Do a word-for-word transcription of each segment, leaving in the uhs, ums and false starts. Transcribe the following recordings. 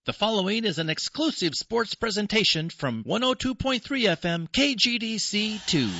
The following is an exclusive sports presentation from one oh two point three F M K G D C two.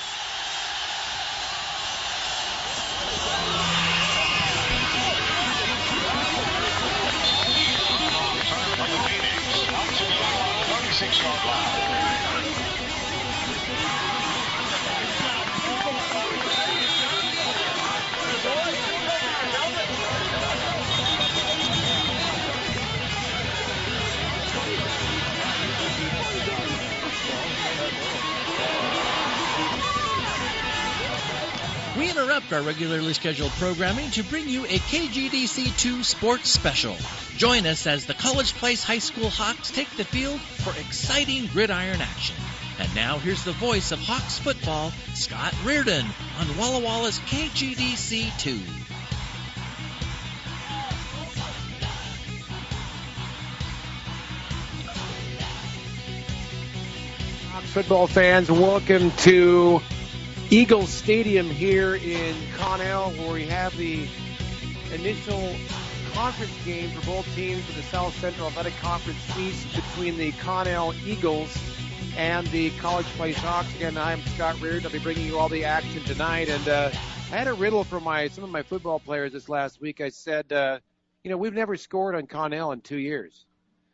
We interrupt our regularly scheduled programming to bring you a K G D C two sports special. Join us as the College Place High School Hawks take the field for exciting gridiron action. And now here's the voice of Hawks football, Scott Reardon, on Walla Walla's K G D C two. Hawks football fans, welcome to Eagles Stadium here in Connell, where we have the initial conference game for both teams in the South Central Athletic Conference East between the Connell Eagles and the College Place Hawks. Again, I'm Scott Reardon. I'll be bringing you all the action tonight. And uh, I had a riddle for my some of my football players this last week. I said, uh, you know, we've never scored on Connell in two years.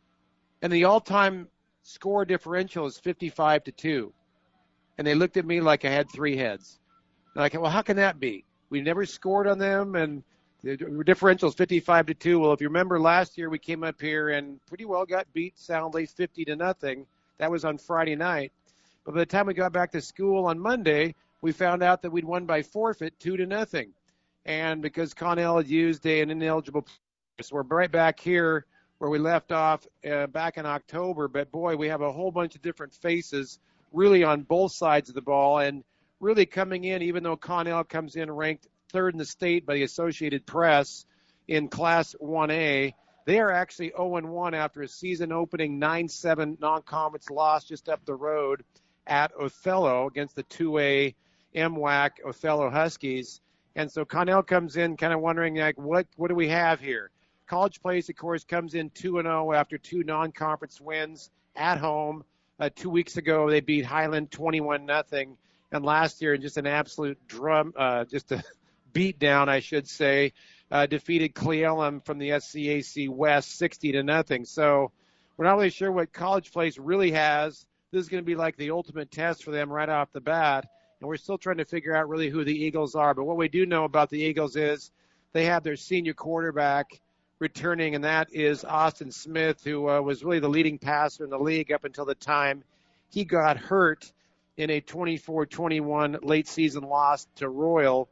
And the all-time score differential is fifty-five to two. And they looked at me like I had three heads. And I said, well, how can that be? We never scored on them, and the differential is fifty-five to two. Well, if you remember last year, we came up here and pretty well got beat soundly fifty to nothing. That was on Friday night. But by the time we got back to school on Monday, we found out that we'd won by forfeit two to nothing. And because Connell had used an ineligible player, so we're right back here where we left off uh, back in October. But, boy, we have a whole bunch of different faces really on both sides of the ball, and really coming in, even though Connell comes in ranked third in the state by the Associated Press in Class one A, they are actually oh and one after a season-opening nine seven non-conference loss just up the road at Othello against the two A M W A C Othello Huskies. And so Connell comes in kind of wondering, like, what, what do we have here? College Place, of course, comes in two and oh after two non-conference wins at home. Uh, two weeks ago, they beat Highland twenty-one nothing, and last year, in just an absolute drum, uh, just a beat down, I should say, uh, defeated Cle Elum from the S C A C West sixty to nothing. So we're not really sure what College Place really has. This is going to be like the ultimate test for them right off the bat, and we're still trying to figure out really who the Eagles are. But what we do know about the Eagles is they have their senior quarterback returning, and that is Austin Smith, who uh, was really the leading passer in the league up until the time he got hurt in a twenty-four twenty-one late season loss to Royal.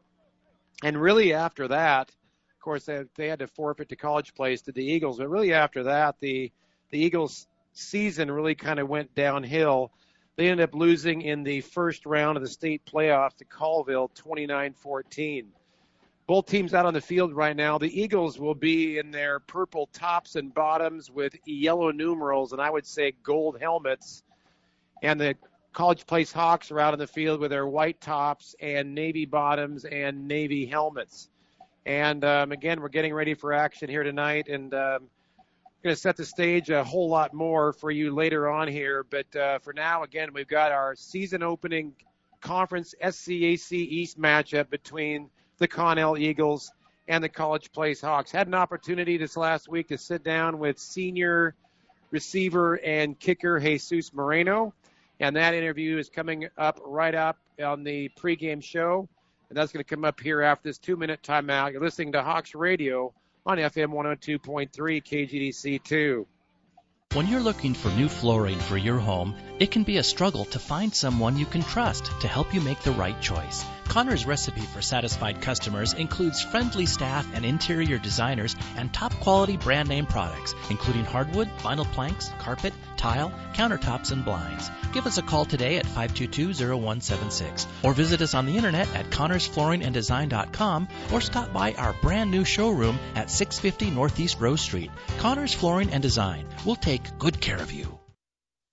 And really after that, of course, they, they had to forfeit to College Place to the Eagles, but really after that, the, the Eagles season really kind of went downhill. They ended up losing in the first round of the state playoff to Colville twenty-nine fourteen. Both teams out on the field right now. The Eagles will be in their purple tops and bottoms with yellow numerals and I would say gold helmets. And the College Place Hawks are out on the field with their white tops and navy bottoms and navy helmets. And, um, again, we're getting ready for action here tonight. And um, we're going to set the stage a whole lot more for you later on here. But uh, for now, again, we've got our season-opening conference S C A C East matchup between the Connell Eagles and the College Place Hawks. Had an opportunity this last week to sit down with senior receiver and kicker Jesus Moreno, and that interview is coming up right up on the pregame show, and that's going to come up here after this two-minute timeout. You're listening to Hawks Radio on F M one oh two point three K G D C two. When you're looking for new flooring for your home, it can be a struggle to find someone you can trust to help you make the right choice. Connor's recipe for satisfied customers includes friendly staff and interior designers and top-quality brand-name products, including hardwood, vinyl planks, carpet, tile, countertops, and blinds. Give us a call today at five two two, zero one seven six or visit us on the internet at connors flooring and design dot com or stop by our brand-new showroom at six fifty Northeast Rose Street. Connors Flooring and Design. We'll take good care of you.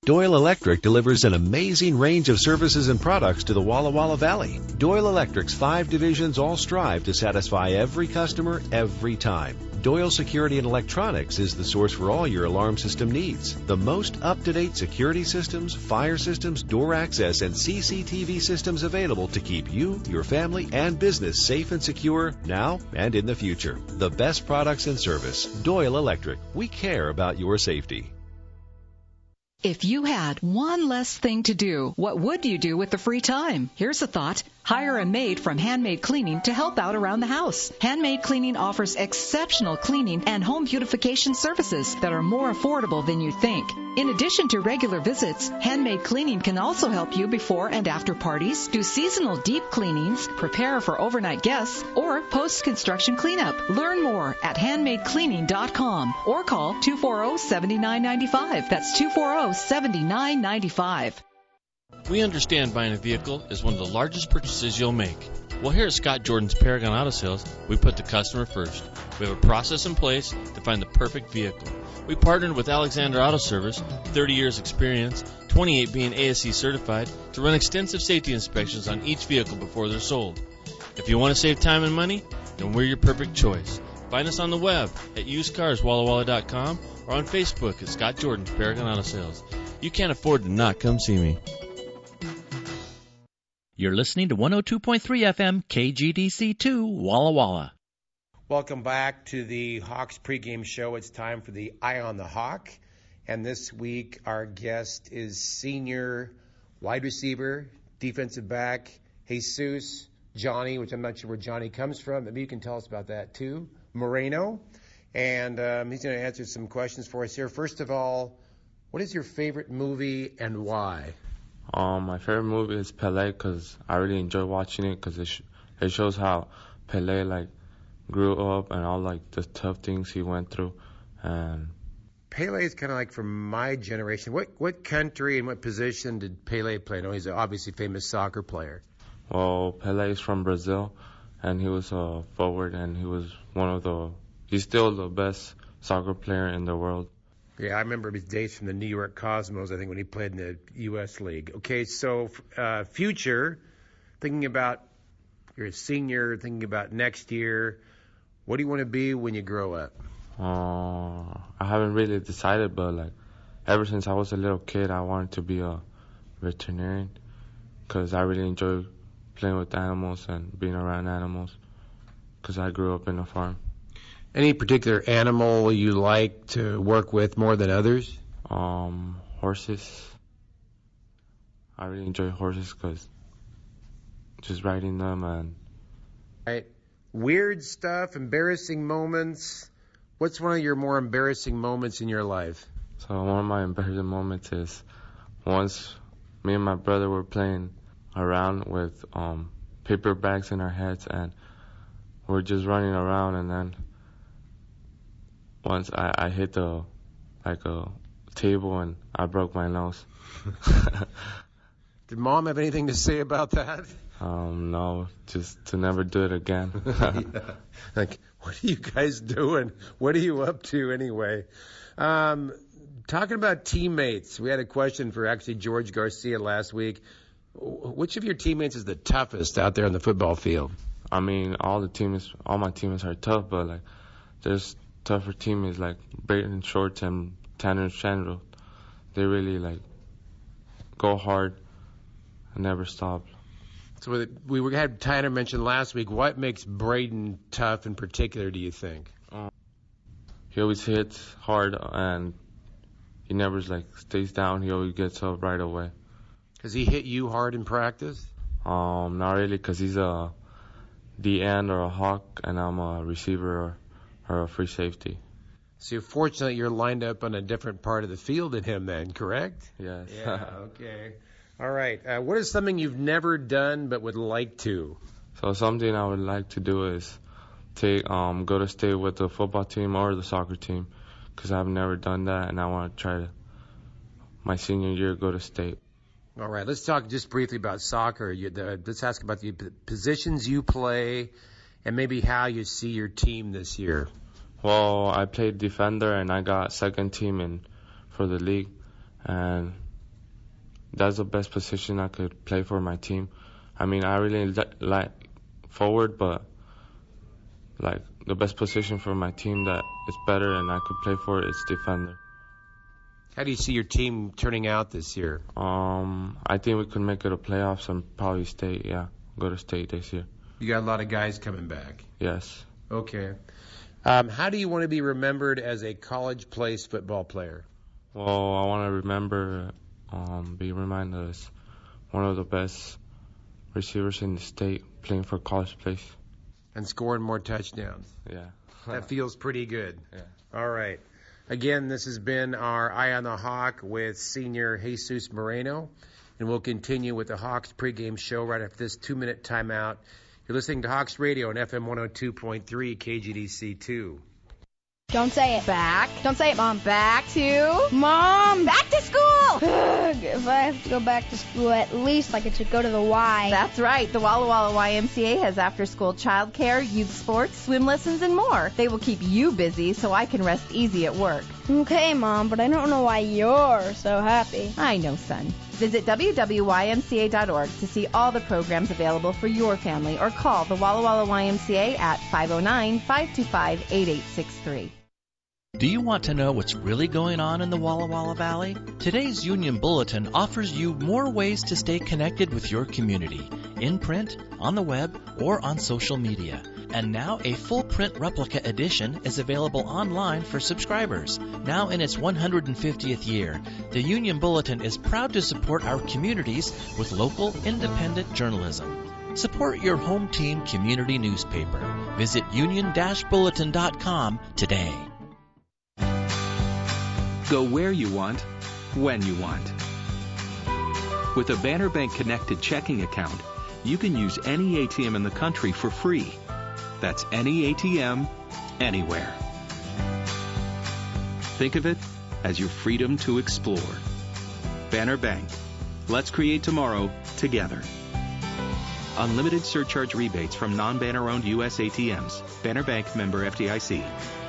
Doyle Electric delivers an amazing range of services and products to the Walla Walla Valley. Doyle Electric's five divisions all strive to satisfy every customer every time. Doyle Security and Electronics is the source for all your alarm system needs. The most up-to-date security systems, fire systems, door access, and C C T V systems available to keep you, your family, and business safe and secure now and in the future. The best products and service. Doyle Electric. We care about your safety. If you had one less thing to do, what would you do with the free time? Here's a thought. Hire a maid from Handmade Cleaning to help out around the house. Handmade Cleaning offers exceptional cleaning and home beautification services that are more affordable than you think. In addition to regular visits, Handmade Cleaning can also help you before and after parties, do seasonal deep cleanings, prepare for overnight guests, or post-construction cleanup. Learn more at handmade cleaning dot com or call two four zero, seven nine nine five. That's two four zero, seven nine nine five. We understand buying a vehicle is one of the largest purchases you'll make. Well, here at Scott Jordan's Paragon Auto Sales, we put the customer first. We have a process in place to find the perfect vehicle. We partnered with Alexander Auto Service, thirty years experience, twenty-eight being A S C certified, to run extensive safety inspections on each vehicle before they're sold. If you want to save time and money, then we're your perfect choice. Find us on the web at used cars walla walla dot com or on Facebook at Scott Jordan's Paragon Auto Sales. You can't afford to not come see me. You're listening to one oh two point three F M K G D C two Walla Walla. Welcome back to the Hawks pregame show. It's time for the Eye on the Hawk. And this week, our guest is senior wide receiver, defensive back, Jesus, Johnny, which I'm not sure where Johnny comes from. Maybe you can tell us about that too, Moreno. And um, he's going to answer some questions for us here. First of all, what is your favorite movie and why? Um, my favorite movie is Pele because I really enjoy watching it because it, sh- it shows how Pele, like, grew up and all, like, the tough things he went through. And Pele is kind of like from my generation. What what country and what position did Pele play? I know he's an obviously famous soccer player. Well, Pele is from Brazil, and he was a forward, and he was one of the, he's still the best soccer player in the world. Yeah, I remember his days from the New York Cosmos, I think, when he played in the U S League. Okay, so uh, future, thinking about, you're a senior, thinking about next year, what do you want to be when you grow up? Uh, I haven't really decided, but, like, ever since I was a little kid, I wanted to be a veterinarian because I really enjoy playing with animals and being around animals because I grew up in a farm. Any particular animal you like to work with more than others? Um, horses. I really enjoy horses because just riding them and... Right. Weird stuff, embarrassing moments. What's one of your more embarrassing moments in your life? So one of my embarrassing moments is once me and my brother were playing around with um, paper bags in our heads and we're just running around and then once I, I hit the like a table and I broke my nose. Did Mom have anything to say about that? Um, no, just to never do it again. Yeah. Like, what are you guys doing? What are you up to anyway? Um, talking about teammates, we had a question for actually George Garcia last week. Which of your teammates is the toughest out there on the football field? I mean, all the teammates, all my teammates are tough, but like, there's tougher teammates like Brayton Shorts and Tanner Chandler. They really like go hard and never stop. So we had Tanner mention last week. What makes Brayden tough in particular, do you think? Um, he always hits hard and he never like stays down. He always gets up right away. Has he hit you hard in practice? Um, not really, because he's a D end or a hawk, and I'm a receiver or, or a free safety. So you're fortunate you're lined up on a different part of the field than him then, correct? Yes. Yeah, okay. All right. Uh, what is something you've never done but would like to? So something I would like to do is take um go to state with the football team or the soccer team, because I've never done that, and I want to try to, my senior year, go to state. All right. Let's talk just briefly about soccer. You, the, let's ask about the positions you play and maybe how you see your team this year. Well, I played defender, and I got second team in for the league, and that's the best position I could play for my team. I mean, I really li- like forward, but like the best position for my team that is better and I could play for is defender. How do you see your team turning out this year? Um, I think we could make it a playoffs and probably state, yeah, go to state this year. You got a lot of guys coming back. Yes. Okay. Um, how do you want to be remembered as a college place football player? Well, I want to remember, um, be reminded as one of the best receivers in the state playing for college place. And scoring more touchdowns. Yeah. That feels pretty good. Yeah. All right. Again, this has been our Eye on the Hawk with senior Jesus Moreno. And we'll continue with the Hawks pregame show right after this two-minute timeout. You're listening to Hawks Radio on F M one oh two point three K G D C two. Don't say it. Back. Don't say it, Mom. Back to... Mom! Back to school! If I have to go back to school, at least I get to go to the Y. That's right. The Walla Walla Y M C A has after-school childcare, youth sports, swim lessons, and more. They will keep you busy so I can rest easy at work. Okay, Mom, but I don't know why you're so happy. I know, son. Visit w w w dot y m c a dot org to see all the programs available for your family or call the Walla Walla Y M C A at five oh nine, five two five, eight eight six three. Do you want to know what's really going on in the Walla Walla Valley? Today's Union Bulletin offers you more ways to stay connected with your community, in print, on the web, or on social media. And now a full print replica edition is available online for subscribers. Now in its one hundred fiftieth year, the Union Bulletin is proud to support our communities with local, independent journalism. Support your home team community newspaper. Visit union dash bulletin dot com today. Go where you want, when you want. With a Banner Bank connected checking account, you can use any A T M in the country for free. That's any A T M, anywhere. Think of it as your freedom to explore. Banner Bank. Let's create tomorrow together. Unlimited surcharge rebates from non-Banner owned U S A T Ms. Banner Bank, member F D I C.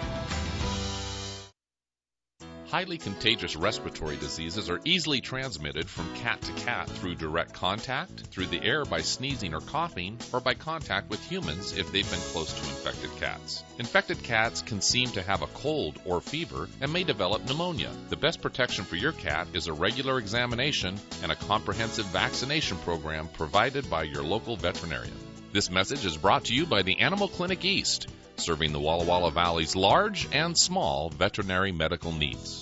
Highly contagious respiratory diseases are easily transmitted from cat to cat through direct contact, through the air by sneezing or coughing, or by contact with humans if they've been close to infected cats. Infected cats can seem to have a cold or fever and may develop pneumonia. The best protection for your cat is a regular examination and a comprehensive vaccination program provided by your local veterinarian. This message is brought to you by the Animal Clinic East, serving the Walla Walla Valley's large and small veterinary medical needs.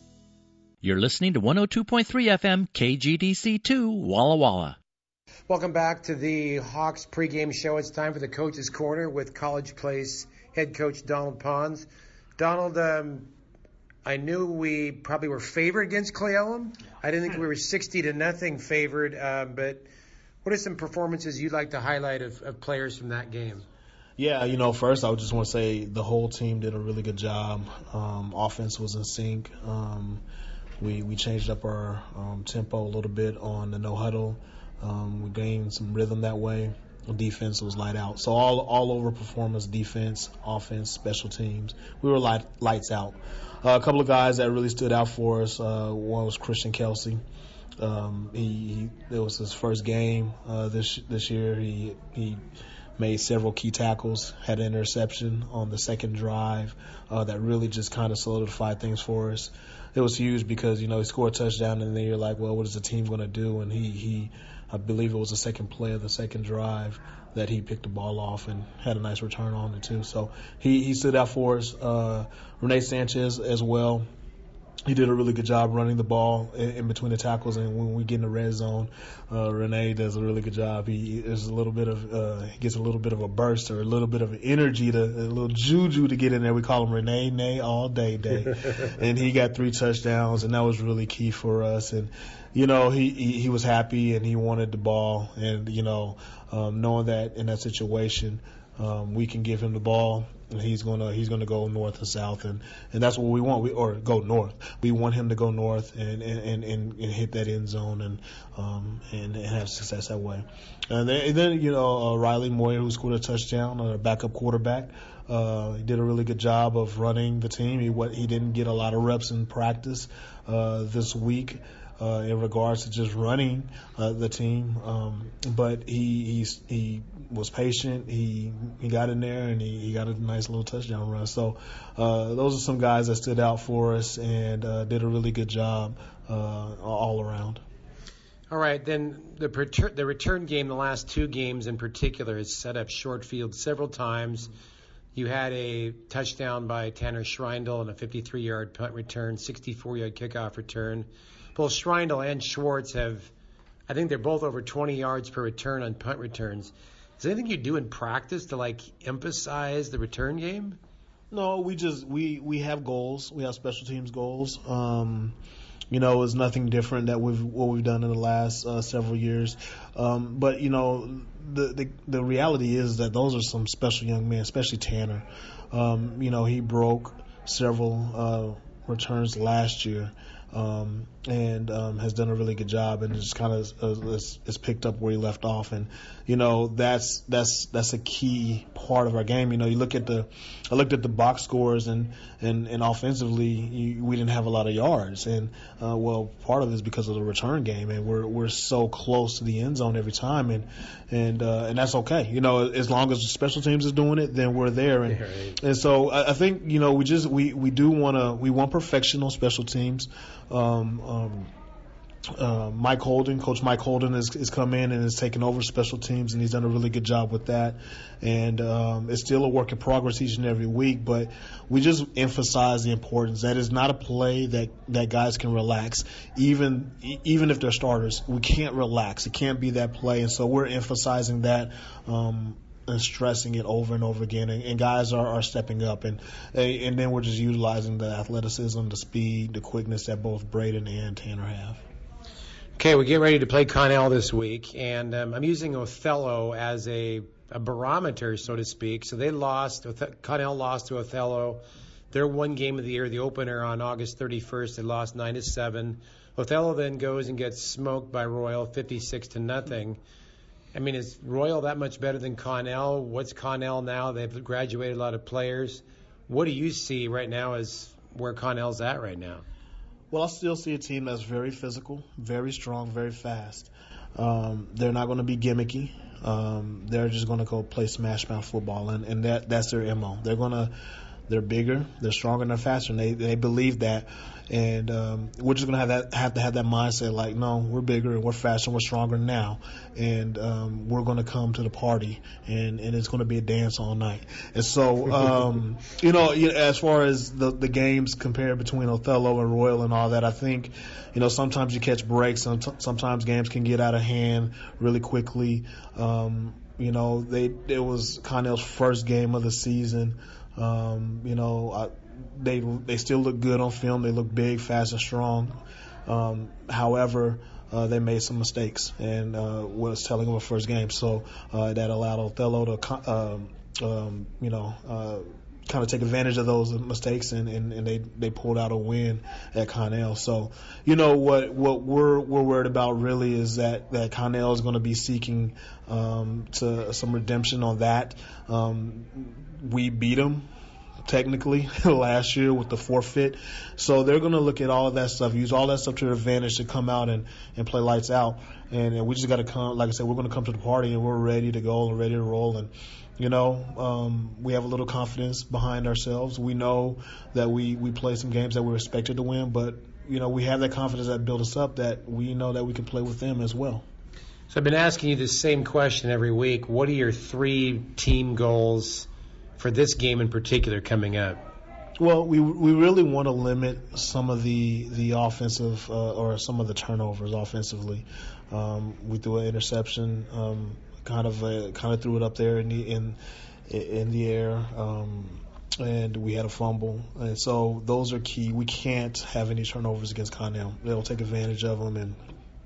You're listening to one oh two point three F M K G D C two Walla Walla. Welcome back to the Hawks pregame show. It's time for the Coach's Corner with College Place head coach Donald Pons. Donald, um, I knew we probably were favored against Cle Elum. I didn't think we were sixty to nothing favored, um, but what are some performances you'd like to highlight of, of players from that game? Yeah, you know, first I would just want to say the whole team did a really good job. Um, offense was in sync. Um, we we changed up our um, tempo a little bit on the no huddle. Um, we gained some rhythm that way. Defense was light out. So all all over performance, defense, offense, special teams. We were light, lights out. Uh, a couple of guys that really stood out for us. Uh, one was Christian Kelsey. Um, he, he it was his first game uh, this this year. He he made several key tackles, had an interception on the second drive uh, that really just kind of solidified things for us. It was huge because, you know, he scored a touchdown and then you're like, well, what is the team going to do? And he, he, I believe it was the second play of the second drive that he picked the ball off and had a nice return on it too. So he, he stood out for us. Uh, Rene Sanchez as well. He did a really good job running the ball in, in between the tackles, and when we get in the red zone, uh, Rene does a really good job. He is a little bit of uh, he gets a little bit of a burst or a little bit of energy to a little juju to get in there. We call him Rene Nay all day day, and he got three touchdowns, and that was really key for us. And you know he he, he was happy and he wanted the ball, and you know um, knowing that in that situation. Um, we can give him the ball, and he's gonna he's gonna go north and south, and, and that's what we want. We or go north. We want him to go north and and, and, and hit that end zone and um and, and have success that way. And then, and then you know uh, Riley Moyer, who scored a touchdown, a backup quarterback. Uh, he did a really good job of running the team. He what he didn't get a lot of reps in practice uh, this week. uh, in regards to just running uh, the team. Um, but he he's, he was patient. He he got in there and he, he got a nice little touchdown run. So uh, those are some guys that stood out for us and uh, did a really good job uh, all around. All right, then the return, the return game, the last two games in particular, has set up short field several times. You had a touchdown by Tanner Schreindel and a fifty-three-yard punt return, sixty-four-yard kickoff return. Both Schreindel and Schwartz have, I think they're both over twenty yards per return on punt returns. Is there anything you do in practice to, like, emphasize the return game? No, we just we, we have goals. We have special teams goals. Um, you know, it's nothing different that we've what we've done in the last uh, several years. Um, but you know, the, the the reality is that those are some special young men, especially Tanner. Um, you know, he broke several uh, returns last year. Um, and um, has done a really good job, and just kind of uh, is, is picked up where he left off. And you know, that's that's that's a key part of our game. You know, you look at the I looked at the box scores, and and, and offensively you, we didn't have a lot of yards, and uh, well, part of it is because of the return game, and we're we're so close to the end zone every time, and and uh, and that's okay. You know, as long as the special teams is doing it, then we're there. And right. and so I, I think you know we just we we do want to we want perfection on special teams. Um, um, uh, Mike Holden, Coach Mike Holden has, has come in and has taken over special teams, and he's done a really good job with that. And um, it's still a work in progress each and every week, but we just emphasize the importance. That is not a play that, that guys can relax, even even if they're starters. We can't relax. It can't be that play, and so we're emphasizing that. Um, and stressing it over and over again, and, and guys are, are stepping up, and and then we're just utilizing the athleticism, the speed, the quickness that both Braden and Tanner have. Okay, we get ready to play Connell this week, and um, I'm using Othello as a, a barometer, so to speak. So they lost, Connell lost to Othello. Their one game of the year, the opener on August thirty-first, they lost nine to seven. Othello then goes and gets smoked by Royal, fifty-six to nothing. I mean, is Royal that much better than Connell? What's Connell now? They've graduated a lot of players. What do you see right now as where Connell's at right now? Well, I still see a team that's very physical, very strong, very fast. Um, they're not going to be gimmicky. Um, they're just going to go play smash mouth football, and, and that that's their M O. They're going to they're bigger, they're stronger, and they're faster, and they they believe that. And um, we're just gonna have that have to have that mindset, like, no, we're bigger and we're faster and we're stronger now, and um, we're gonna come to the party, and, and it's gonna be a dance all night. And so, um, you know, as far as the the games compared between Othello and Royal and all that, I think, you know, sometimes you catch breaks, and sometimes games can get out of hand really quickly. Um, you know, they it was Connell's first game of the season. Um, you know, I, they they still look good on film. They look big, fast, and strong. Um, however, uh, they made some mistakes, and uh, was telling them a first game, so uh, that allowed Othello to, um, um, you know, uh, kind of take advantage of those mistakes, and, and, and they, they pulled out a win at Connell. So, you know, what what we're we're worried about really is that that Connell is going to be seeking um, to some redemption on that. Um, we beat them technically last year with the forfeit, so they're going to look at all of that stuff, use all that stuff to their advantage to come out and, and play lights out. And, and we just got to come, like I said, we're going to come to the party, and we're ready to go and ready to roll. And you know, um, we have a little confidence behind ourselves. We know that we, we play some games that we're expected to win, but, you know, we have that confidence that builds us up that we know that we can play with them as well. So I've been asking you the same question every week. What are your three team goals for this game in particular coming up? Well, we we really want to limit some of the the offensive uh, or some of the turnovers offensively. Um, we threw an interception. Um, Kind of, uh, kind of threw it up there in the in in the air, um, and we had a fumble. And so those are key. We can't have any turnovers against Connell. They'll take advantage of them, and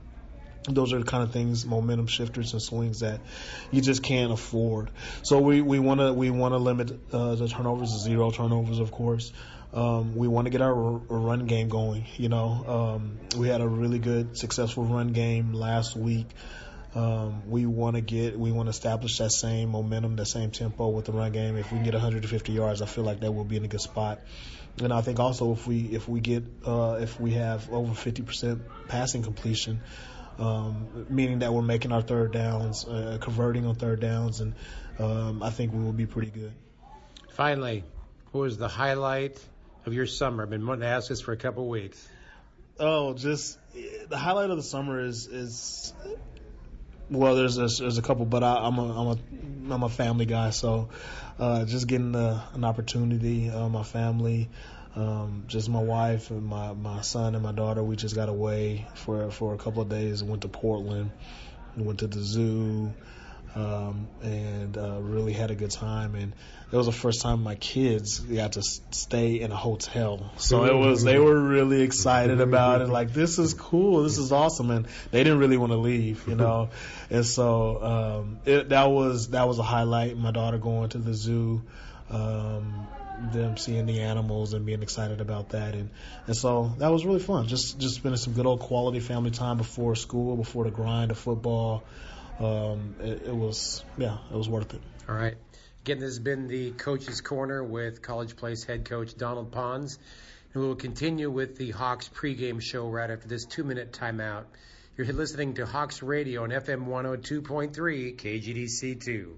those are the kind of things, momentum shifters and swings that you just can't afford. So we we want to we want to limit uh, the turnovers to zero turnovers, of course. Um, we want to get our r- run game going. You know, um, we had a really good, successful run game last week. Um, we want to get, we want to establish that same momentum, that same tempo with the run game. If we can get one hundred fifty yards, I feel like that will be in a good spot. And I think also if we if we get uh, if we have over fifty percent passing completion, um, meaning that we're making our third downs, uh, converting on third downs, and um, I think we will be pretty good. Finally, what was the highlight of your summer? I've been wanting to ask this for a couple of weeks. Oh, just the highlight of the summer is is well, there's a, there's a couple, but I, I'm a I'm a I'm a family guy, so uh, just getting the, an opportunity, uh, my family, um, just my wife and my my son and my daughter. We just got away for for a couple of days and went to Portland, we went to the zoo, um, and uh, really had a good time. And it was the first time my kids got to stay in a hotel. So it was, they were really excited about it. Like, this is cool. This is awesome. And they didn't really want to leave, you know. And so, um, it, that was, that was a highlight. My daughter going to the zoo, um, them seeing the animals and being excited about that. And, and so that was really fun. Just, just spending some good old quality family time before school, before the grind of football. Um, it, it was, yeah, it was worth it. All right. Again, this has been the Coach's Corner with College Place head coach Donald Pons. And we will continue with the Hawks pregame show right after this two-minute timeout. You're listening to Hawks Radio on F M one oh two point three, K G D C two.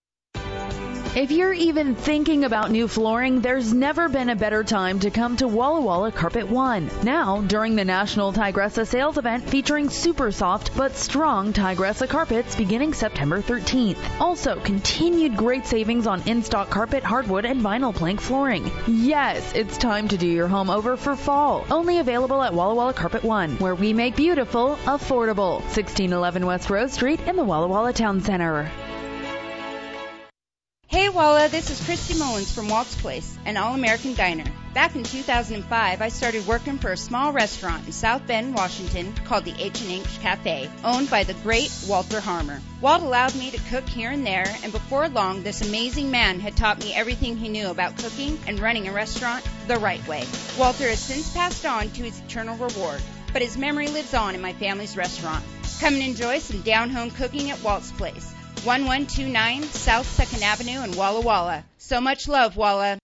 If you're even thinking about new flooring, there's never been a better time to come to Walla Walla Carpet One. Now, during the National Tigressa Sales Event featuring super soft but strong Tigressa carpets beginning September thirteenth. Also, continued great savings on in-stock carpet, hardwood, and vinyl plank flooring. Yes, it's time to do your home over for fall. Only available at Walla Walla Carpet One, where we make beautiful affordable. sixteen eleven West Rose Street in the Walla Walla Town Center. Hey Walla, this is Christy Mullins from Walt's Place, an all-American diner. Back in two thousand five, I started working for a small restaurant in South Bend, Washington called the H and H Cafe, owned by the great Walter Harmer. Walt allowed me to cook here and there, and before long, this amazing man had taught me everything he knew about cooking and running a restaurant the right way. Walter has since passed on to his eternal reward, but his memory lives on in my family's restaurant. Come and enjoy some down-home cooking at Walt's Place. one one two nine South second Avenue in Walla Walla. So much love, Walla.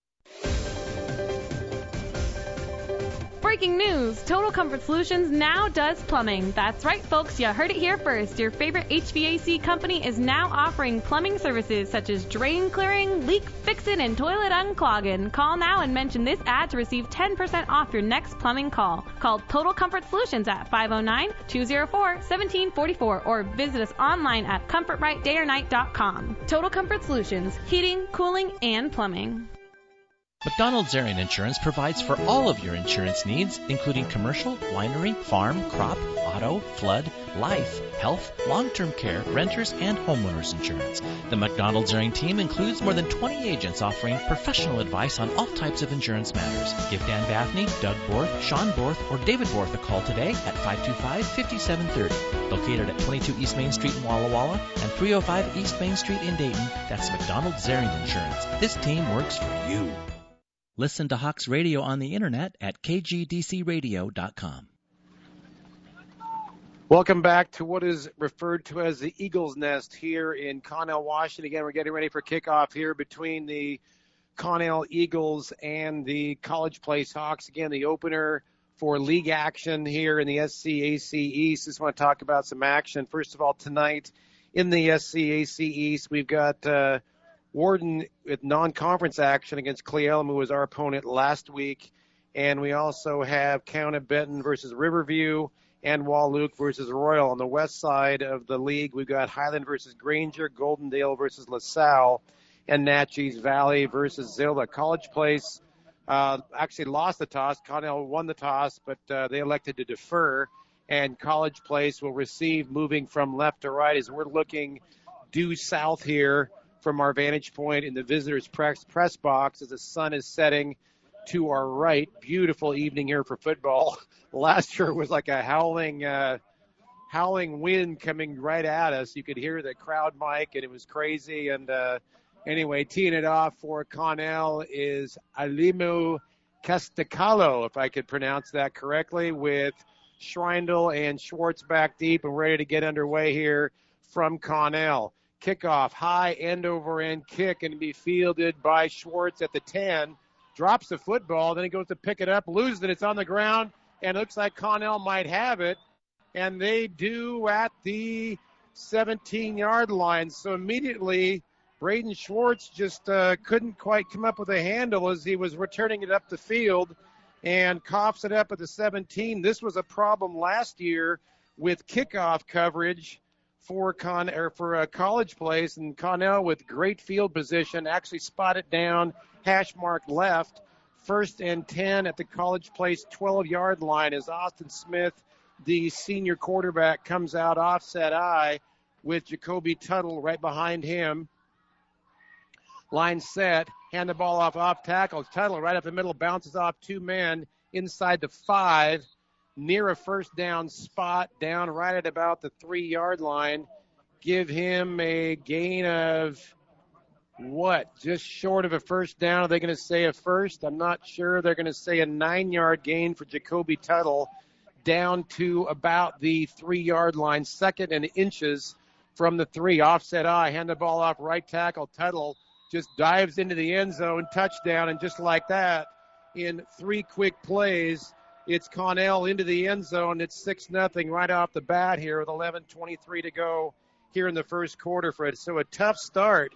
Breaking news! Total Comfort Solutions now does plumbing. That's right, folks. You heard it here first. Your favorite H V A C company is now offering plumbing services such as drain clearing, leak fixing, and toilet unclogging. Call now and mention this ad to receive ten percent off your next plumbing call. Call Total Comfort Solutions at five oh nine, two oh four, one seven four four or visit us online at comfort right day or night dot com. Total Comfort Solutions, heating, cooling, and plumbing. McDonald's Area Insurance provides for all of your insurance needs, including commercial, winery, farm, crop, auto, flood, life, health, long-term care, renters, and homeowners insurance. The McDonald's Area team includes more than twenty agents offering professional advice on all types of insurance matters. Give Dan Baffney, Doug Borth, Sean Borth, or David Borth a call today at five two five, five seven three oh. Located at twenty-two East Main Street in Walla Walla and three oh five East Main Street in Dayton, that's McDonald's Area Insurance. This team works for you. Listen to Hawks Radio on the internet at K G D C radio dot com. Welcome back to what is referred to as the Eagles Nest here in Connell, Washington. Again, we're getting ready for kickoff here between the Connell Eagles and the College Place Hawks. Again, the opener for league action here in the S C A C East. Just want to talk about some action. First of all, tonight in the S C A C East, we've got uh, Warden with non-conference action against Cle Elum, who was our opponent last week. And we also have Count of Benton versus Riverview and Wahluke versus Royal. On the west side of the league, we've got Highland versus Granger, Goldendale versus LaSalle, and Natchez Valley versus Zillah. College Place uh, actually lost the toss. Connell won the toss, but uh, they elected to defer. And College Place will receive moving from left to right as we're looking due south here from our vantage point in the visitors' press, press box as the sun is setting to our right. Beautiful evening here for football. Last year was like a howling, uh, howling wind coming right at us. You could hear the crowd mic, and it was crazy. And uh, anyway, teeing it off for Connell is Alimu Castacalo, if I could pronounce that correctly, with Schreindel and Schwartz back deep and ready to get underway here from Connell. Kickoff, high end over end kick, and be fielded by Schwartz at the ten. Drops the football, then he goes to pick it up, loses it. It's on the ground, and it looks like Connell might have it. And they do at the seventeen-yard line. So immediately, Braden Schwartz just uh, couldn't quite come up with a handle as he was returning it up the field and coughs it up at the seventeen. This was a problem last year with kickoff coverage for Con or for a College Place, and Connell with great field position actually spotted down, hash mark left, first and ten at the College Place twelve-yard line as Austin Smith, the senior quarterback, comes out offset eye with Jacoby Tuttle right behind him. Line set, hand the ball off off tackle. Tuttle right up the middle, bounces off two men inside the five, near a first down spot, down right at about the three-yard line. Give him a gain of what? Just short of a first down. Are they going to say a first? I'm not sure. They're going to say a nine-yard gain for Jacoby Tuttle, down to about the three-yard line, second and inches from the three. Offset eye, hand the ball off right tackle. Tuttle just dives into the end zone, touchdown, and just like that, in three quick plays, it's Connell into the end zone. It's six nothing right off the bat here with eleven twenty-three to go here in the first quarter, Fred. So a tough start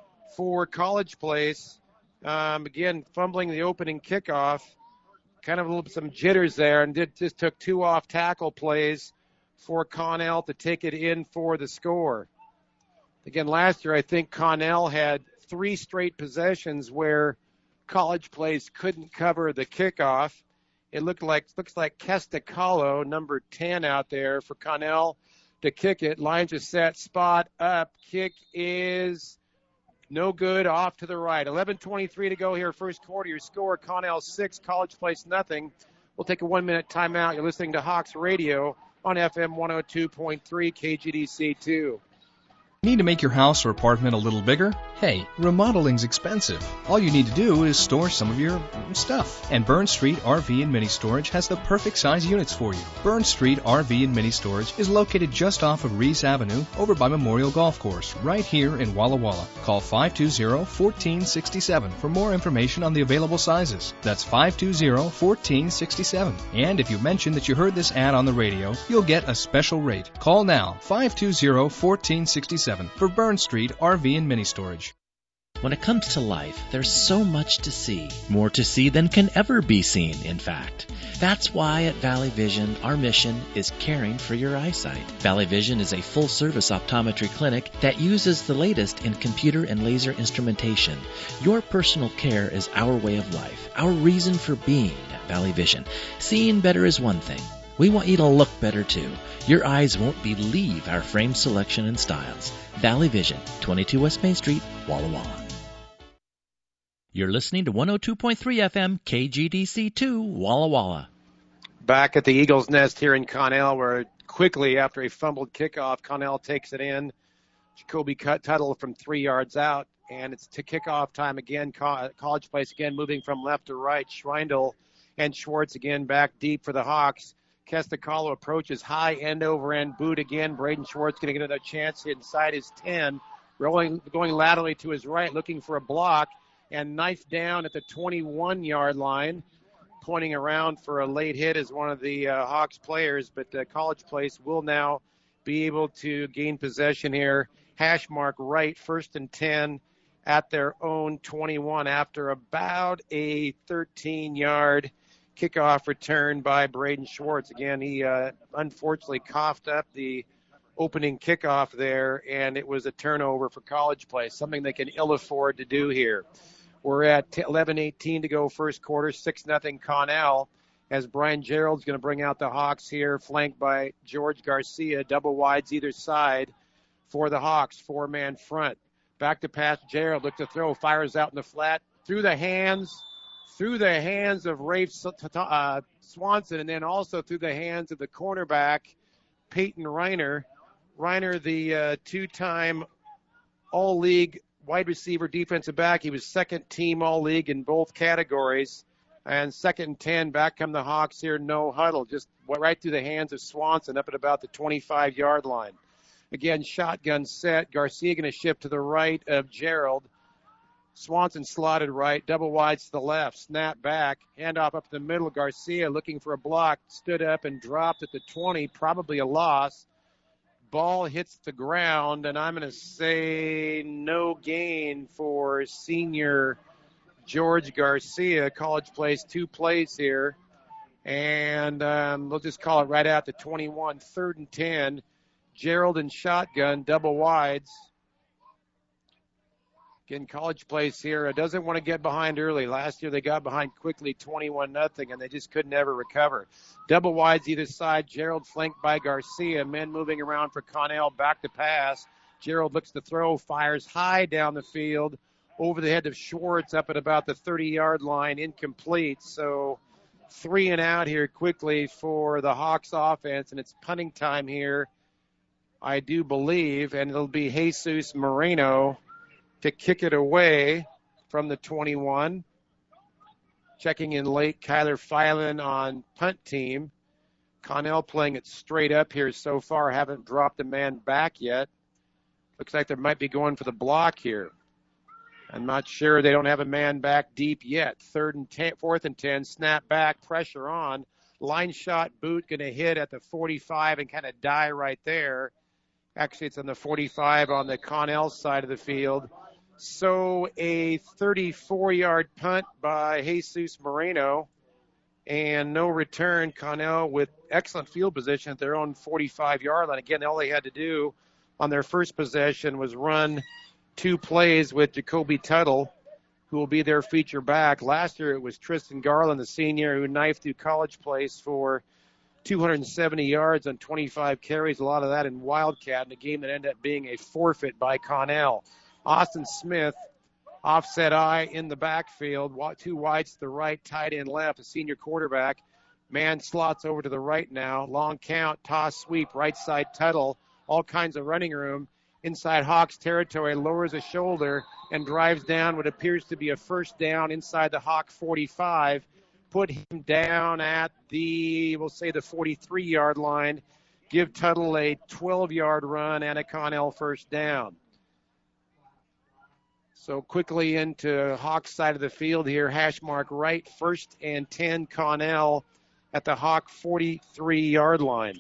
for College Place. Um, again, fumbling the opening kickoff. Kind of a little, some jitters there, and did, just took two off tackle plays for Connell to take it in for the score. Again, last year I think Connell had three straight possessions where College Place couldn't cover the kickoff. It looked like looks like Kestacalo, number ten out there for Connell to kick it. Lines are set, spot up, kick is no good, off to the right. eleven twenty-three to go here, first quarter. Your score, Connell six, College Place nothing. We'll take a one-minute timeout. You're listening to Hawks Radio on F M one oh two point three, K G D C two. Need to make your house or apartment a little bigger? Hey, remodeling's expensive. All you need to do is store some of your stuff. And Burn Street R V and Mini Storage has the perfect size units for you. Burn Street R V and Mini Storage is located just off of Reese Avenue over by Memorial Golf Course, right here in Walla Walla. Call five two zero, one four six seven for more information on the available sizes. That's five two zero, one four six seven. And if you mention that you heard this ad on the radio, you'll get a special rate. Call now, five two zero, one four six seven for Burn Street R V and Mini Storage. When it comes to life, there's so much to see. More to see than can ever be seen, in fact. That's why at Valley Vision, our mission is caring for your eyesight. Valley Vision is a full-service optometry clinic that uses the latest in computer and laser instrumentation. Your personal care is our way of life, our reason for being at Valley Vision. Seeing better is one thing. We want you to look better, too. Your eyes won't believe our frame selection and styles. Valley Vision, twenty-two West Main Street, Walla Walla. You're listening to one oh two point three F M, K G D C two, Walla Walla. Back at the Eagles' Nest here in Connell, where quickly after a fumbled kickoff, Connell takes it in. Jacoby Tuttle from three yards out, and it's to kickoff time again. College Place again moving from left to right. Schreindel and Schwartz again back deep for the Hawks. Kestacalo approaches high end over end boot again. Braden Schwartz going to get another chance inside his ten. Rolling, going laterally to his right, looking for a block, and knifed down at the twenty-one-yard line. Pointing around for a late hit as one of the uh, Hawks players, but uh, College Place will now be able to gain possession here. Hash mark right, first and ten at their own twenty-one after about a thirteen-yard kickoff return by Braden Schwartz. Again, he uh, unfortunately coughed up the opening kickoff there, and it was a turnover for College Place, something they can ill afford to do here. We're at eleven eighteen to go first quarter, six nothing Connell, as Brian Gerald's going to bring out the Hawks here, flanked by George Garcia, double wides either side for the Hawks, four-man front. Back to pass, Gerald, look to throw, fires out in the flat, through the hands through the hands of Rafe uh, Swanson, and then also through the hands of the cornerback, Peyton Reiner. Reiner, the uh, two-time All-League wide receiver defensive back. He was second team All-League in both categories. And second and ten, back come the Hawks here, no huddle. Just went right through the hands of Swanson up at about the twenty-five-yard line. Again, shotgun set. Garcia going to shift to the right of Gerald. Swanson slotted right, double wides to the left, snap back, handoff up the middle. Garcia looking for a block, stood up and dropped at the twenty, probably a loss. Ball hits the ground, and I'm going to say no gain for senior George Garcia. College plays two plays here, and um, we'll just call it right out to twenty-one, third and ten. Gerald and shotgun, double wides. Again, college plays here. It doesn't want to get behind early. Last year they got behind quickly, twenty-one nothing, and they just couldn't ever recover. Double wides either side. Gerald flanked by Garcia. Men moving around for Connell. Back to pass. Gerald looks to throw, fires high down the field, over the head of Schwartz up at about the thirty-yard line, incomplete. So three and out here quickly for the Hawks offense, and it's punting time here, I do believe, and it'll be Jesus Moreno to kick it away from the twenty-one. Checking in late, Kyler Filan on punt team. Connell playing it straight up here so far, haven't dropped a man back yet. Looks like they might be going for the block here. I'm not sure. They don't have a man back deep yet. Third and ten, fourth and ten, snap back, pressure on. Line shot boot going to hit at the forty-five and kind of die right there. Actually, it's on the forty-five on the Connell side of the field. So a thirty-four-yard punt by Jesus Moreno and no return. Connell with excellent field position at their own forty-five-yard line. Again, all they had to do on their first possession was run two plays with Jacoby Tuttle, who will be their feature back. Last year it was Tristan Garland, the senior, who knifed through college plays for two hundred seventy yards on twenty-five carries, a lot of that in Wildcat, in a game that ended up being a forfeit by Connell. Austin Smith, offset eye in the backfield, two wides to the right, tight end left, a senior quarterback. Man slots over to the right now. Long count, toss, sweep, right side Tuttle, all kinds of running room. Inside Hawks territory, lowers a shoulder and drives down what appears to be a first down inside the Hawk forty-five. Put him down at the, we'll say the forty-three-yard line. Give Tuttle a twelve-yard run and a Connell first down. So quickly into Hawks side of the field here. Hash mark right, first and ten, Connell at the Hawk forty-three-yard line.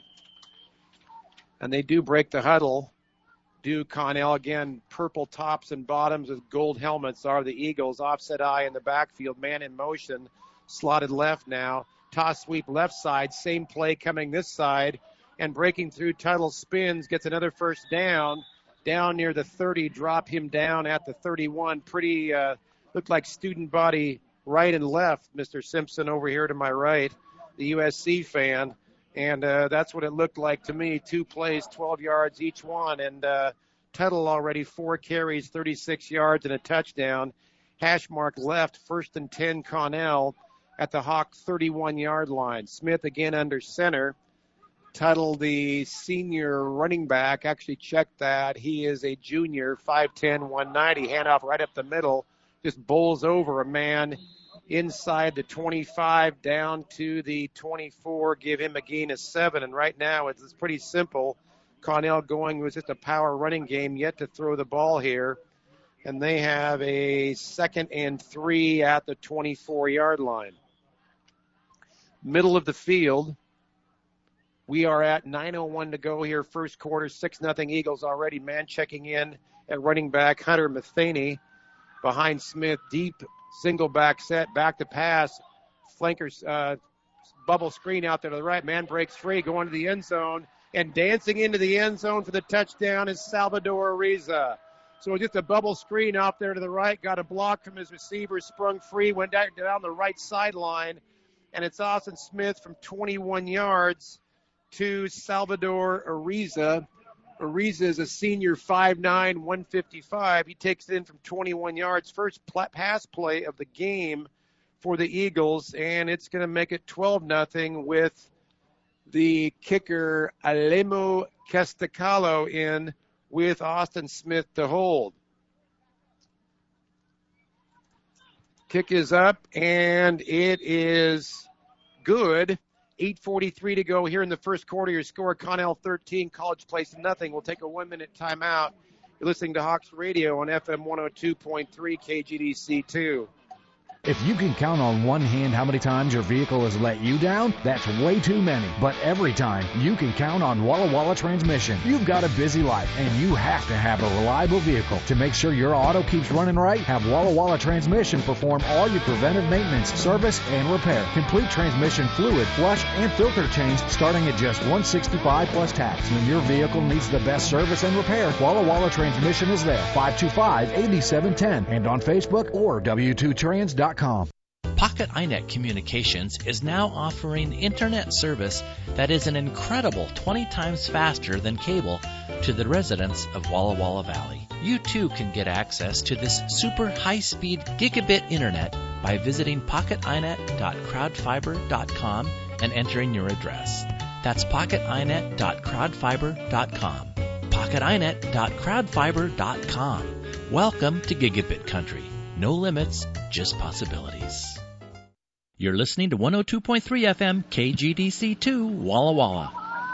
And they do break the huddle. Do Connell, again, purple tops and bottoms with gold helmets are the Eagles. Offset eye in the backfield, man in motion, slotted left now. Toss sweep left side, same play coming this side. And breaking through, Tuttle spins, gets another first down. Down near the thirty, drop him down at the thirty-one. Pretty, uh, looked like student body right and left, Mister Simpson over here to my right, the U S C fan. And uh, that's what it looked like to me. Two plays, twelve yards each one. And uh, Tuttle already four carries, thirty-six yards and a touchdown. Hash mark left, first and ten, Connell at the Hawk thirty-one-yard line. Smith again under center. Tuttle, the senior running back, actually checked that. He is a junior, five ten, one ninety. Handoff right up the middle. Just bowls over a man inside the twenty-five down to the twenty-four. Give him a gain of seven. And right now it's, it's pretty simple. Connell going with just a power running game, yet to throw the ball here. And they have a second and three at the twenty-four-yard line. Middle of the field. We are at nine oh one to go here, first quarter, six nothing Eagles already. Man checking in at running back, Hunter Matheny. Behind Smith, deep single back set, back to pass. Flankers, uh, bubble screen out there to the right. Man breaks free, going to the end zone. And dancing into the end zone for the touchdown is Salvador Ariza. So just a bubble screen out there to the right, got a block from his receiver, sprung free, went down, down the right sideline. And it's Austin Smith from twenty-one yards to Salvador Ariza. Ariza is a senior, five nine, one fifty-five. He takes it in from twenty-one yards. First pl- pass play of the game for the Eagles, and it's going to make it twelve nothing with the kicker Alemo Castacalo in with Austin Smith to hold. Kick is up, and it is good. eight forty-three to go here in the first quarter. Your score, Connell thirteen, College Place nothing. We'll take a one-minute timeout. You're listening to Hawks Radio on F M one oh two point three K G D C two. If you can count on one hand how many times your vehicle has let you down, that's way too many. But every time, you can count on Walla Walla Transmission. You've got a busy life, and you have to have a reliable vehicle. To make sure your auto keeps running right, have Walla Walla Transmission perform all your preventive maintenance, service, and repair. Complete transmission fluid, flush, and filter change starting at just one hundred sixty-five dollars plus tax. When your vehicle needs the best service and repair, Walla Walla Transmission is there. five two five, eight seven one zero and on Facebook or W two trans dot com. Pocket iNet Communications is now offering internet service that is an incredible twenty times faster than cable to the residents of Walla Walla Valley. You too can get access to this super high-speed gigabit internet by visiting pocket inet dot crowdfiber dot com and entering your address. That's pocket inet dot crowdfiber dot com. pocket inet dot crowdfiber dot com. Welcome to Gigabit Country. No limits, just possibilities. You're listening to one oh two point three F M K G D C two, Walla Walla.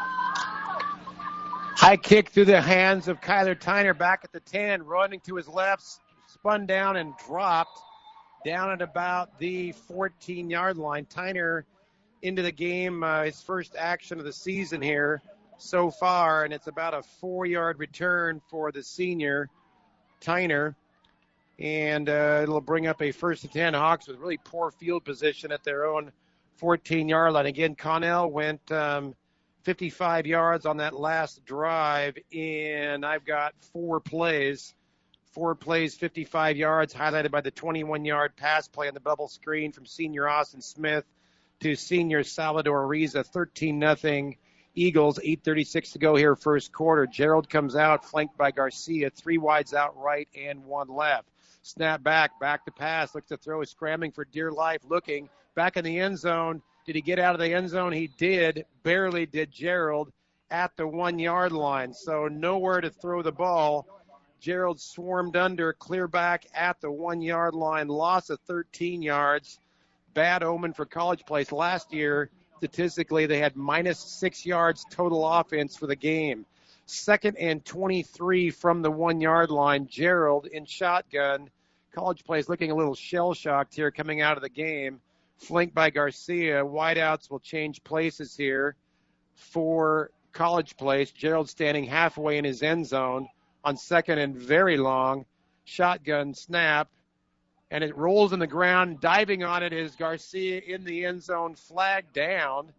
High kick through the hands of Kyler Tyner back at the ten, running to his left, spun down and dropped down at about the fourteen-yard line. Tyner into the game, uh, his first action of the season here so far, and it's about a four-yard return for the senior Tyner. And uh, it'll bring up a first and ten. Hawks with really poor field position at their own fourteen-yard line. Again, Connell went um, fifty-five yards on that last drive, and I've got four plays. Four plays, fifty-five yards, highlighted by the twenty-one-yard pass play on the bubble screen from senior Austin Smith to senior Salvador Riza. thirteen nothing Eagles, eight thirty-six to go here first quarter. Gerald comes out, flanked by Garcia. Three wides out right and one left. Snap back, back to pass, looks to throw, scrambling for dear life, looking back in the end zone. Did he get out of the end zone? He did. Barely did Gerald at the one-yard line. So nowhere to throw the ball. Gerald swarmed under, clear back at the one-yard line, loss of thirteen yards. Bad omen for College Place. Last year, statistically, they had minus six yards total offense for the game. Second and twenty-three from the one-yard line. Gerald in shotgun. College Place looking a little shell-shocked here coming out of the game. Flanked by Garcia. Wideouts will change places here for College Place. Gerald standing halfway in his end zone on second and very long. Shotgun snap. And it rolls in the ground. Diving on it is Garcia in the end zone. Flag down.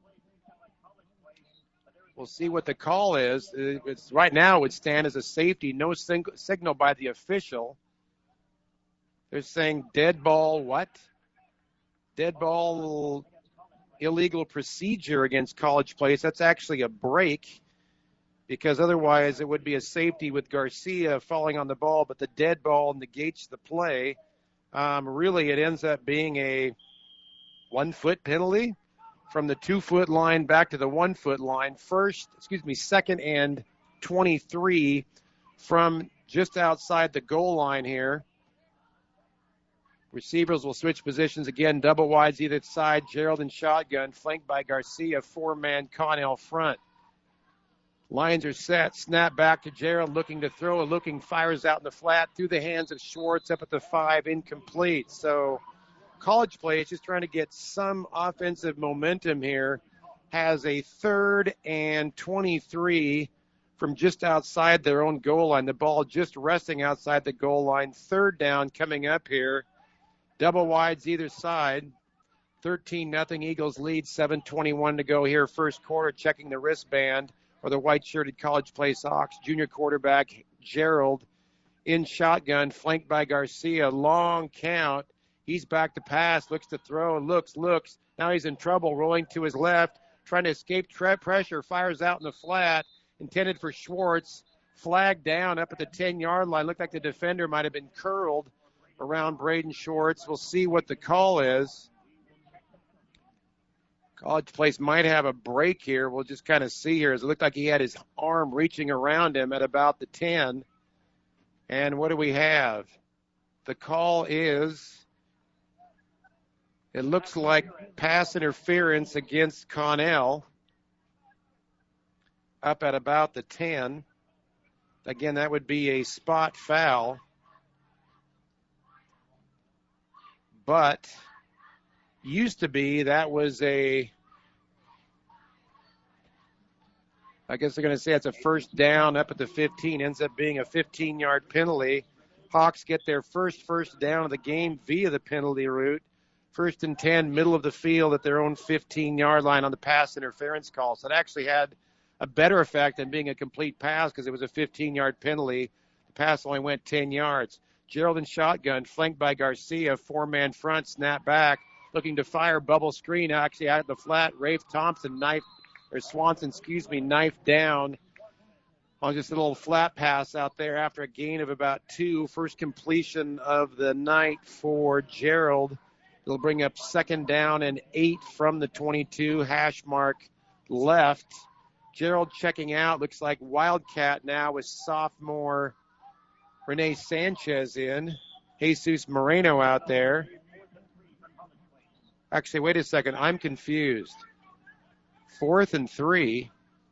We'll see what the call is. It's right now it would stand as a safety. No sing- signal by the official. They're saying dead ball what? Dead ball illegal procedure against College Place. That's actually a break because otherwise it would be a safety with Garcia falling on the ball, but the dead ball negates the play. Um, really, it ends up being a one-foot penalty. From the two-foot line back to the one-foot line. First, excuse me, second and twenty-three from just outside the goal line here. Receivers will switch positions again, double wides either side. Gerald in shotgun, flanked by Garcia, four-man Connell front. Lines are set. Snap back to Gerald, looking to throw. Looking, fires out in the flat through the hands of Schwartz up at the five, incomplete. So College Place just trying to get some offensive momentum here. Has a third and twenty-three from just outside their own goal line. The ball just resting outside the goal line. Third down coming up here. Double wides either side. thirteen nothing Eagles lead. seven twenty-one to go here first quarter. Checking the wristband or the white-shirted College Place Hawks. Junior quarterback Gerald in shotgun, flanked by Garcia. Long count. He's back to pass, looks to throw, looks, looks. Now he's in trouble, rolling to his left, trying to escape tra- pressure, fires out in the flat, intended for Schwartz. Flag down up at the ten-yard line. Looked like the defender might have been curled around Braden Schwartz. We'll see what the call is. College Place might have a break here. We'll just kind of see here. It looked like he had his arm reaching around him at about the ten. And what do we have? The call is It looks like pass interference against Connell up at about the ten. Again, that would be a spot foul. But used to be that was a, I guess they're going to say it's a first down up at the fifteen. Ends up being a fifteen-yard penalty. Hawks get their first first down of the game via the penalty route. First and ten, middle of the field at their own fifteen-yard line on the pass interference call. So it actually had a better effect than being a complete pass because it was a fifteen-yard penalty. The pass only went ten yards. Gerald in shotgun, flanked by Garcia, four-man front, snap back, looking to fire, bubble screen, actually out of the flat. Rafe Thompson, knife, or Swanson, excuse me, knife down on just a little flat pass out there after a gain of about two. First completion of the night for Gerald. It'll bring up second down and eight from the twenty-two, hash mark left. Gerald checking out. Looks like Wildcat now with sophomore Rene Sanchez in. Jesus Moreno out there. Actually, wait a second. I'm confused. Fourth and three.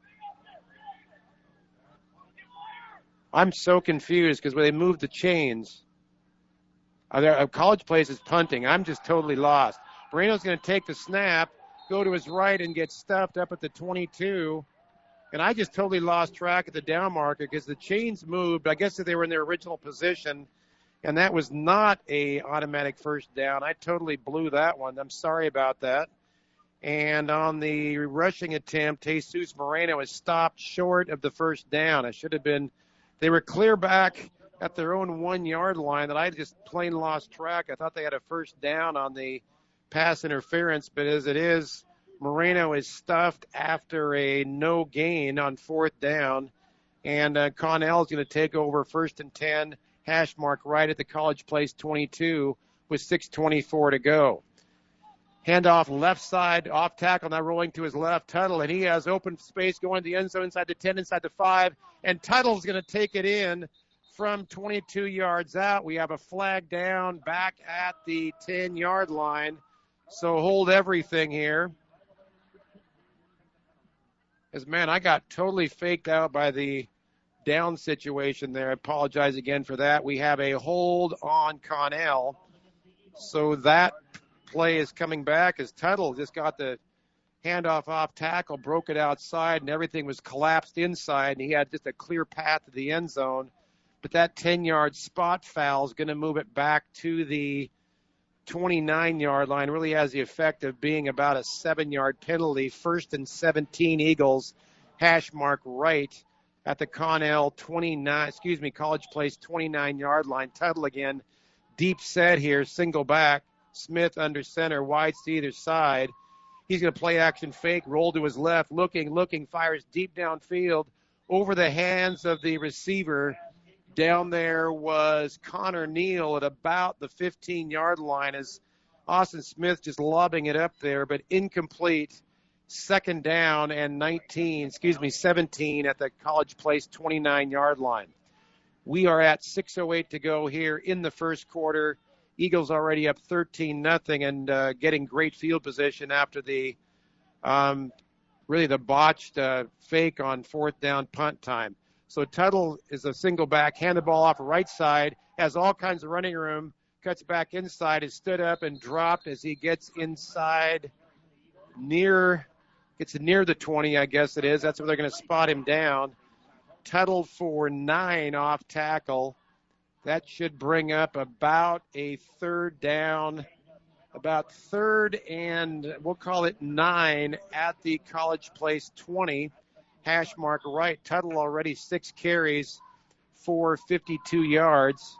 I'm so confused because when they moved the chains, uh, there, uh, College Place is punting. I'm just totally lost. Moreno's going to take the snap, go to his right, and get stuffed up at the twenty-two. And I just totally lost track of the down marker because the chains moved. I guess that they were in their original position, and that was not a automatic first down. I totally blew that one. I'm sorry about that. And on the rushing attempt, Jesus Moreno is stopped short of the first down. I should have been – they were clear back at their own one-yard line that I just plain lost track. I thought they had a first down on the pass interference, but as it is, Moreno is stuffed after a no gain on fourth down, and uh, Connell is going to take over first and ten, hash mark right at the College Place twenty-two with six twenty-four to go. Handoff left side, off tackle, now rolling to his left, Tuttle, and he has open space going to the end zone inside the ten, inside the five, and Tuttle's going to take it in from twenty-two yards out. We have a flag down back at the ten-yard line, so hold everything here. As, man, I got totally faked out by the down situation there. I apologize again for that. We have a hold on Connell. So that play is coming back as Tuttle just got the handoff off tackle, broke it outside, and everything was collapsed inside, and he had just a clear path to the end zone. But that ten-yard spot foul is going to move it back to the twenty-nine-yard line. Really has the effect of being about a seven-yard penalty. First and seventeen, Eagles, hash mark right at the Connell twenty-nine, excuse me, College Place twenty-nine-yard line. Tuttle again, deep set here, single back. Smith under center, wides to either side. He's going to play action fake, roll to his left, looking, looking, fires deep downfield over the hands of the receiver. Down there was Connor Neal at about the fifteen-yard line as Austin Smith just lobbing it up there, but incomplete. Second down and nineteen, excuse me, seventeen at the College Place twenty-nine-yard line. We are at six oh eight to go here in the first quarter. Eagles already up thirteen nothing and uh, getting great field position after the um, really the botched uh, fake on fourth down punt time. So Tuttle is a single back, hand the ball off right side, has all kinds of running room, cuts back inside, is stood up and dropped as he gets inside near, gets near the twenty, I guess it is. That's where they're going to spot him down. Tuttle for nine off tackle. That should bring up about a third down, about third and we'll call it nine at the College Place twenty. Hash mark right. Tuttle already six carries for fifty-two yards.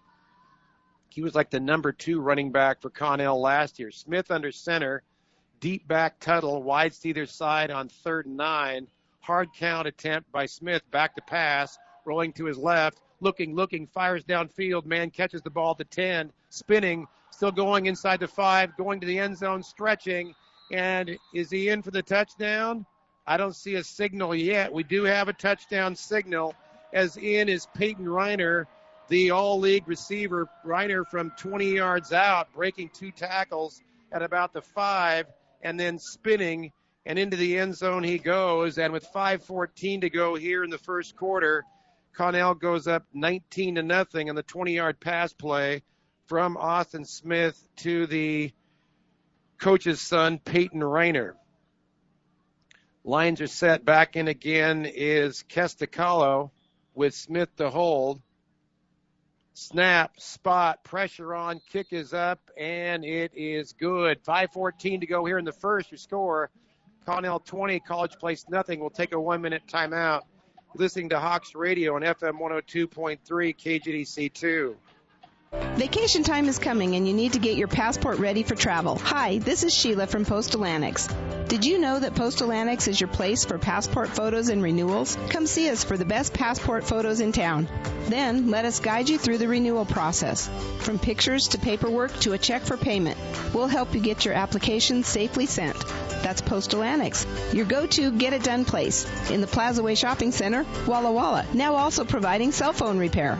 He was like the number two running back for Connell last year. Smith under center. Deep back Tuttle. Wides to either side on third and nine. Hard count attempt by Smith. Back to pass. Rolling to his left. Looking, looking. Fires downfield. Man catches the ball at the ten. Spinning. Still going inside the five. Going to the end zone. Stretching. And is he in for the touchdown? I don't see a signal yet. We do have a touchdown signal, as in is Peyton Reiner, the all-league receiver. Reiner from twenty yards out, breaking two tackles at about the five, and then spinning, and into the end zone he goes. And with five fourteen to go here in the first quarter, Connell goes up nineteen to nothing on the twenty-yard pass play from Austin Smith to the coach's son, Peyton Reiner. Lines are set. Back in again is Kestacalo with Smith to hold. Snap, spot, pressure on, kick is up, and it is good. five fourteen to go here in the first. Your score, Connell twenty, College Place nothing. We'll take a one-minute timeout. Listening to Hawks Radio on F M one oh two point three, K G D C two. Vacation time is coming and you need to get your passport ready for travel. Hi, this is Sheila from Postal Annex. Did you know that Postal Annex is your place for passport photos and renewals? Come see us for the best passport photos in town. Then let us guide you through the renewal process. From pictures to paperwork to a check for payment, we'll help you get your application safely sent. That's Postal Annex, your go-to get-it-done place in the Plaza Way Shopping Center, Walla Walla, now also providing cell phone repair.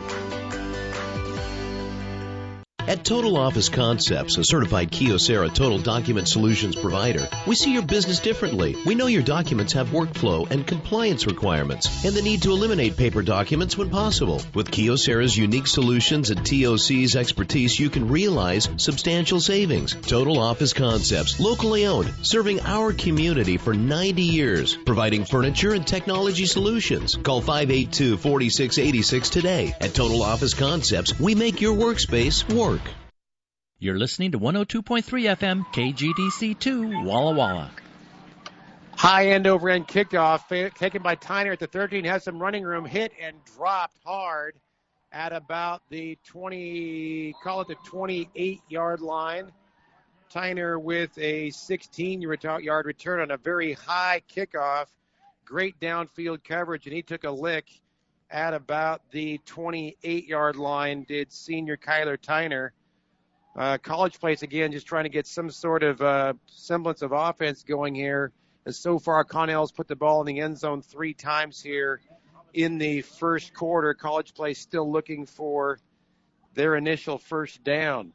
At Total Office Concepts, a certified Kyocera Total Document Solutions provider, we see your business differently. We know your documents have workflow and compliance requirements and the need to eliminate paper documents when possible. With Kyocera's unique solutions and T O C's expertise, you can realize substantial savings. Total Office Concepts, locally owned, serving our community for ninety years, providing furniture and technology solutions. Call five eight two, four six eight six today. At Total Office Concepts, we make your workspace work. You're listening to one oh two point three F M, K G D C two, Walla Walla. High end over end kickoff taken by Tyner at the thirteen, has some running room, hit and dropped hard at about the twenty, call it the twenty-eight yard line. Tyner with a sixteen yard return on a very high kickoff. Great downfield coverage, and he took a lick at about the twenty-eight yard line, did senior Kyler Tyner. Uh, College Place, again, just trying to get some sort of uh, semblance of offense going here. As so far, Connell's put the ball in the end zone three times here in the first quarter. College Place still looking for their initial first down.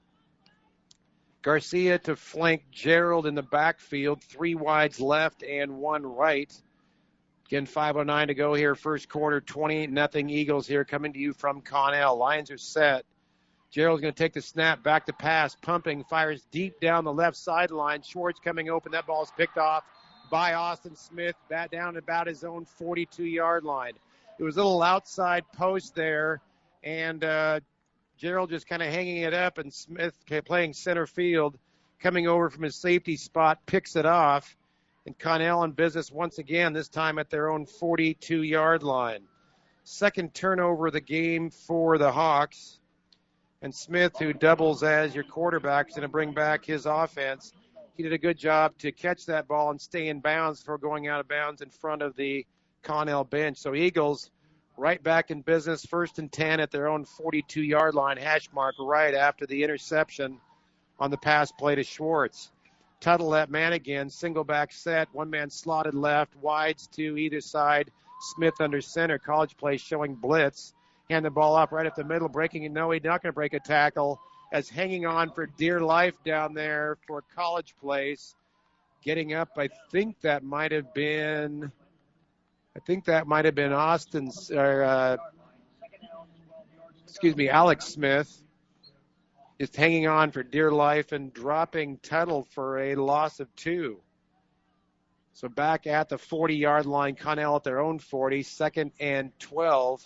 Garcia to flank Gerald in the backfield, three wides left and one right. Again, five oh nine to go here, first quarter, twenty-eight nothing Eagles here coming to you from Connell. Lines are set. Gerald's going to take the snap, back to pass, pumping, fires deep down the left sideline. Schwartz coming open. That ball is picked off by Austin Smith, bat down about his own forty-two yard line. It was a little outside post there, and uh, Gerald just kind of hanging it up, and Smith playing center field, coming over from his safety spot, picks it off. And Connell in business once again, this time at their own forty-two yard line. Second turnover of the game for the Hawks. And Smith, who doubles as your quarterback, is going to bring back his offense. He did a good job to catch that ball and stay in bounds before going out of bounds in front of the Connell bench. So Eagles right back in business, first and ten at their own forty-two yard line, hash mark right after the interception on the pass play to Schwartz. Tuttle that man again, single back set, one man slotted left, wides to either side, Smith under center. College Place showing blitz. Hand the ball up right up the middle, breaking it. No, he's not going to break a tackle, as hanging on for dear life down there for College Place. Getting up, I think that might have been, I think that might have been Austin's, or, uh, excuse me, Alex Smith. Just hanging on for dear life and dropping Tuttle for a loss of two. So back at the forty yard line, Connell at their own forty, second and twelve.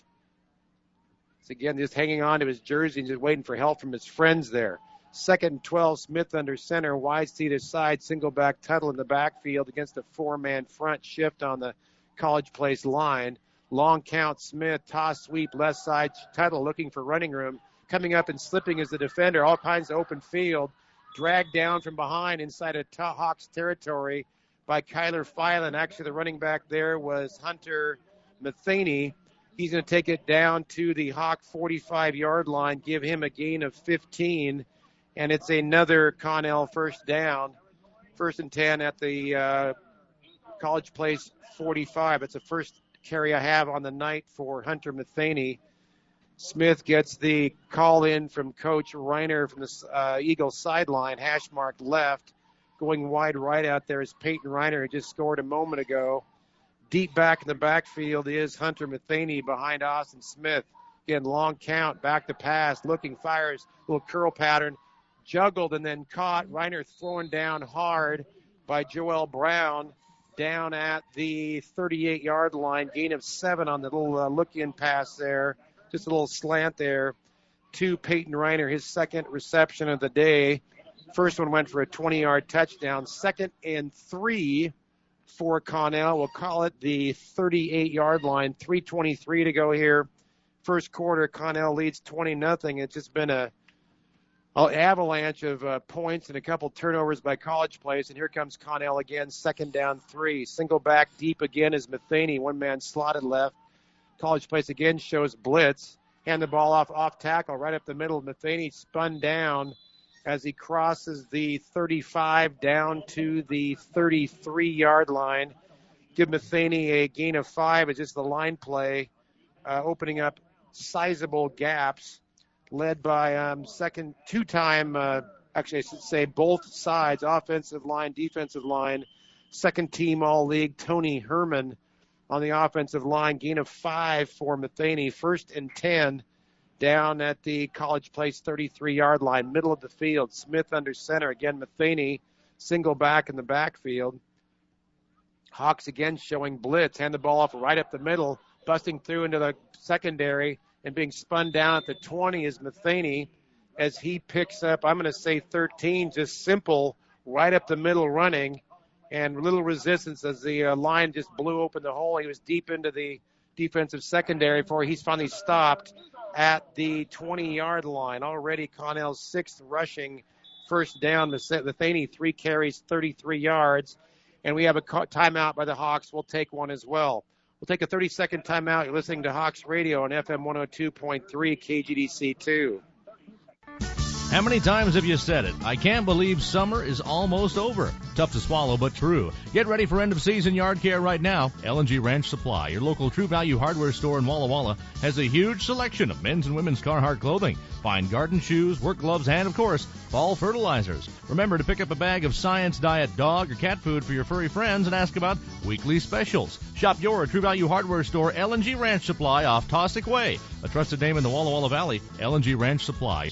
So again, just hanging on to his jersey and just waiting for help from his friends there. Second and twelve, Smith under center, wide to either side, single back Tuttle in the backfield against a four-man front shift on the College Place line. Long count, Smith, toss sweep, left side, Tuttle looking for running room. Coming up and slipping as the defender, all kinds of open field. Dragged down from behind inside of Hawks territory by Kyler Filan. Actually, the running back there was Hunter Matheny. He's going to take it down to the Hawk forty-five yard line, give him a gain of fifteen, and it's another Connell first down. First and ten at the uh, College Place forty-five. It's the first carry I have on the night for Hunter Matheny. Smith gets the call in from Coach Reiner from the uh, Eagles sideline, hash mark left, Going wide right out there is Peyton Reiner, who just scored a moment ago. Deep back in the backfield is Hunter Matheny behind Austin Smith. Again, long count, back to pass, looking, fires, little curl pattern, juggled and then caught. Reiner thrown down hard by Joel Brown down at the thirty-eight-yard line. Gain of seven on the little uh, look-in pass there. Just a little slant there to Peyton Reiner, his second reception of the day. First one went for a twenty-yard touchdown. Second and three for Connell. We'll call it the thirty-eight-yard line. three twenty-three to go here. First quarter, Connell leads twenty nothing. It's just been a an avalanche of uh, points and a couple turnovers by College Place. And here comes Connell again, second down three. Single back deep again is Matheny. One man slotted left. College Place again shows blitz. Hand the ball off, off tackle, right up the middle. Matheny spun down as he crosses the thirty-five down to the thirty-three-yard line. Give Matheny a gain of five. It's just the line play, uh, opening up sizable gaps, led by um, second two-time, uh, actually I should say both sides, offensive line, defensive line, second-team All-League Tony Herman on the offensive line. Gain of five for Matheny. First and ten down at the College Place thirty-three-yard line, middle of the field. Smith under center. Again, Matheny single back in the backfield. Hawks again showing blitz. Hand the ball off right up the middle, busting through into the secondary and being spun down at the twenty is Matheny as he picks up, I'm going to say thirteen, just simple, right up the middle running, and little resistance as the uh, line just blew open the hole. He was deep into the defensive secondary before he's finally stopped at the twenty-yard line. Already Connell's sixth rushing first down. Matheny, three carries, thirty-three yards. And we have a timeout by the Hawks. We'll take one as well. We'll take a thirty-second timeout. You're listening to Hawks Radio on F M one oh two point three K G D C two. How many times have you said it? I can't believe summer is almost over. Tough to swallow, but true. Get ready for end-of-season yard care right now. L and G Ranch Supply, your local True Value hardware store in Walla Walla, has a huge selection of men's and women's Carhartt clothing, fine garden shoes, work gloves, and, of course, fall fertilizers. Remember to pick up a bag of Science Diet dog or cat food for your furry friends and ask about weekly specials. Shop your True Value hardware store, L and G Ranch Supply, off Tosic Way. A trusted name in the Walla Walla Valley, L and G Ranch Supply.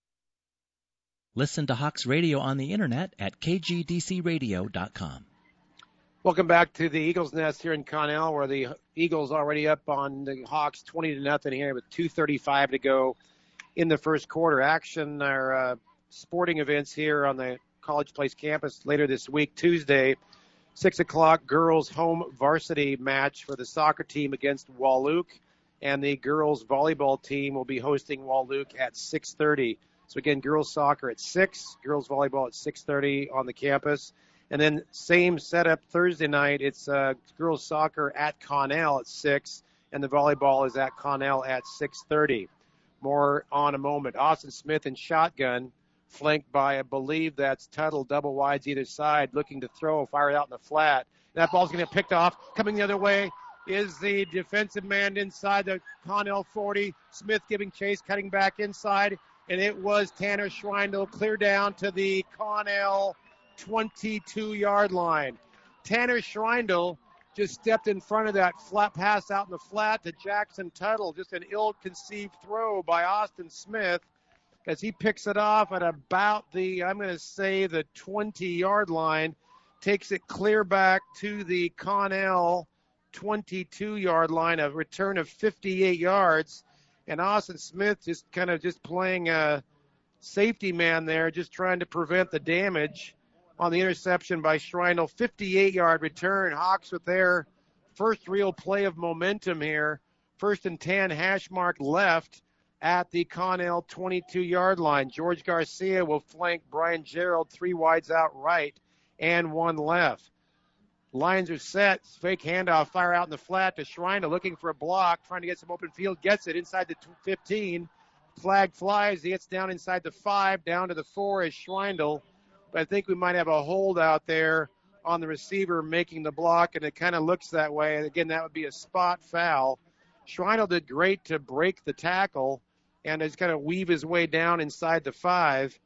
Listen to Hawks Radio on the internet at K G D C radio dot com. Welcome back to the Eagles Nest here in Connell, where the Eagles already up on the Hawks twenty to nothing here with two thirty-five to go in the first quarter. Action, our uh, sporting events here on the College Place campus later this week, Tuesday, six o'clock girls home varsity match for the soccer team against Wahluke, and the girls volleyball team will be hosting Wahluke at six thirty. So again, girls soccer at six, girls volleyball at six thirty on the campus. And then same setup Thursday night. It's uh, girls soccer at Connell at six, and the volleyball is at Connell at six thirty. More on a moment. Austin Smith in shotgun, flanked by, I believe that's Tuttle, double wides either side, looking to throw, fire out in the flat. And that ball's going to get picked off. Coming the other way is the defensive man inside the Connell forty. Smith giving chase, cutting back inside. And it was Tanner Schreindel, clear down to the Connell twenty-two-yard line. Tanner Schreindel just stepped in front of that flat pass out in the flat to Jackson Tuttle. Just an ill-conceived throw by Austin Smith as he picks it off at about the, I'm going to say, the twenty-yard line. Takes it clear back to the Connell twenty-two-yard line, a return of fifty-eight yards. And Austin Smith just kind of just playing a safety man there, just trying to prevent the damage on the interception by Schreindel. fifty-eight-yard return. Hawks with their first real play of momentum here. First and ten, hash mark left at the Connell twenty-two-yard line. George Garcia will flank Brian Gerald, three wides out right and one left. Lines are set. Fake handoff. Fire out in the flat to Schreindel, looking for a block, trying to get some open field. Gets it inside the fifteen. Flag flies. He gets down inside the five, down to the four is Schreindel. But I think we might have a hold out there on the receiver making the block, and it kind of looks that way. And again, that would be a spot foul. Schreindel did great to break the tackle and has kind of weave his way down inside the five.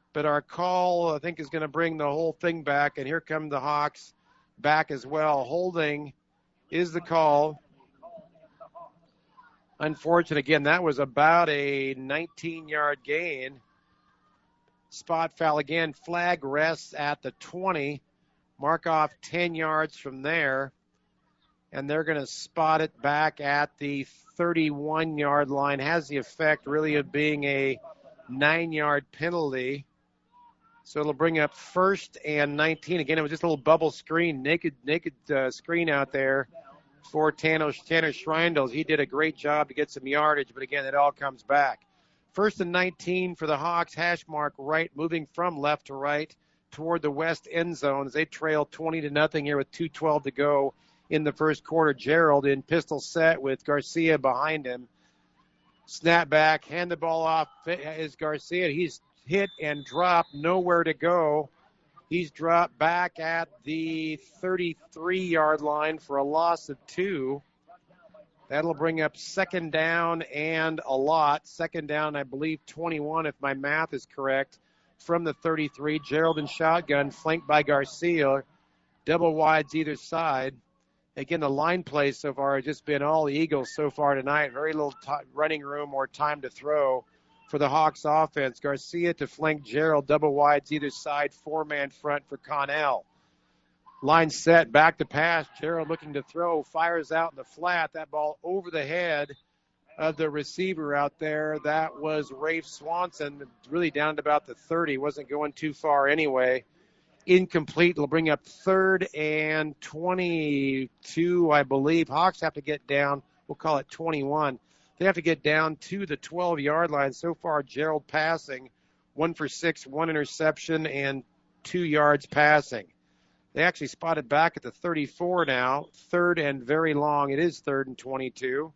but our call, I think, is going to bring the whole thing back, and here come the Hawks back as well. Holding is the call. Unfortunate. Again, that was about a nineteen-yard gain. Spot foul again. Flag rests at the twenty. Mark off ten yards from there. And they're going to spot it back at the thirty-one-yard line. Has the effect really of being a nine-yard penalty. So it'll bring up first and nineteen. Again, it was just a little bubble screen, naked naked uh, screen out there for Tanner, Tanner Schreindel. He did a great job to get some yardage, but again, it all comes back. First and nineteen for the Hawks, hash mark right, moving from left to right toward the west end zone as they trail twenty to nothing here with two twelve to go in the first quarter. Gerald in pistol set with Garcia behind him. Snap back, hand the ball off is Garcia. He's hit and dropped, nowhere to go. He's dropped back at the thirty-three-yard line for a loss of two. That'll bring up second down and a lot. Second down, I believe, twenty-one, if my math is correct, from the thirty-three. Gerald in shotgun, flanked by Garcia. Double wides either side. Again, the line play so far has just been all Eagles so far tonight. Very little t- running room or time to throw for the Hawks offense. Garcia to flank Gerald, double wides either side, four-man front for Connell. Line set, back to pass. Gerald looking to throw, fires out in the flat. That ball over the head of the receiver out there. That was Rafe Swanson, really down to about the thirty. Wasn't going too far anyway. Incomplete. It'll bring up third and twenty-two, I believe. Hawks have to get down. We'll call it twenty-one. They have to get down to the twelve-yard line. So far, Gerald passing, one for six, one interception, and two yards passing. They actually spotted back at the thirty-four now, third and very long. It is third and twenty-two.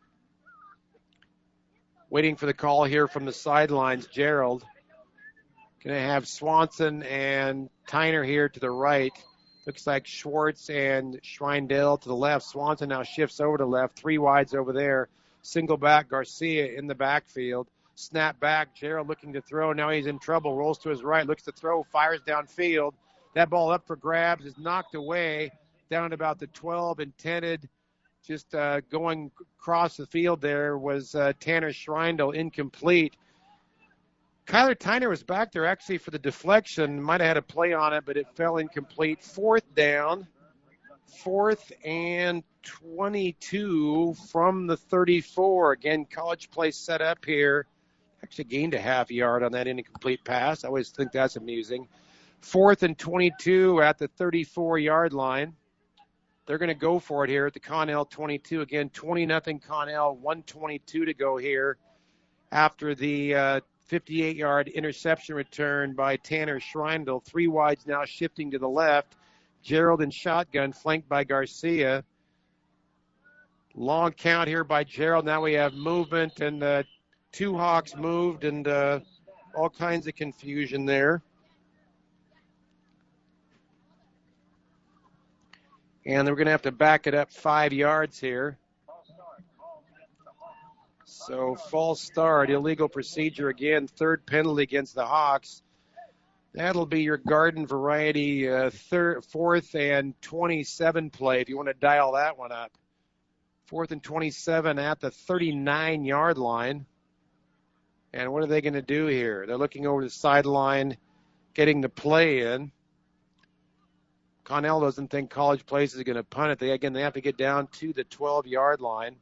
Waiting for the call here from the sidelines, Gerald. Going to have Swanson and Tyner here to the right. Looks like Schwartz and Schreindel to the left. Swanson now shifts over to left, three wides over there. Single back, Garcia in the backfield. Snap back, Gerald looking to throw. Now he's in trouble. Rolls to his right, looks to throw, fires downfield. That ball up for grabs is knocked away down at about the twelve, intended. Just uh, going across the field there was uh, Tanner Schreindel, incomplete. Kyler Tyner was back there actually for the deflection. Might have had a play on it, but it fell incomplete. Fourth down. Fourth and twenty-two from the thirty-four. Again, College Place set up here. Actually gained a half yard on that incomplete pass. I always think that's amusing. Fourth and twenty-two at the thirty-four-yard line. They're going to go for it here at the Connell twenty-two. Again, twenty nothing Connell, one twenty-two to go here after the uh, fifty-eight-yard interception return by Tanner Schreindel. Three wides now shifting to the left. Gerald in shotgun, flanked by Garcia. Long count here by Gerald. Now we have movement, and uh, two Hawks moved, and uh, all kinds of confusion there. And we're going to have to back it up five yards here. So false start, illegal procedure again, third penalty against the Hawks. That'll be your garden variety uh, third, fourth and twenty-seven play if you want to dial that one up. Fourth and twenty-seven at the thirty-nine-yard line. And what are they going to do here? They're looking over the sideline, getting the play in. Connell doesn't think College Place is going to punt it. They, again, they have to get down to the twelve-yard line.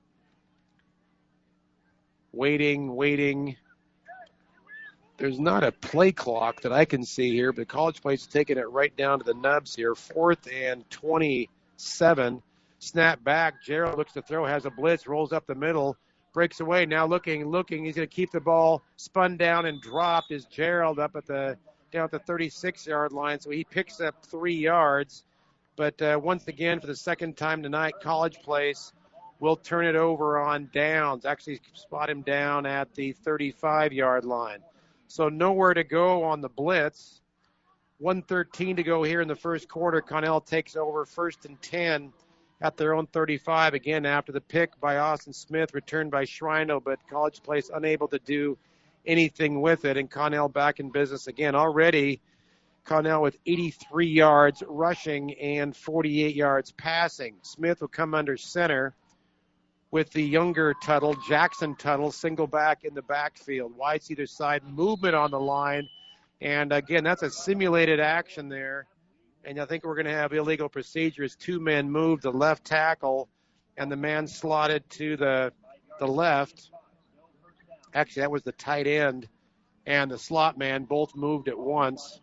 Waiting, waiting. There's not a play clock that I can see here, but College Place is taking it right down to the nubs here. Fourth and twenty-seven. Snap back. Gerald looks to throw, has a blitz, rolls up the middle, breaks away. Now looking, looking. He's going to keep the ball spun down and dropped is Gerald up at the down at the thirty-six-yard line. So he picks up three yards. But uh, once again, for the second time tonight, College Place will turn it over on downs. Actually spot him down at the thirty-five-yard line. So nowhere to go on the blitz. one thirteen to go here in the first quarter. Connell takes over first and ten at their own thirty-five. Again, after the pick by Austin Smith, returned by Schreindel, but College Place unable to do anything with it. And Connell back in business again. Already Connell with eighty-three yards rushing and forty-eight yards passing. Smith will come under center with the younger Tuttle, Jackson Tuttle, single back in the backfield. Wides either side, movement on the line. And again, that's a simulated action there. And I think we're going to have illegal procedures. Two men move, the left tackle and the man slotted to the the left. Actually, that was the tight end and the slot man both moved at once.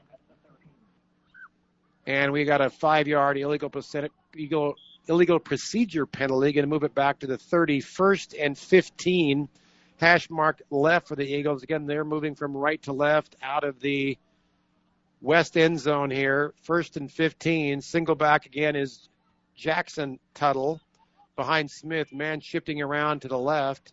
And we got a five-yard illegal, illegal, illegal procedure penalty. Going to move it back to the thirty-first and fifteen. Hash mark left for the Eagles. Again, they're moving from right to left out of the west end zone here. First and fifteen. Single back again is Jackson Tuttle behind Smith. Man shifting around to the left.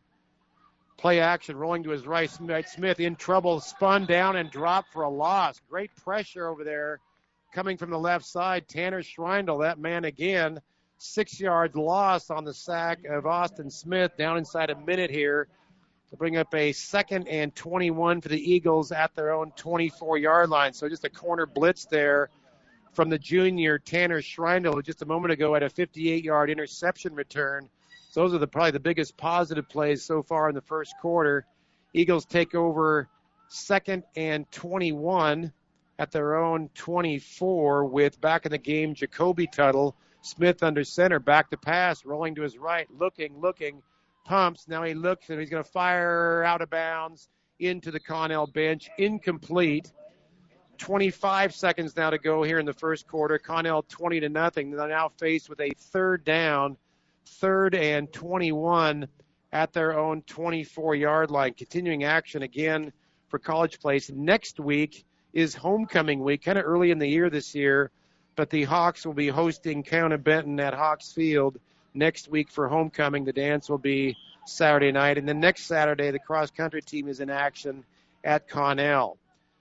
Play action, rolling to his right. Smith in trouble, spun down and dropped for a loss. Great pressure over there coming from the left side. Tanner Schreindel, that man again. Six yards loss on the sack of Austin Smith. Down inside a minute here to bring up a second and twenty-one for the Eagles at their own twenty-four-yard line. So just a corner blitz there from the junior Tanner Schreindel, who just a moment ago had a fifty-eight-yard interception return. So those are the, probably the biggest positive plays so far in the first quarter. Eagles take over second and twenty-one at their own twenty-four with back in the game Jacoby Tuttle. Smith under center, back to pass, rolling to his right, looking, looking, pumps. Now he looks and he's going to fire out of bounds into the Connell bench. Incomplete. twenty-five seconds now to go here in the first quarter. Connell twenty to nothing. They're now faced with a third down, third and twenty-one at their own twenty-four-yard line. Continuing action again for College Place. Next week is homecoming week, kind of early in the year this year, but the Hawks will be hosting County Benton at Hawks Field next week for homecoming. The dance will be Saturday night, and then next Saturday the cross-country team is in action at Connell.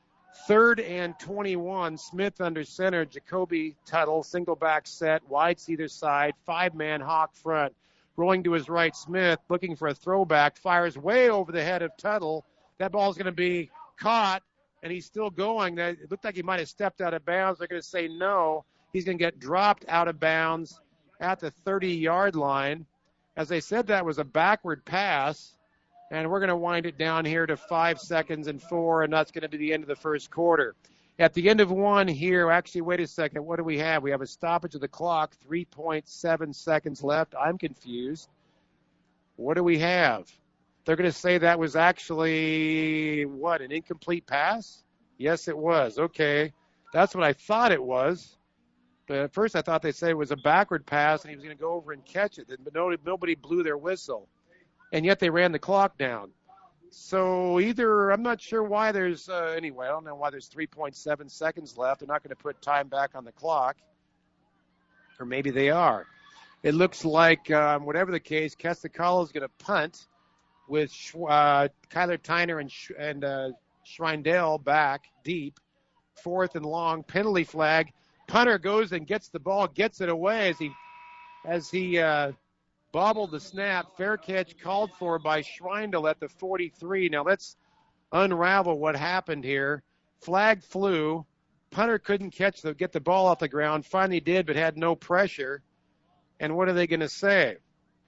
Third and twenty-one, Smith under center, Jacoby Tuttle, single back set, wides either side, five-man Hawk front. Rolling to his right, Smith looking for a throwback, fires way over the head of Tuttle. That ball's going to be caught, and he's still going. It looked like he might have stepped out of bounds. They're going to say no. He's going to get dropped out of bounds at the thirty-yard line. As I said, that was a backward pass. And we're going to wind it down here to five seconds and four, and that's going to be the end of the first quarter. At the end of one here, actually, wait a second. What do we have? We have a stoppage of the clock, three point seven seconds left. I'm confused. What do we have? They're going to say that was actually, what, an incomplete pass? Yes, it was. Okay. That's what I thought it was. But at first I thought they said it was a backward pass, and he was going to go over and catch it. But nobody, nobody blew their whistle. And yet they ran the clock down. So either, I'm not sure why there's, uh, anyway, I don't know why there's three point seven seconds left. They're not going to put time back on the clock. Or maybe they are. It looks like, um, whatever the case, Kestakalo is going to punt with uh, Kyler Tyner and, Sh- and uh, Schreindel back deep. Fourth and long, penalty flag. Punter goes and gets the ball, gets it away as he, as he, uh, bobbled the snap. Fair catch called for by Schreindel at the forty-three. Now let's unravel what happened here. Flag flew. Punter couldn't catch the get the ball off the ground. Finally did, but had no pressure. And what are they going to say?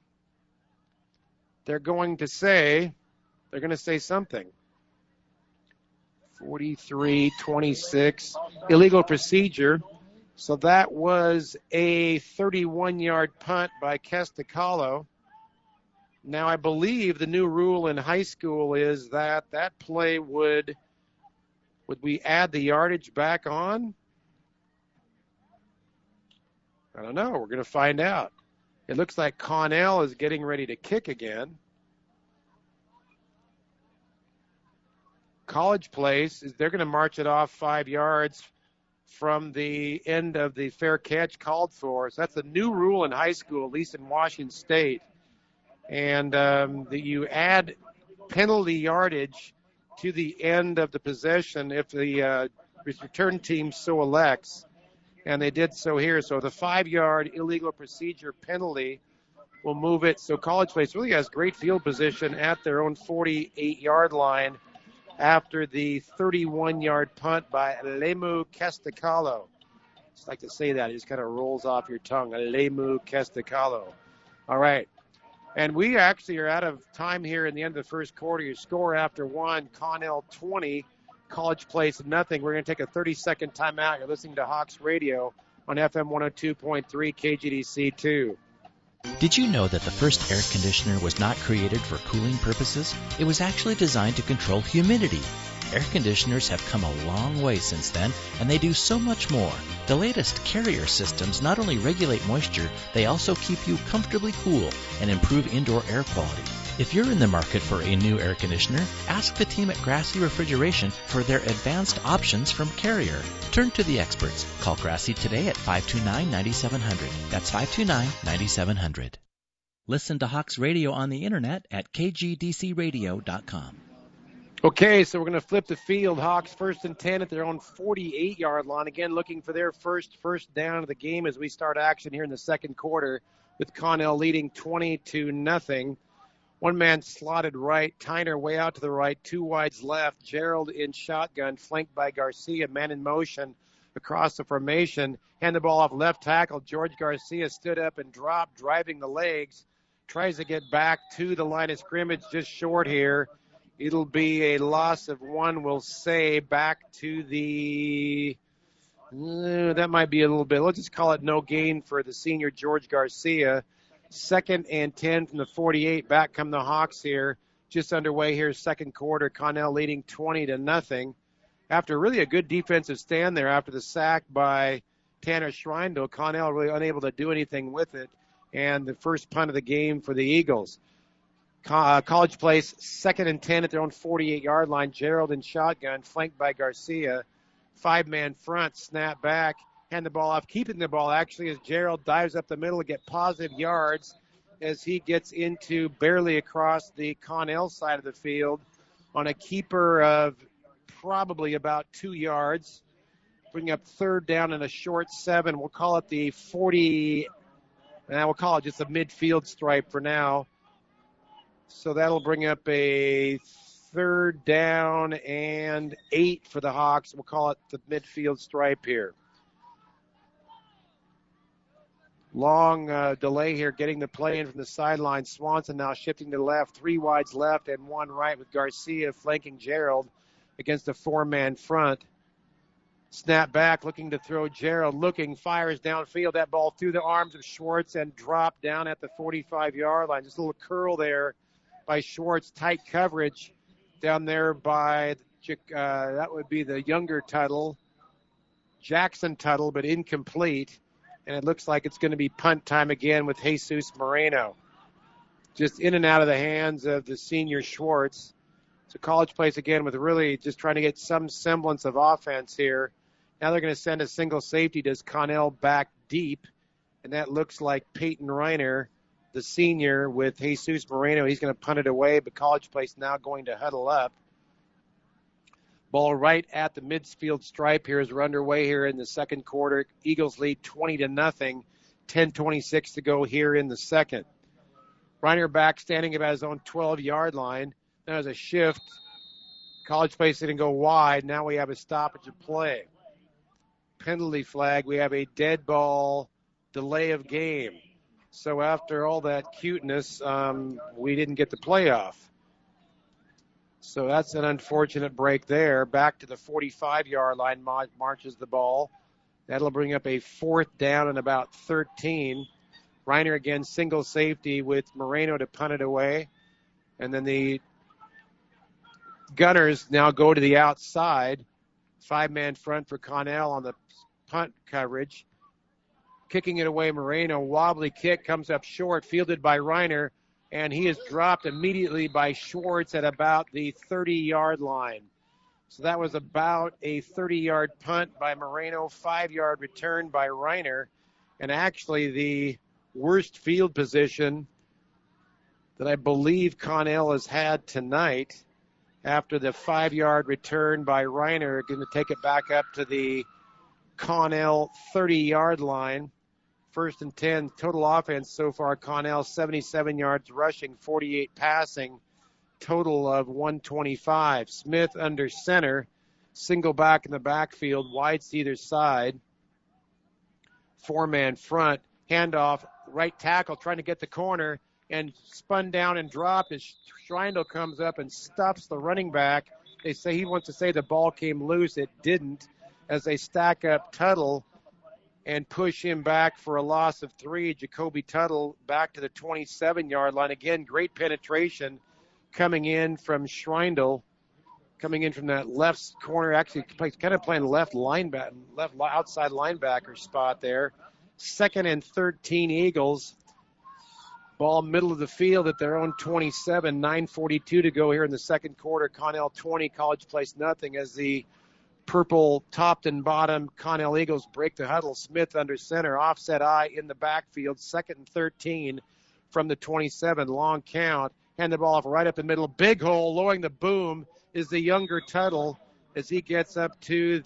They're going to say, they're going to say something. forty-three twenty-six. Illegal procedure. So that was a thirty-one-yard punt by Kestakalo. Now, I believe the new rule in high school is that that play would, would we add the yardage back on? I don't know. We're going to find out. It looks like Connell is getting ready to kick again. College Place, they're going to march it off five yards from the end of the fair catch called for. So that's a new rule in high school, at least in Washington State. And um, the, you add penalty yardage to the end of the possession if the uh, return team so elects. And they did so here. So the five-yard illegal procedure penalty will move it. So College Place really has great field position at their own forty-eight-yard line. after the thirty-one-yard punt by Lemu Kestacalo. Just like to say that. It just kind of rolls off your tongue. Lemu Kestacalo. All right. And we actually are out of time here in the end of the first quarter. Your score after one, Connell twenty, College Place nothing. We're going to take a thirty-second timeout. You're listening to Hawks Radio on F M one oh two point three K G D C two. Did you know that the first air conditioner was not created for cooling purposes? It was actually designed to control humidity. Air conditioners have come a long way since then, and they do so much more. The latest Carrier systems not only regulate moisture, they also keep you comfortably cool and improve indoor air quality. If you're in the market for a new air conditioner, ask the team at Grassy Refrigeration for their advanced options from Carrier. Turn to the experts. Call Grassy today at five two nine, nine seven zero zero. That's five two nine, nine seven zero zero. Listen to Hawks Radio on the internet at k g d c radio dot com. Okay, so we're going to flip the field. Hawks first and ten at their own forty-eight-yard line. Again, looking for their first first down of the game as we start action here in the second quarter with Connell leading twenty to nothing. One man slotted right, Tyner way out to the right, two wides left, Gerald in shotgun, flanked by Garcia, man in motion across the formation. Hand the ball off left tackle. George Garcia stood up and dropped, driving the legs. Tries to get back to the line of scrimmage, just short here. It'll be a loss of one, we'll say, back to the, uh, that might be a little bit, let's just call it no gain for the senior George Garcia. Second and ten from the forty-eight. Back come the Hawks here. Just underway here, second quarter. Connell leading twenty to nothing. After really a good defensive stand there after the sack by Tanner Schreindel, Connell really unable to do anything with it. And the first punt of the game for the Eagles. Uh, College Place, second and ten at their own forty-eight-yard line. Gerald in shotgun, flanked by Garcia. Five-man front, snap back. Hand the ball off, keeping the ball actually as Gerald dives up the middle to get positive yards as he gets into barely across the Connell side of the field on a keeper of probably about two yards. Bring up third down and a short seven. We'll call it the forty, and we'll call it just a midfield stripe for now. So that'll bring up a third down and eight for the Hawks. We'll call it the midfield stripe here. Long uh, delay here getting the play in from the sideline. Swanson now shifting to the left. Three wides left and one right with Garcia flanking Gerald against a four-man front. Snap back, looking to throw. Gerald looking, fires downfield. That ball through the arms of Schwartz and dropped down at the forty-five-yard line. Just a little curl there by Schwartz. Tight coverage down there by, uh, that would be the younger Tuttle. Jackson Tuttle, but incomplete. And it looks like it's going to be punt time again with Jesus Moreno. Just in and out of the hands of the senior Schwartz. So College Place again with really just trying to get some semblance of offense here. Now they're going to send a single safety to Connell back deep. And that looks like Peyton Reiner, the senior, with Jesus Moreno. He's going to punt it away, but College Place now going to huddle up. Ball right at the midfield stripe here as we're underway here in the second quarter. Eagles lead twenty to nothing. ten twenty-six to go here in the second. Reiner back standing about his own twelve-yard line. There's a shift. College Place didn't go wide. Now we have a stoppage of play. Penalty flag. We have a dead ball delay of game. So after all that cuteness, um, we didn't get the playoff. So that's an unfortunate break there. Back to the forty-five-yard line marches the ball. That'll bring up a fourth down and about thirteen. Reiner again, single safety with Moreno to punt it away. And then the Gunners now go to the outside. Five-man front for Connell on the punt coverage. Kicking it away, Moreno. Wobbly kick comes up short, fielded by Reiner. And he is dropped immediately by Schwartz at about the thirty-yard line. So that was about a thirty-yard punt by Moreno, five-yard return by Reiner, and actually the worst field position that I believe Connell has had tonight after the five-yard return by Reiner. Going to take it back up to the Connell thirty-yard line. First and ten, total offense so far, Connell, seventy-seven yards rushing, forty-eight passing. total of one twenty-five. Smith under center, single back in the backfield, wides to either side. Four-man front, handoff, right tackle trying to get the corner and spun down and dropped as Schreindel comes up and stuffs the running back. They say he wants to say the ball came loose. It didn't, as they stack up Tuttle and push him back for a loss of three. Jacoby Tuttle back to the twenty-seven-yard line. Again, great penetration coming in from Schreindel, coming in from that left corner, actually kind of playing left linebacker, left outside linebacker spot there. Second and thirteen Eagles. Ball middle of the field at their own twenty-seven, nine forty-two to go here in the second quarter. Connell twenty, College Place nothing, as the purple topped and bottom Connell Eagles break the huddle. Smith under center, offset eye in the backfield. Second and thirteen from the twenty-seven, long count. Hand the ball off right up the middle. Big hole, lowering the boom is the younger Tuttle as he gets up to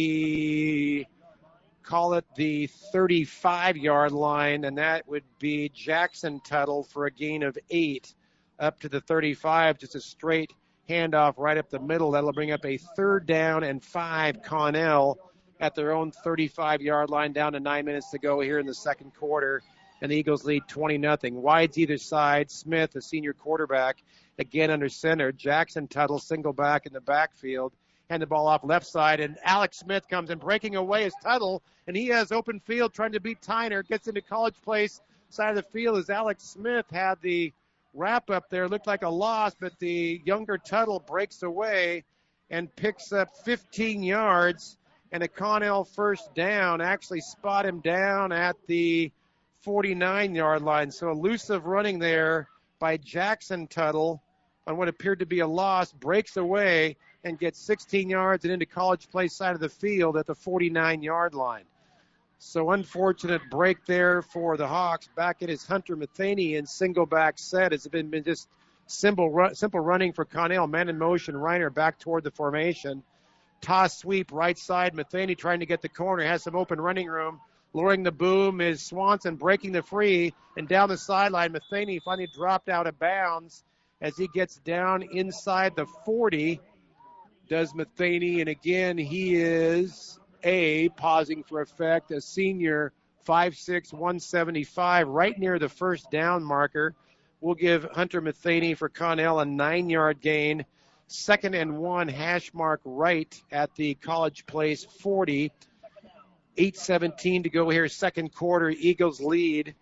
the, call it the thirty-five-yard line, and that would be Jackson Tuttle for a gain of eight up to the thirty-five. Just a straight handoff right up the middle. That'll bring up a third down and five Connell at their own thirty-five-yard line, down to nine minutes to go here in the second quarter. And the Eagles lead twenty nothing. Wides either side. Smith, the senior quarterback, again under center. Jackson Tuttle, single back in the backfield. Hand the ball off left side, and Alex Smith comes in. Breaking away is Tuttle, and he has open field trying to beat Tyner. Gets into College Place side of the field as Alex Smith had the wrap up there. Looked like a loss, but the younger Tuttle breaks away and picks up fifteen yards and a Connell first down. Actually spot him down at the forty-nine-yard line. So elusive running there by Jackson Tuttle on what appeared to be a loss. Breaks away and gets sixteen yards and into College Place side of the field at the forty-nine-yard line. So unfortunate break there for the Hawks. Back it is Hunter Matheny in single back set. It's been, been just simple, run, simple running for Connell. Man in motion. Reiner back toward the formation. Toss sweep right side. Matheny trying to get the corner. Has some open running room. Lowering the boom is Swanson breaking the free. And down the sideline, Matheny finally dropped out of bounds as he gets down inside the forty. Does Matheny, and again, he is a, pausing for effect, a senior, five six, one seventy-five, right near the first down marker. We'll give Hunter Matheny for Connell a nine-yard gain. Second and one, hash mark right at the College Place forty. eight seventeen to go here, second quarter. Eagles lead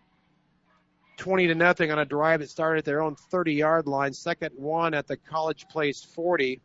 twenty to nothing on a drive that started at their own thirty-yard line. Second one at the College Place forty.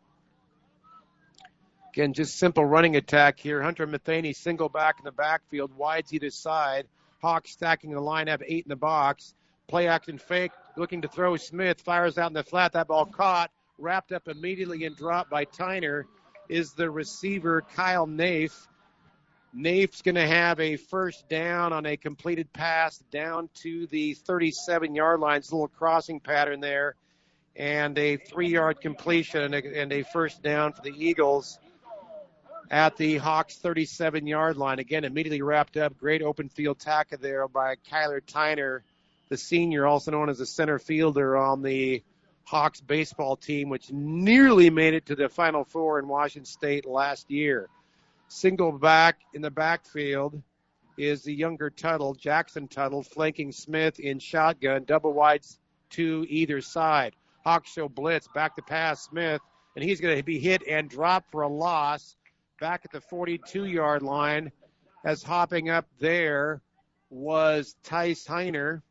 Again, just simple running attack here. Hunter Matheny single back in the backfield, wides either side. Hawks stacking the line, have eight in the box. Play action fake, looking to throw. Smith fires out in the flat. That ball caught, wrapped up immediately and dropped by Tyner is the receiver, Kyle Naif. Naif's going to have a first down on a completed pass down to the thirty-seven-yard line. It's a little crossing pattern there. And a three-yard completion and a, and a first down for the Eagles at the Hawks thirty-seven-yard line. Again, immediately wrapped up. Great open field tackle there by Kyler Tyner, the senior, also known as a center fielder on the Hawks baseball team, which nearly made it to the Final Four in Washington State last year. Single back in the backfield is the younger Tuttle, Jackson Tuttle, flanking Smith in shotgun, double wides to either side. Hawks show blitz, back to pass Smith, and he's going to be hit and drop for a loss back at the forty-two-yard line, as hopping up there was Tice Heiner.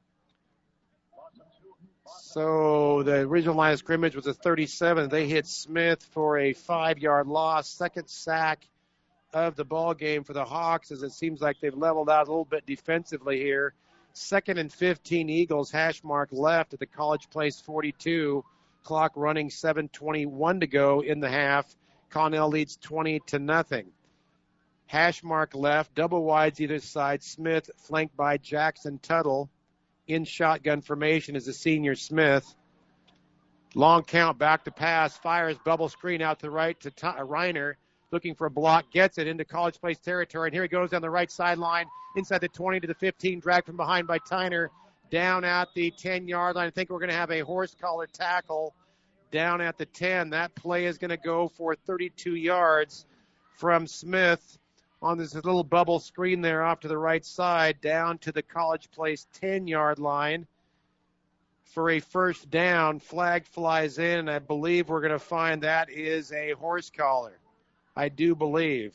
So the original line of scrimmage was a thirty-seven. They hit Smith for a five-yard loss. Second sack of the ball game for the Hawks, as it seems like they've leveled out a little bit defensively here. Second and fifteen, Eagles, hash mark left at the College Place forty-two. Clock running, seven twenty-one to go in the half. Connell leads twenty to nothing. Hash mark left, double wides either side. Smith flanked by Jackson Tuttle. In shotgun formation is the senior Smith. Long count, back to pass, fires, bubble screen out to the right to T- Reiner. Looking for a block, gets it into College Place territory, and here he goes down the right sideline, inside the twenty to the fifteen, dragged from behind by Tyner, down at the ten-yard line. I think we're going to have a horse collar tackle down at the ten. That play is going to go for thirty-two yards from Smith on this little bubble screen there off to the right side, down to the College Place ten-yard line for a first down. Flag flies in, and I believe we're going to find that is a horse collar. I do believe.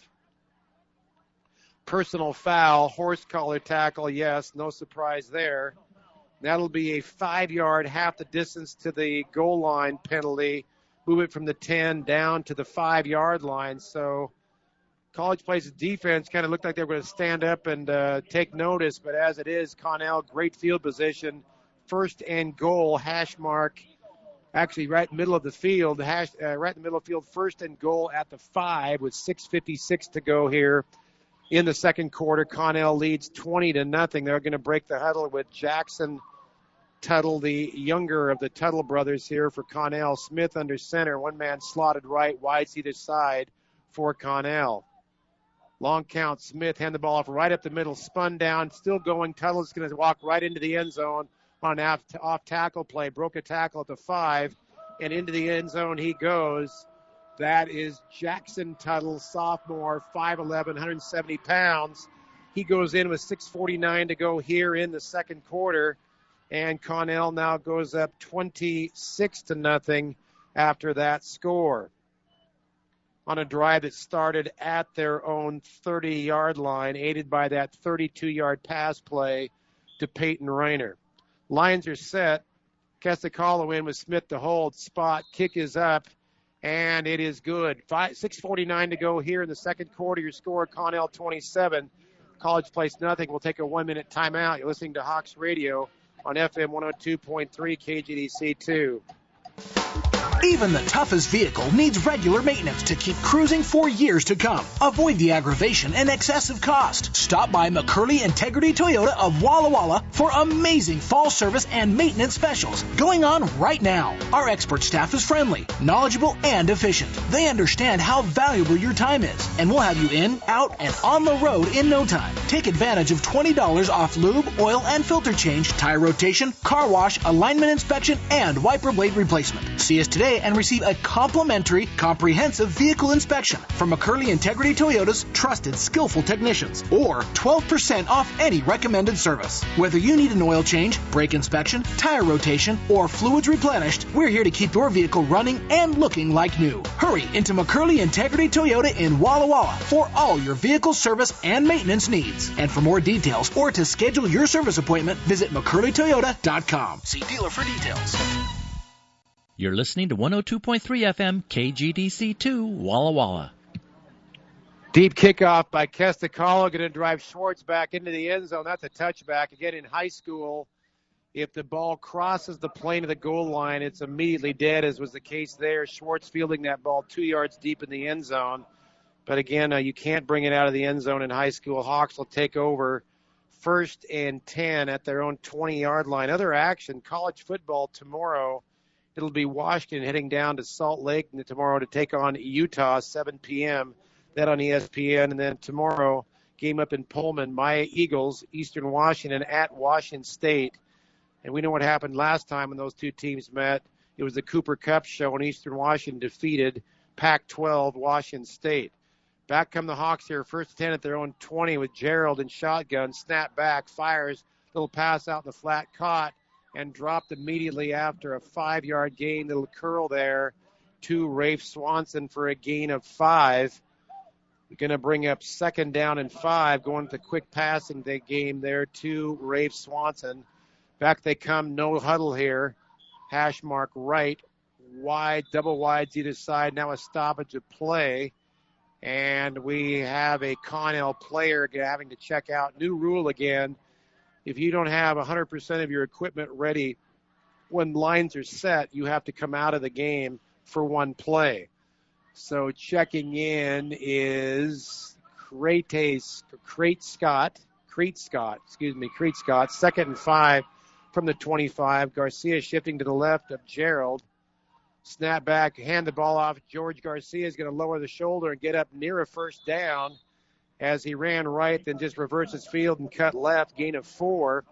Personal foul, horse collar tackle, yes, no surprise there. That'll be a five-yard, half the distance to the goal line penalty. Move it from the ten down to the five-yard line. So College Place's defense kind of looked like they were going to stand up and uh, take notice, but as it is, Connell, great field position. First and goal, hash mark, actually right in the middle of the field, hash, uh, right in the middle of the field, first and goal at the five with six fifty-six to go here in the second quarter. Connell leads twenty to nothing. They're going to break the huddle with Jackson Tuttle, the younger of the Tuttle brothers here for Connell. Smith under center, one man slotted right, wides either side for Connell. Long count, Smith hand the ball off right up the middle, spun down, still going. Tuttle's going to walk right into the end zone on an off tackle play. Broke a tackle at the five, and into the end zone he goes. That is Jackson Tuttle, sophomore, five eleven, one hundred seventy pounds. He goes in with six forty-nine to go here in the second quarter, and Connell now goes up twenty-six to nothing after that score on a drive that started at their own thirty-yard line, aided by that thirty-two-yard pass play to Peyton Rayner. Lines are set. Kestakalo in with Smith to hold. Spot. Kick is up, and it is good. Five, six forty-nine to go here in the second quarter. Your score, Connell twenty-seven, College Place nothing. We'll take a one-minute timeout. You're listening to Hawks Radio on F M one oh two point three, K G D C two. Even the toughest vehicle needs regular maintenance to keep cruising for years to come. Avoid the aggravation and excessive cost. Stop by McCurley Integrity Toyota of Walla Walla for amazing fall service and maintenance specials going on right now. Our expert staff is friendly, knowledgeable, and efficient. They understand how valuable your time is, and we'll have you in, out, and on the road in no time. Take advantage of twenty dollars off lube, oil, and filter change, tire rotation, car wash, alignment inspection, and wiper blade replacement. See us today and receive a complimentary, comprehensive vehicle inspection from McCurley Integrity Toyota's trusted, skillful technicians, or twelve percent off any recommended service. Whether you need an oil change, brake inspection, tire rotation, or fluids replenished, we're here to keep your vehicle running and looking like new. Hurry into McCurley Integrity Toyota in Walla Walla for all your vehicle service and maintenance needs. And for more details or to schedule your service appointment, visit McCurley Toyota dot com. See dealer for details. You're listening to one oh two point three F M, K G D C two, Walla Walla. Deep kickoff by Kestakalo, going to drive Schwartz back into the end zone. That's a touchback. Again, in high school, if the ball crosses the plane of the goal line, it's immediately dead, as was the case there. Schwartz fielding that ball two yards deep in the end zone. But again, uh, you can't bring it out of the end zone in high school. Hawks will take over first and ten at their own twenty-yard line. Other action, college football tomorrow. It'll be Washington heading down to Salt Lake tomorrow to take on Utah, seven p.m. That on E S P N. And then tomorrow, game up in Pullman, my Eagles, Eastern Washington at Washington State. And we know what happened last time when those two teams met. It was the Cooper Cup show, and Eastern Washington defeated Pac twelve Washington State. Back come the Hawks here, first ten at their own twenty with Gerald in shotgun. Snap back, fires, little pass out in the flat, caught, and dropped immediately after a five-yard gain. Little curl there to Rafe Swanson for a gain of five. We're going to bring up second down and five, going to the quick passing game there to Rafe Swanson. Back they come, no huddle here. Hash mark right, wide, double wides either side. Now a stoppage of play. And we have a Connell player having to check out. New rule again. If you don't have one hundred percent of your equipment ready when lines are set, you have to come out of the game for one play. So checking in is Crete, Crete Scott, Crete Scott, excuse me, Crete Scott. Second and five from the twenty-five. Garcia shifting to the left of Gerald. Snap back, hand the ball off. George Garcia is going to lower the shoulder and get up near a first down as he ran right, then just reverses field and cut left, gain of four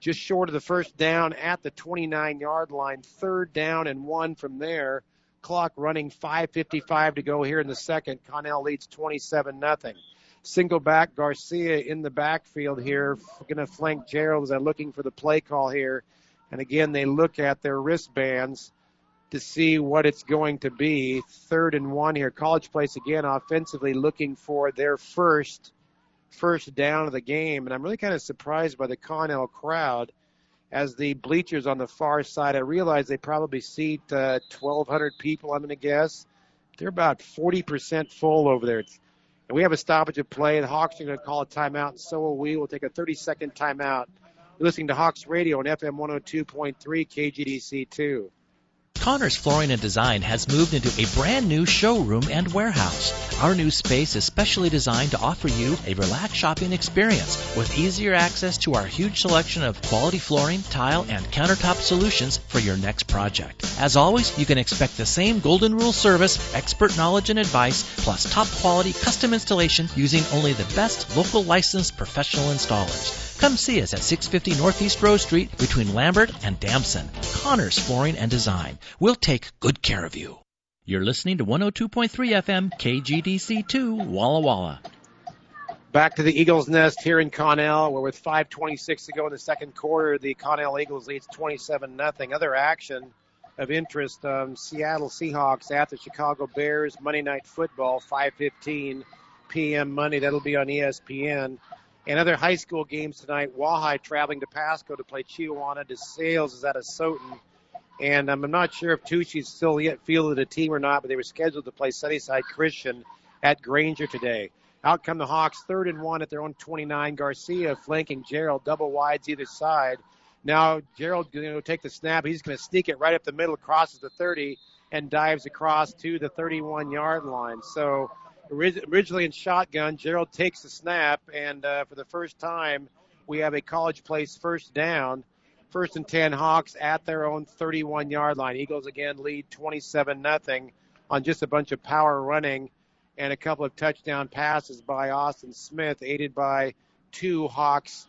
just short of the first down at the twenty-nine-yard line. Third down and one from there. Clock running, five fifty-five to go here in the second. Connell leads twenty-seven nothing. Single back Garcia in the backfield here. Going to flank Gerald as they're looking for the play call here. And again, they look at their wristbands to see what it's going to be. Third and one here. College Place again offensively looking for their first first down of the game. And I'm really kind of surprised by the Connell crowd as the bleachers on the far side. I realize they probably seat uh, twelve hundred people, I'm going to guess. They're about forty percent full over there. It's, and we have a stoppage of play. The Hawks are going to call a timeout, and so will we. We'll take a thirty-second timeout. You're listening to Hawks Radio on F M one oh two point three K G D C two. Connors Flooring and Design has moved into a brand new showroom and warehouse. Our new space is specially designed to offer you a relaxed shopping experience with easier access to our huge selection of quality flooring, tile, and countertop solutions for your next project. As always, you can expect the same Golden Rule service, expert knowledge and advice, plus top quality custom installation using only the best local licensed professional installers. Come see us at six fifty Northeast Rose Street between Lambert and Damson. Connors Flooring and Design. We'll take good care of you. You're listening to one oh two point three F M K G D C two Walla Walla. Back to the Eagles' Nest here in Connell, where with five twenty-six to go in the second quarter, the Connell Eagles leads twenty-seven nothing. Other action of interest, um, Seattle Seahawks at the Chicago Bears, Monday Night Football, five fifteen p.m. Monday. That'll be on E S P N. And other high school games tonight, Wahai traveling to Pasco to play Chihuahua. DeSales is out of Soton. And um, I'm not sure if Tushy's still yet fielded a team or not, but they were scheduled to play Sunnyside Christian at Granger today. Out come the Hawks, third and one at their own twenty-nine. Garcia flanking Gerald, double wides either side. Now Gerald going to take the snap. He's going to sneak it right up the middle, crosses the thirty, and dives across to the thirty-one-yard line. So originally in shotgun, Gerald takes the snap, and uh, for the first time, we have a College Place first down. First and ten, Hawks at their own thirty-one-yard line. Eagles again lead twenty-seven nothing on just a bunch of power running and a couple of touchdown passes by Austin Smith, aided by two Hawks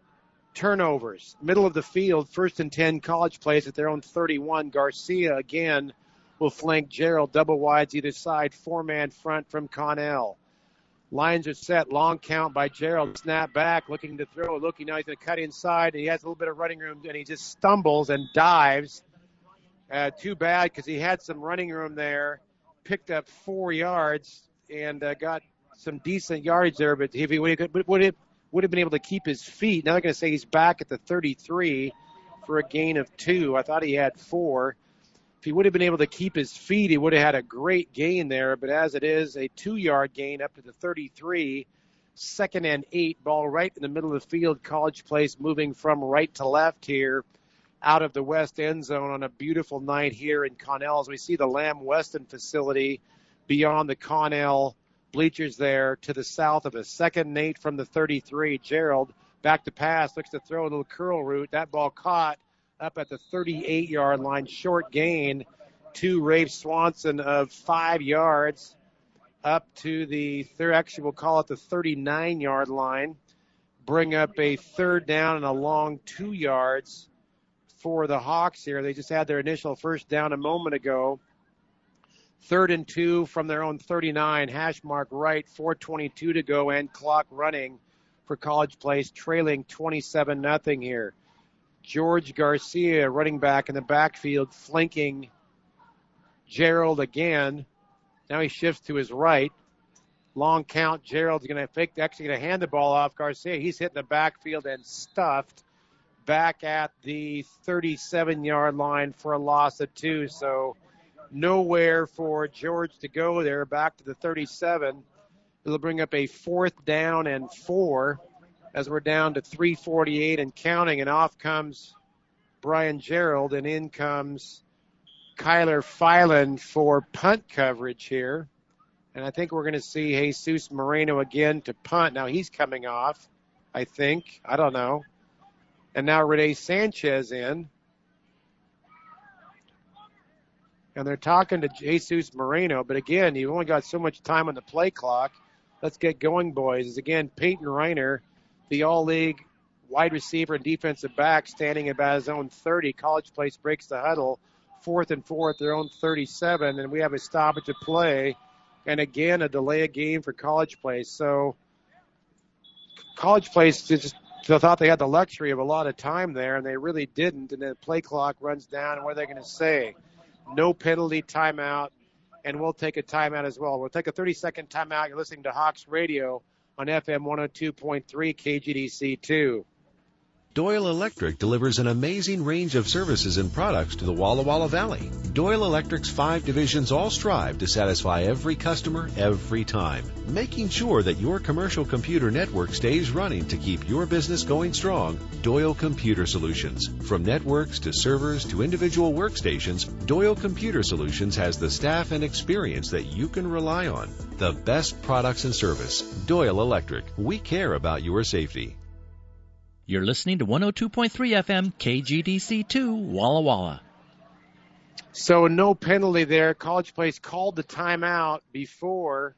turnovers. Middle of the field, first and ten, College Place at their own thirty-one. Garcia again will flank Gerald, double wides either side, four-man front from Connell. Lines are set, long count by Gerald. Snap back, looking to throw, looking now he's going to cut inside. He has a little bit of running room, and he just stumbles and dives. Uh, too bad because he had some running room there, picked up four yards, and uh, got some decent yardage there. But if he would have, would have, would have been able to keep his feet, now they're going to say he's back at the thirty-three for a gain of two. I thought he had four. If he would have been able to keep his feet, he would have had a great gain there. But as it is, a two-yard gain up to the thirty-three. Second and eight, ball right in the middle of the field. College Place moving from right to left here out of the west end zone on a beautiful night here in Connell as we see the Lamb Weston facility beyond the Connell bleachers there to the south of us. Second and eight from the thirty-three. Gerald back to pass, looks to throw a little curl route. That ball caught up at the thirty-eight-yard line, short gain to Rafe Swanson of five yards up to the third, actually we'll call it the thirty-nine-yard line. Bring up a third down and a long two yards for the Hawks here. They just had their initial first down a moment ago. Third and two from their own thirty-nine, hash mark right, four twenty-two to go and clock running for College Place, trailing twenty-seven nothing here. George Garcia, running back in the backfield, flanking Gerald again. Now he shifts to his right. Long count. Gerald's going to fake, actually going to hand the ball off Garcia. He's hitting the backfield and stuffed back at the thirty-seven-yard line for a loss of two. So nowhere for George to go there. Back to the thirty-seven. It'll bring up a fourth down and four as we're down to three forty-eight and counting. And off comes Brian Gerald, and in comes Kyler Filan for punt coverage here. And I think we're going to see Jesus Moreno again to punt. Now he's coming off, I think. I don't know. And now Rene Sanchez in. And they're talking to Jesus Moreno. But again, you've only got so much time on the play clock. Let's get going, boys. As again, Peyton Reiner, the All-League wide receiver and defensive back standing about his own thirty. College Place breaks the huddle. Fourth and four at their own thirty-seven, and we have a stoppage of play. And again, a delay of game for College Place. So College Place just thought they had the luxury of a lot of time there, and they really didn't. And then the play clock runs down, and what are they going to say? No penalty, timeout, and we'll take a timeout as well. We'll take a thirty-second timeout. You're listening to Hawks Radio on F M one oh two point three K G D C two. Doyle Electric delivers an amazing range of services and products to the Walla Walla Valley. Doyle Electric's five divisions all strive to satisfy every customer every time, making sure that your commercial computer network stays running to keep your business going strong. Doyle Computer Solutions. From networks to servers to individual workstations, Doyle Computer Solutions has the staff and experience that you can rely on. The best products and service. Doyle Electric. We care about your safety. You're listening to one oh two point three F M K G D C two, Walla Walla. So no penalty there. College Place called the timeout before.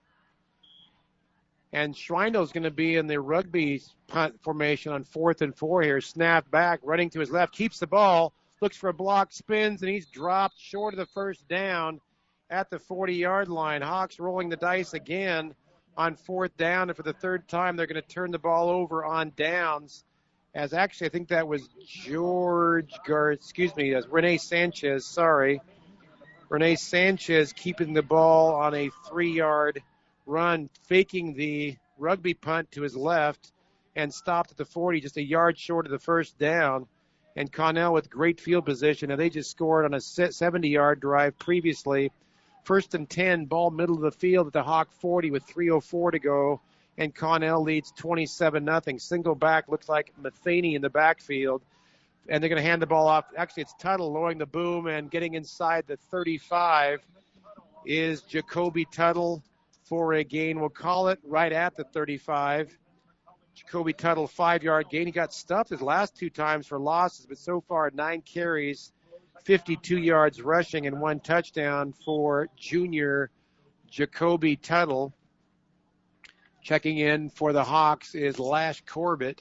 And Schreindl's going to be in the rugby punt formation on fourth and four here. Snap back, running to his left, keeps the ball, looks for a block, spins, and he's dropped short of the first down at the forty-yard line. Hawks rolling the dice again on fourth down. And for the third time, they're going to turn the ball over on downs. As actually, I think that was George Gar, excuse me, as Rene Sanchez, sorry. Rene Sanchez keeping the ball on a three-yard run, faking the rugby punt to his left and stopped at the forty, just a yard short of the first down. And Connell with great field position, and they just scored on a seventy-yard drive previously. First and ten, ball middle of the field at the Hawk forty with three oh four to go. And Connell leads twenty-seven nothing. Single back looks like Matheny in the backfield. And they're going to hand the ball off. Actually, it's Tuttle lowering the boom and getting inside the thirty-five is Jacoby Tuttle for a gain. We'll call it right at the thirty-five. Jacoby Tuttle, five-yard gain. He got stuffed his last two times for losses, but so far nine carries, fifty-two yards rushing, and one touchdown for junior Jacoby Tuttle. Checking in for the Hawks is Lash Corbett.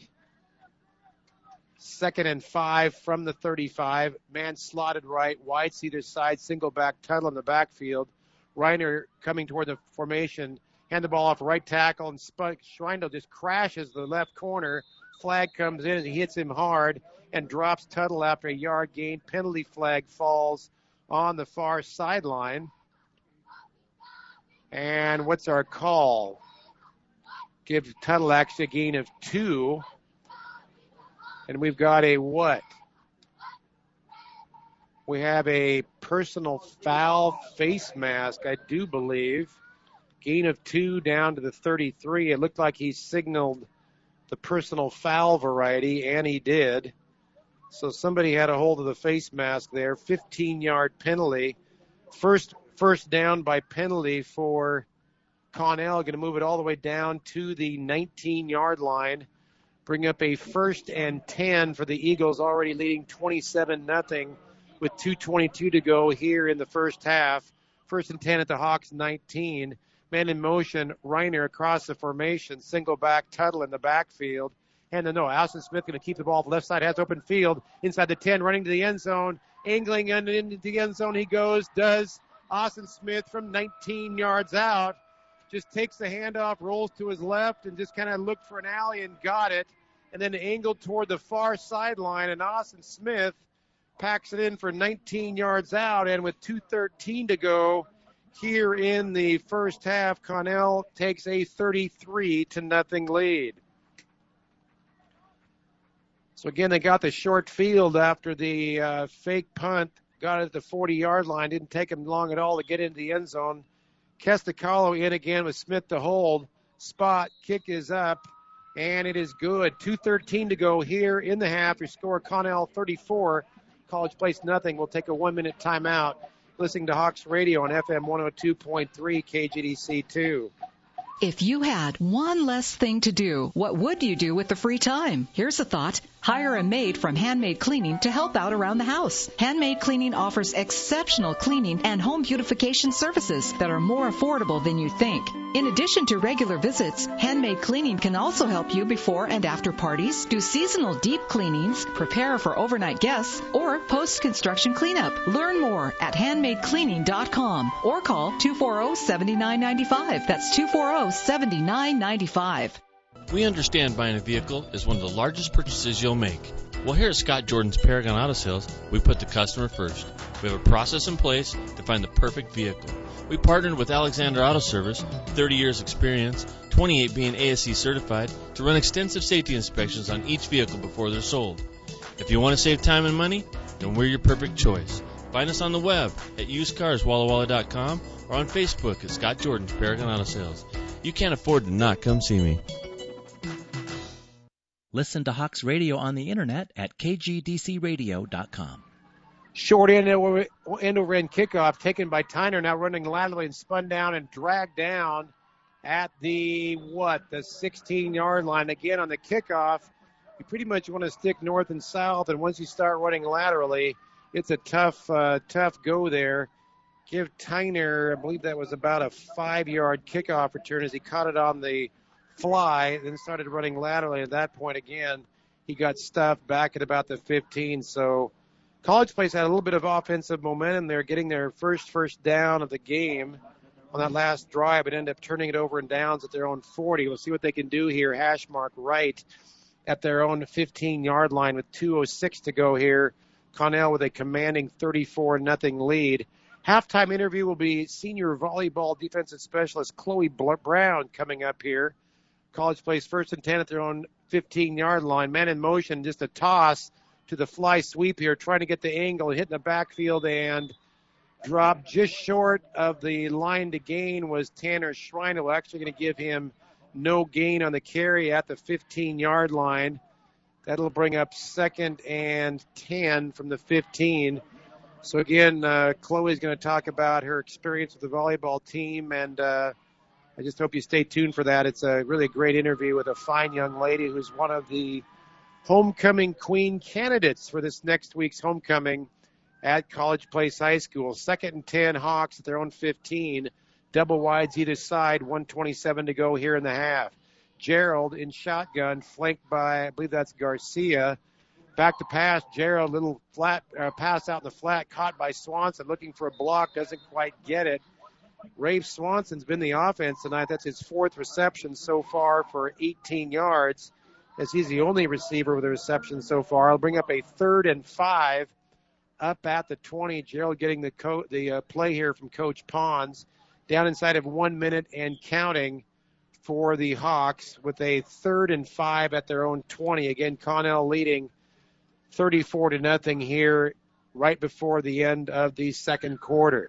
Second and five from the thirty-five. Man slotted right, wide to either side, single back, Tuttle in the backfield. Reiner coming toward the formation. Hand the ball off right tackle, and Spike Schreindl just crashes the left corner. Flag comes in, and he hits him hard and drops Tuttle after a yard gain. Penalty flag falls on the far sideline. And what's our call? Gives Tuttle actually a gain of two. And we've got a what? We have a personal foul face mask, I do believe. Gain of two down to the thirty-three. It looked like he signaled the personal foul variety, and he did. So somebody had a hold of the face mask there. fifteen-yard penalty. First, first down by penalty for Connell, going to move it all the way down to the nineteen-yard line. Bring up a first and ten for the Eagles, already leading twenty-seven nothing with two twenty-two to go here in the first half. First and ten at the Hawks nineteen. Man in motion, Reiner across the formation. Single back, Tuttle in the backfield. And no, Austin Smith going to keep the ball. The left side has open field. Inside the ten, running to the end zone. Angling into the end zone he goes. Does Austin Smith from nineteen yards out. Just takes the handoff, rolls to his left, and just kind of looked for an alley and got it. And then angled toward the far sideline, and Austin Smith packs it in for nineteen yards out. And with two thirteen to go here in the first half, Connell takes a thirty-three to nothing lead. So again, they got the short field after the uh, fake punt. Got it at the forty-yard line. Didn't take him long at all to get into the end zone. Kestacalo in again with Smith to hold. Spot, kick is up, and it is good. two thirteen to go here in the half. Your score, Connell thirty-four, College Place nothing. We'll take a one-minute timeout. Listening to Hawks Radio on F M one oh two point three K G D C two. If you had one less thing to do, what would you do with the free time? Here's a thought. Hire a maid from Handmade Cleaning to help out around the house. Handmade Cleaning offers exceptional cleaning and home beautification services that are more affordable than you think. In addition to regular visits, Handmade Cleaning can also help you before and after parties, do seasonal deep cleanings, prepare for overnight guests, or post-construction cleanup. Learn more at handmade cleaning dot com or call two four zero, seven nine nine five. That's two four zero, seven nine nine five. We understand buying a vehicle is one of the largest purchases you'll make. Well, here at Scott Jordan's Paragon Auto Sales, we put the customer first. We have a process in place to find the perfect vehicle. We partnered with Alexander Auto Service, thirty years experience, twenty-eight being A S C certified, to run extensive safety inspections on each vehicle before they're sold. If you want to save time and money, then we're your perfect choice. Find us on the web at used cars walla walla dot com or on Facebook at Scott Jordan's Paragon Auto Sales. You can't afford to not come see me. Listen to Hawks Radio on the internet at k g d c radio dot com. Short end over, end over end kickoff taken by Tyner, now running laterally and spun down and dragged down at the, what, the sixteen-yard line. Again, on the kickoff, you pretty much want to stick north and south, and once you start running laterally, it's a tough, uh, tough go there. Give Tyner, I believe that was about a five-yard kickoff return as he caught it on the fly, then started running laterally. At that point, again, he got stuffed back at about the fifteen. So College Place had a little bit of offensive momentum there, getting their first first down of the game on that last drive, but ended up turning it over in downs at their own forty. We'll see what they can do here. Hash mark right at their own fifteen-yard line with two oh six to go here. Connell with a commanding thirty-four nothing lead. Halftime interview will be senior volleyball defensive specialist Chloe Brown coming up here. College Place first and ten at their own fifteen-yard line. Man in motion, just a toss to the fly sweep here, trying to get the angle, hitting the backfield and dropped just short of the line to gain was Tanner Schreindel. Actually going to give him no gain on the carry at the fifteen-yard line. That'll bring up second and ten from the fifteen. So again, uh, Chloe's going to talk about her experience with the volleyball team, and uh, I just hope you stay tuned for that. It's a really great interview with a fine young lady who's one of the homecoming queen candidates for this next week's homecoming at College Place High School. Second and ten, Hawks at their own fifteen. Double wides either side, one twenty-seven to go here in the half. Gerald in shotgun, flanked by, I believe that's Garcia. Back to pass, Gerald, little flat uh, pass out in the flat, caught by Swanson, looking for a block, doesn't quite get it. Rafe Swanson's been the offense tonight. That's his fourth reception so far for eighteen yards, as he's the only receiver with a reception so far. I'll bring up a third and five up at the twenty. Gerald getting the co- the uh, play here from Coach Pons. Down inside of one minute and counting for the Hawks with a third and five at their own twenty. Again, Connell leading thirty-four to nothing here right before the end of the second quarter.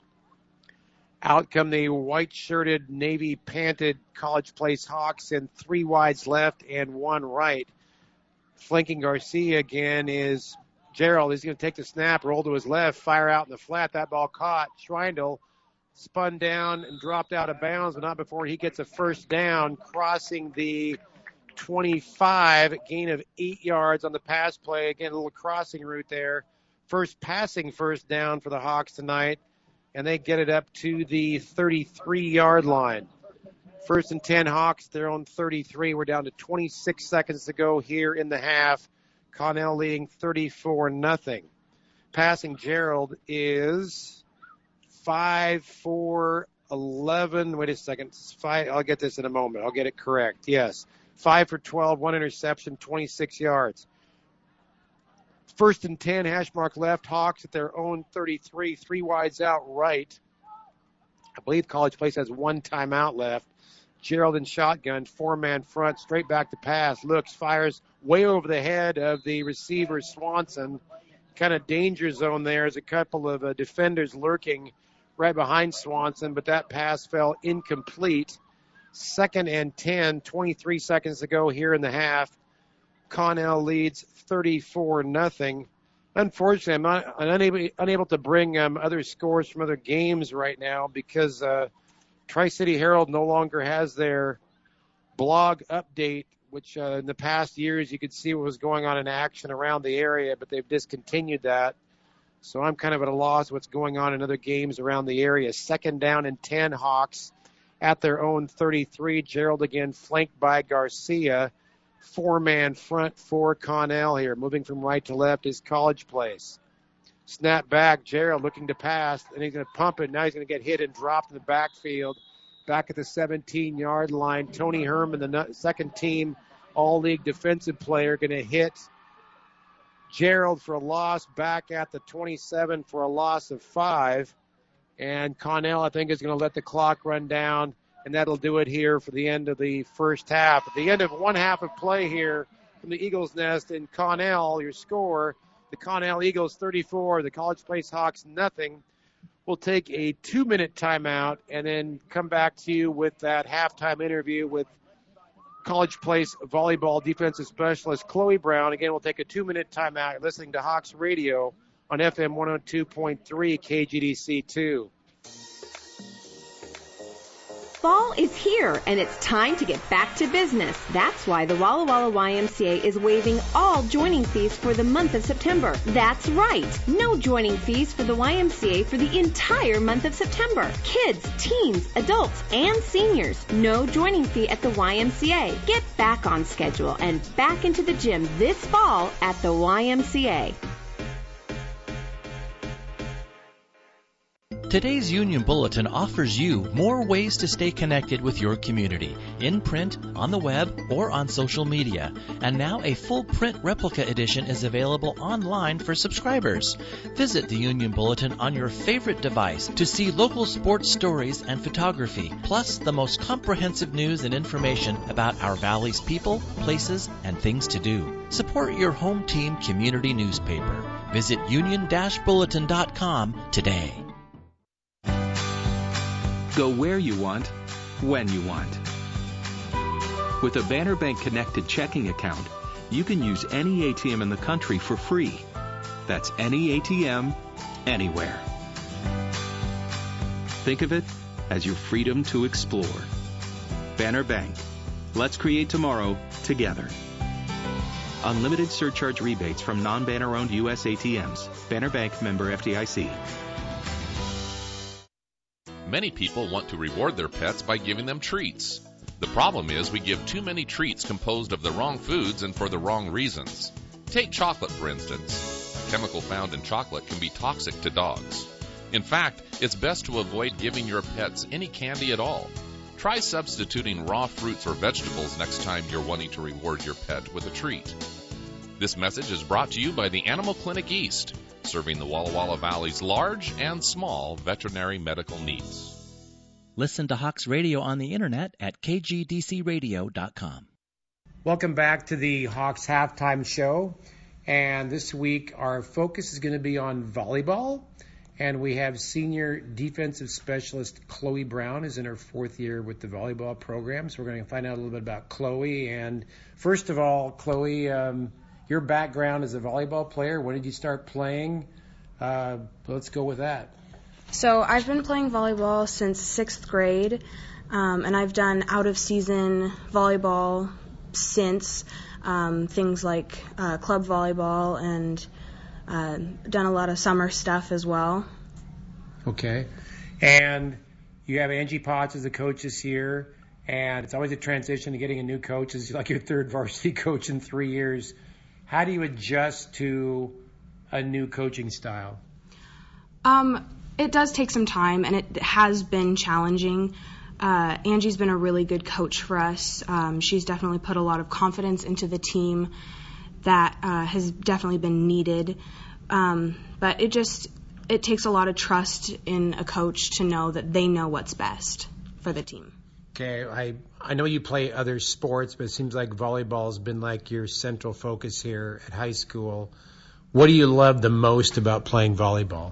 Out come the white-shirted, navy-panted College Place Hawks, and three wides left and one right. Flanking Garcia again is Gerald. He's going to take the snap, roll to his left, fire out in the flat. That ball caught. Schreindel spun down and dropped out of bounds, but not before he gets a first down, crossing the twenty-five, gain of eight yards on the pass play. Again, a little crossing route there. First passing first down for the Hawks tonight, and they get it up to the thirty-three-yard line. First and ten, Hawks, their own thirty-three. We're down to twenty-six seconds to go here in the half. Connell leading thirty-four nothing. Passing Gerald is five, four, eleven. Wait a second. Five, I'll get this in a moment. I'll get it correct. Yes. five for twelve, one interception, twenty-six yards. First and ten, hash mark left. Hawks at their own thirty-three, three wides out right. I believe College Place has one timeout left. Gerald in shotgun, four-man front, straight back to pass. Looks, fires way over the head of the receiver, Swanson. Kind of danger zone there. There's a couple of uh, defenders lurking right behind Swanson, but that pass fell incomplete. Second and ten, twenty-three seconds to go here in the half. Connell leads thirty-four nothing. Unfortunately, I'm, not, I'm unable, unable to bring um, other scores from other games right now because uh, Tri-City Herald no longer has their blog update, which uh, in the past years you could see what was going on in action around the area, but they've discontinued that. So I'm kind of at a loss what's going on in other games around the area. Second down and ten, Hawks at their own thirty-three. Gerald again flanked by Garcia. Four-man front for Connell here. Moving from right to left is College Place. Snap back, Gerald looking to pass, and he's going to pump it. Now he's going to get hit and dropped in the backfield. Back at the seventeen-yard line, Tony Herman, the second team all-league defensive player, going to hit Gerald for a loss back at the twenty-seven for a loss of five. And Connell, I think, is going to let the clock run down, and that'll do it here for the end of the first half. At the end of one half of play here from the Eagles Nest in Connell, your score, the Connell Eagles thirty-four, the College Place Hawks nothing. We'll take a two-minute timeout and then come back to you with that halftime interview with College Place volleyball defensive specialist Chloe Brown. Again, we'll take a two-minute timeout. You're listening to Hawks Radio on F M one oh two point three K G D C two. Fall is here, and it's time to get back to business. That's why the Walla Walla Y M C A is waiving all joining fees for the month of September. That's right. No joining fees for the Y M C A for the entire month of September. Kids, teens, adults, and seniors. No joining fee at the Y M C A. Get back on schedule and back into the gym this fall at the Y M C A. Today's Union Bulletin offers you more ways to stay connected with your community, in print, on the web, or on social media. And now a full print replica edition is available online for subscribers. Visit the Union Bulletin on your favorite device to see local sports stories and photography, plus the most comprehensive news and information about our valley's people, places, and things to do. Support your home team community newspaper. Visit union dash bulletin dot com today. Go where you want, when you want. With a Banner Bank connected checking account, you can use any A T M in the country for free. That's any A T M, anywhere. Think of it as your freedom to explore. Banner Bank. Let's create tomorrow together. Unlimited surcharge rebates from non-Banner owned U S A T Ms. Banner Bank, member F D I C. Many people want to reward their pets by giving them treats. The problem is we give too many treats composed of the wrong foods and for the wrong reasons. Take chocolate, for instance. A chemical found in chocolate can be toxic to dogs. In fact, it's best to avoid giving your pets any candy at all. Try substituting raw fruits or vegetables next time you're wanting to reward your pet with a treat. This message is brought to you by the Animal Clinic East, serving the Walla Walla Valley's large and small veterinary medical needs. Listen to Hawks Radio on the internet at k g d c radio dot com. Welcome back to the Hawks Halftime Show. And this week our focus is going to be on volleyball. And we have senior defensive specialist Chloe Brown is in her fourth year with the volleyball program. So we're going to find out a little bit about Chloe. And first of all, Chloe, um, your background as a volleyball player, when did you start playing? Uh, let's go with that. So I've been playing volleyball since sixth grade, um, and I've done out-of-season volleyball since, um, things like uh, club volleyball, and uh, done a lot of summer stuff as well. Okay. And you have Angie Potts as the coach this year, and it's always a transition to getting a new coach. It's like your third varsity coach in three years. How do you adjust to a new coaching style? Um, it does take some time, and it has been challenging. Uh, Angie's been a really good coach for us. Um, she's definitely put a lot of confidence into the team that uh, has definitely been needed. Um, but it just it takes a lot of trust in a coach to know that they know what's best for the team. Okay, I I know you play other sports, but it seems like volleyball has been like your central focus here at high school. What do you love the most about playing volleyball?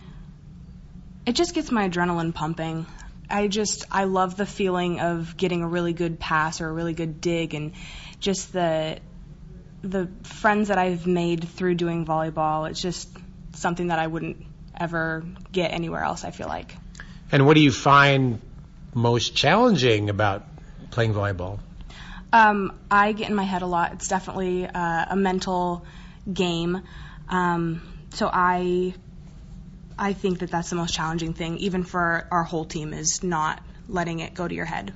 It just gets my adrenaline pumping. I just, I love the feeling of getting a really good pass or a really good dig, and just the the friends that I've made through doing volleyball. It's just something that I wouldn't ever get anywhere else, I feel like. And what do you find most challenging about playing volleyball? Um, I get in my head a lot. It's definitely uh, a mental game. Um, so I, I think that that's the most challenging thing, even for our whole team, is not letting it go to your head.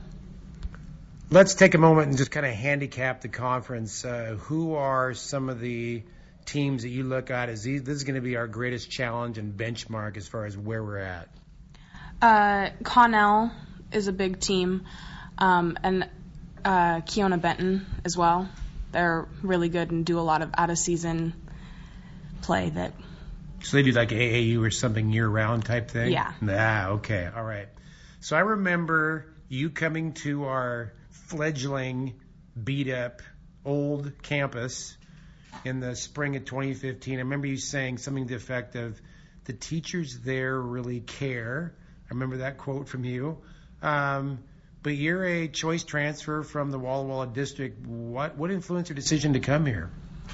Let's take a moment and just kind of handicap the conference. Uh, who are some of the teams that you look at as these, this is going to be our greatest challenge and benchmark as far as where we're at? Uh, Connell is a big team, um, and uh, Keona Benton as well. They're really good and do a lot of out-of-season play. That. So they do like A A U or something year-round type thing? Yeah. Ah, okay, all right. So I remember you coming to our fledgling, beat-up, old campus in the spring of twenty fifteen. I remember you saying something to the effect of, the teachers there really care. I remember that quote from you. Um, but you're a choice transfer from the Walla Walla district. What what influenced your decision to come here?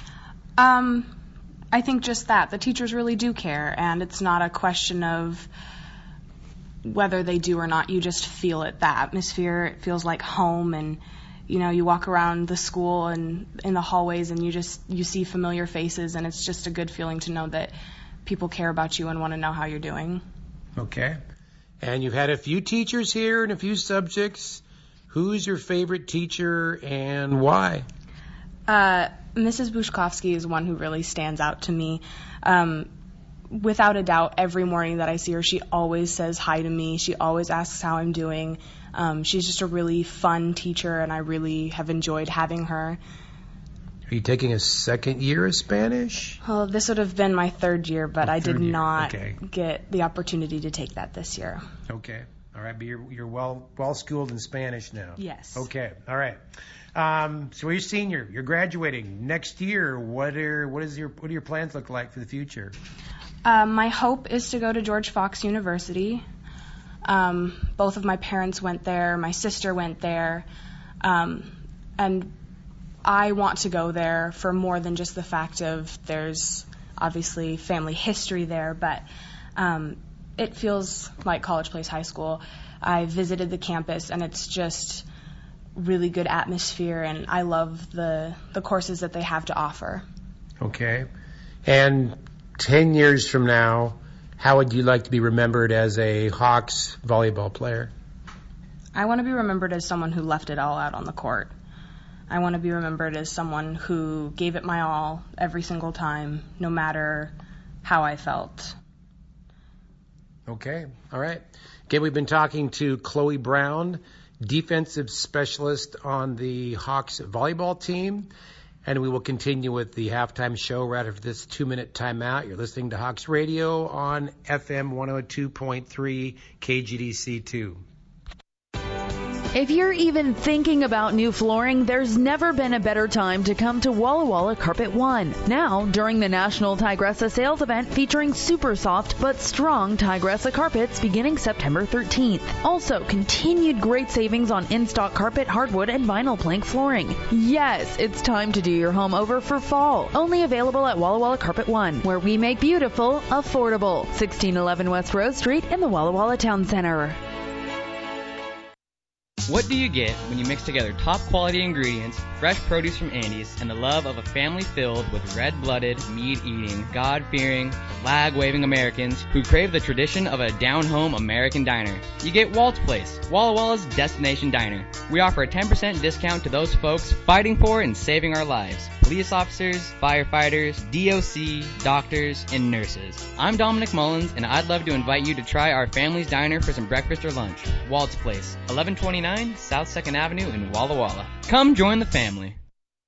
Um, I think just that. The teachers really do care, and it's not a question of whether they do or not. You just feel it. The atmosphere, it feels like home, and you know, you walk around the school and in the hallways and you just you see familiar faces, and it's just a good feeling to know that people care about you and want to know how you're doing. Okay. And you've had a few teachers here and a few subjects. Who's your favorite teacher and why? Uh, Missus Bushkovsky is one who really stands out to me. Um, without a doubt, every morning that I see her, she always says hi to me. She always asks how I'm doing. Um, she's just a really fun teacher, and I really have enjoyed having her. Are you taking a second year of Spanish? Well, this would have been my third year, but I did year. not Okay. get the opportunity to take that this year. Okay. All right. But you're, you're well, well schooled in Spanish now. Yes. Okay. All right. Um, so you're a senior. You're graduating next year. What are what is your what do your plans look like for the future? Um, my hope is to go to George Fox University. Um, both of my parents went there. My sister went there. Um, and I want to go there for more than just the fact of there's obviously family history there, but um, it feels like College Place High School. I visited the campus, and it's just really good atmosphere, and I love the the courses that they have to offer. Okay. And ten years from now, how would you like to be remembered as a Hawks volleyball player? I want to be remembered as someone who left it all out on the court. I want to be remembered as someone who gave it my all every single time, no matter how I felt. Okay. All right. Okay, we've been talking to Chloe Brown, defensive specialist on the Hawks volleyball team. And we will continue with the halftime show right after this two-minute timeout. You're listening to Hawks Radio on F M one oh two point three K G D C two. If you're even thinking about new flooring, there's never been a better time to come to Walla Walla Carpet One. Now, during the National Tigressa Sales Event featuring super soft but strong Tigressa carpets beginning September thirteenth. Also, continued great savings on in-stock carpet, hardwood, and vinyl plank flooring. Yes, it's time to do your home over for fall. Only available at Walla Walla Carpet One, where we make beautiful affordable. sixteen eleven West Rose Street in the Walla Walla Town Center. What do you get when you mix together top quality ingredients, fresh produce from Andy's, and the love of a family filled with red-blooded, meat-eating, God-fearing, flag-waving Americans who crave the tradition of a down-home American diner? You get Walt's Place, Walla Walla's destination diner. We offer a ten percent discount to those folks fighting for and saving our lives. Police officers, firefighters, D O C, doctors, and nurses. I'm Dominic Mullins, and I'd love to invite you to try our family's diner for some breakfast or lunch. Walt's Place, eleven twenty-nine South second Avenue in Walla Walla. Come join the family.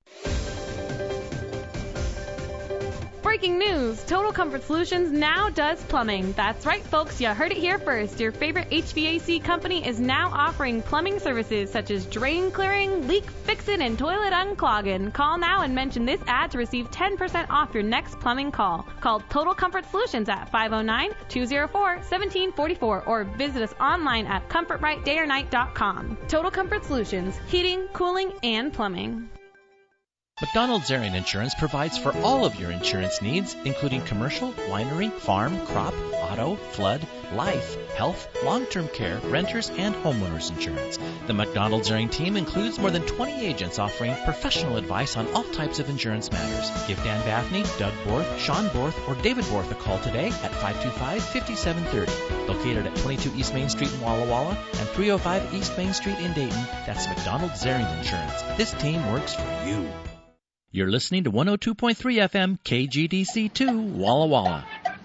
Breaking news! Total Comfort Solutions now does plumbing. That's right, folks. You heard it here first. Your favorite H V A C company is now offering plumbing services such as drain clearing, leak fixing, and toilet unclogging. Call now and mention this ad to receive ten percent off your next plumbing call. Call Total Comfort Solutions at five oh nine, two oh four, one seven four four or visit us online at comfort right day or night dot com. Total Comfort Solutions, heating, cooling, and plumbing. McDonald's Area Insurance provides for all of your insurance needs, including commercial, winery, farm, crop, auto, flood, life, health, long-term care, renters, and homeowners insurance. The McDonald's Area team includes more than twenty agents offering professional advice on all types of insurance matters. Give Dan Baffney, Doug Borth, Sean Borth, or David Borth a call today at five two five, five seven three zero. Located at twenty-two East Main Street in Walla Walla and three oh five East Main Street in Dayton, that's McDonald's Area Insurance. This team works for you. You're listening to one oh two point three F M K G D C two, Walla Walla.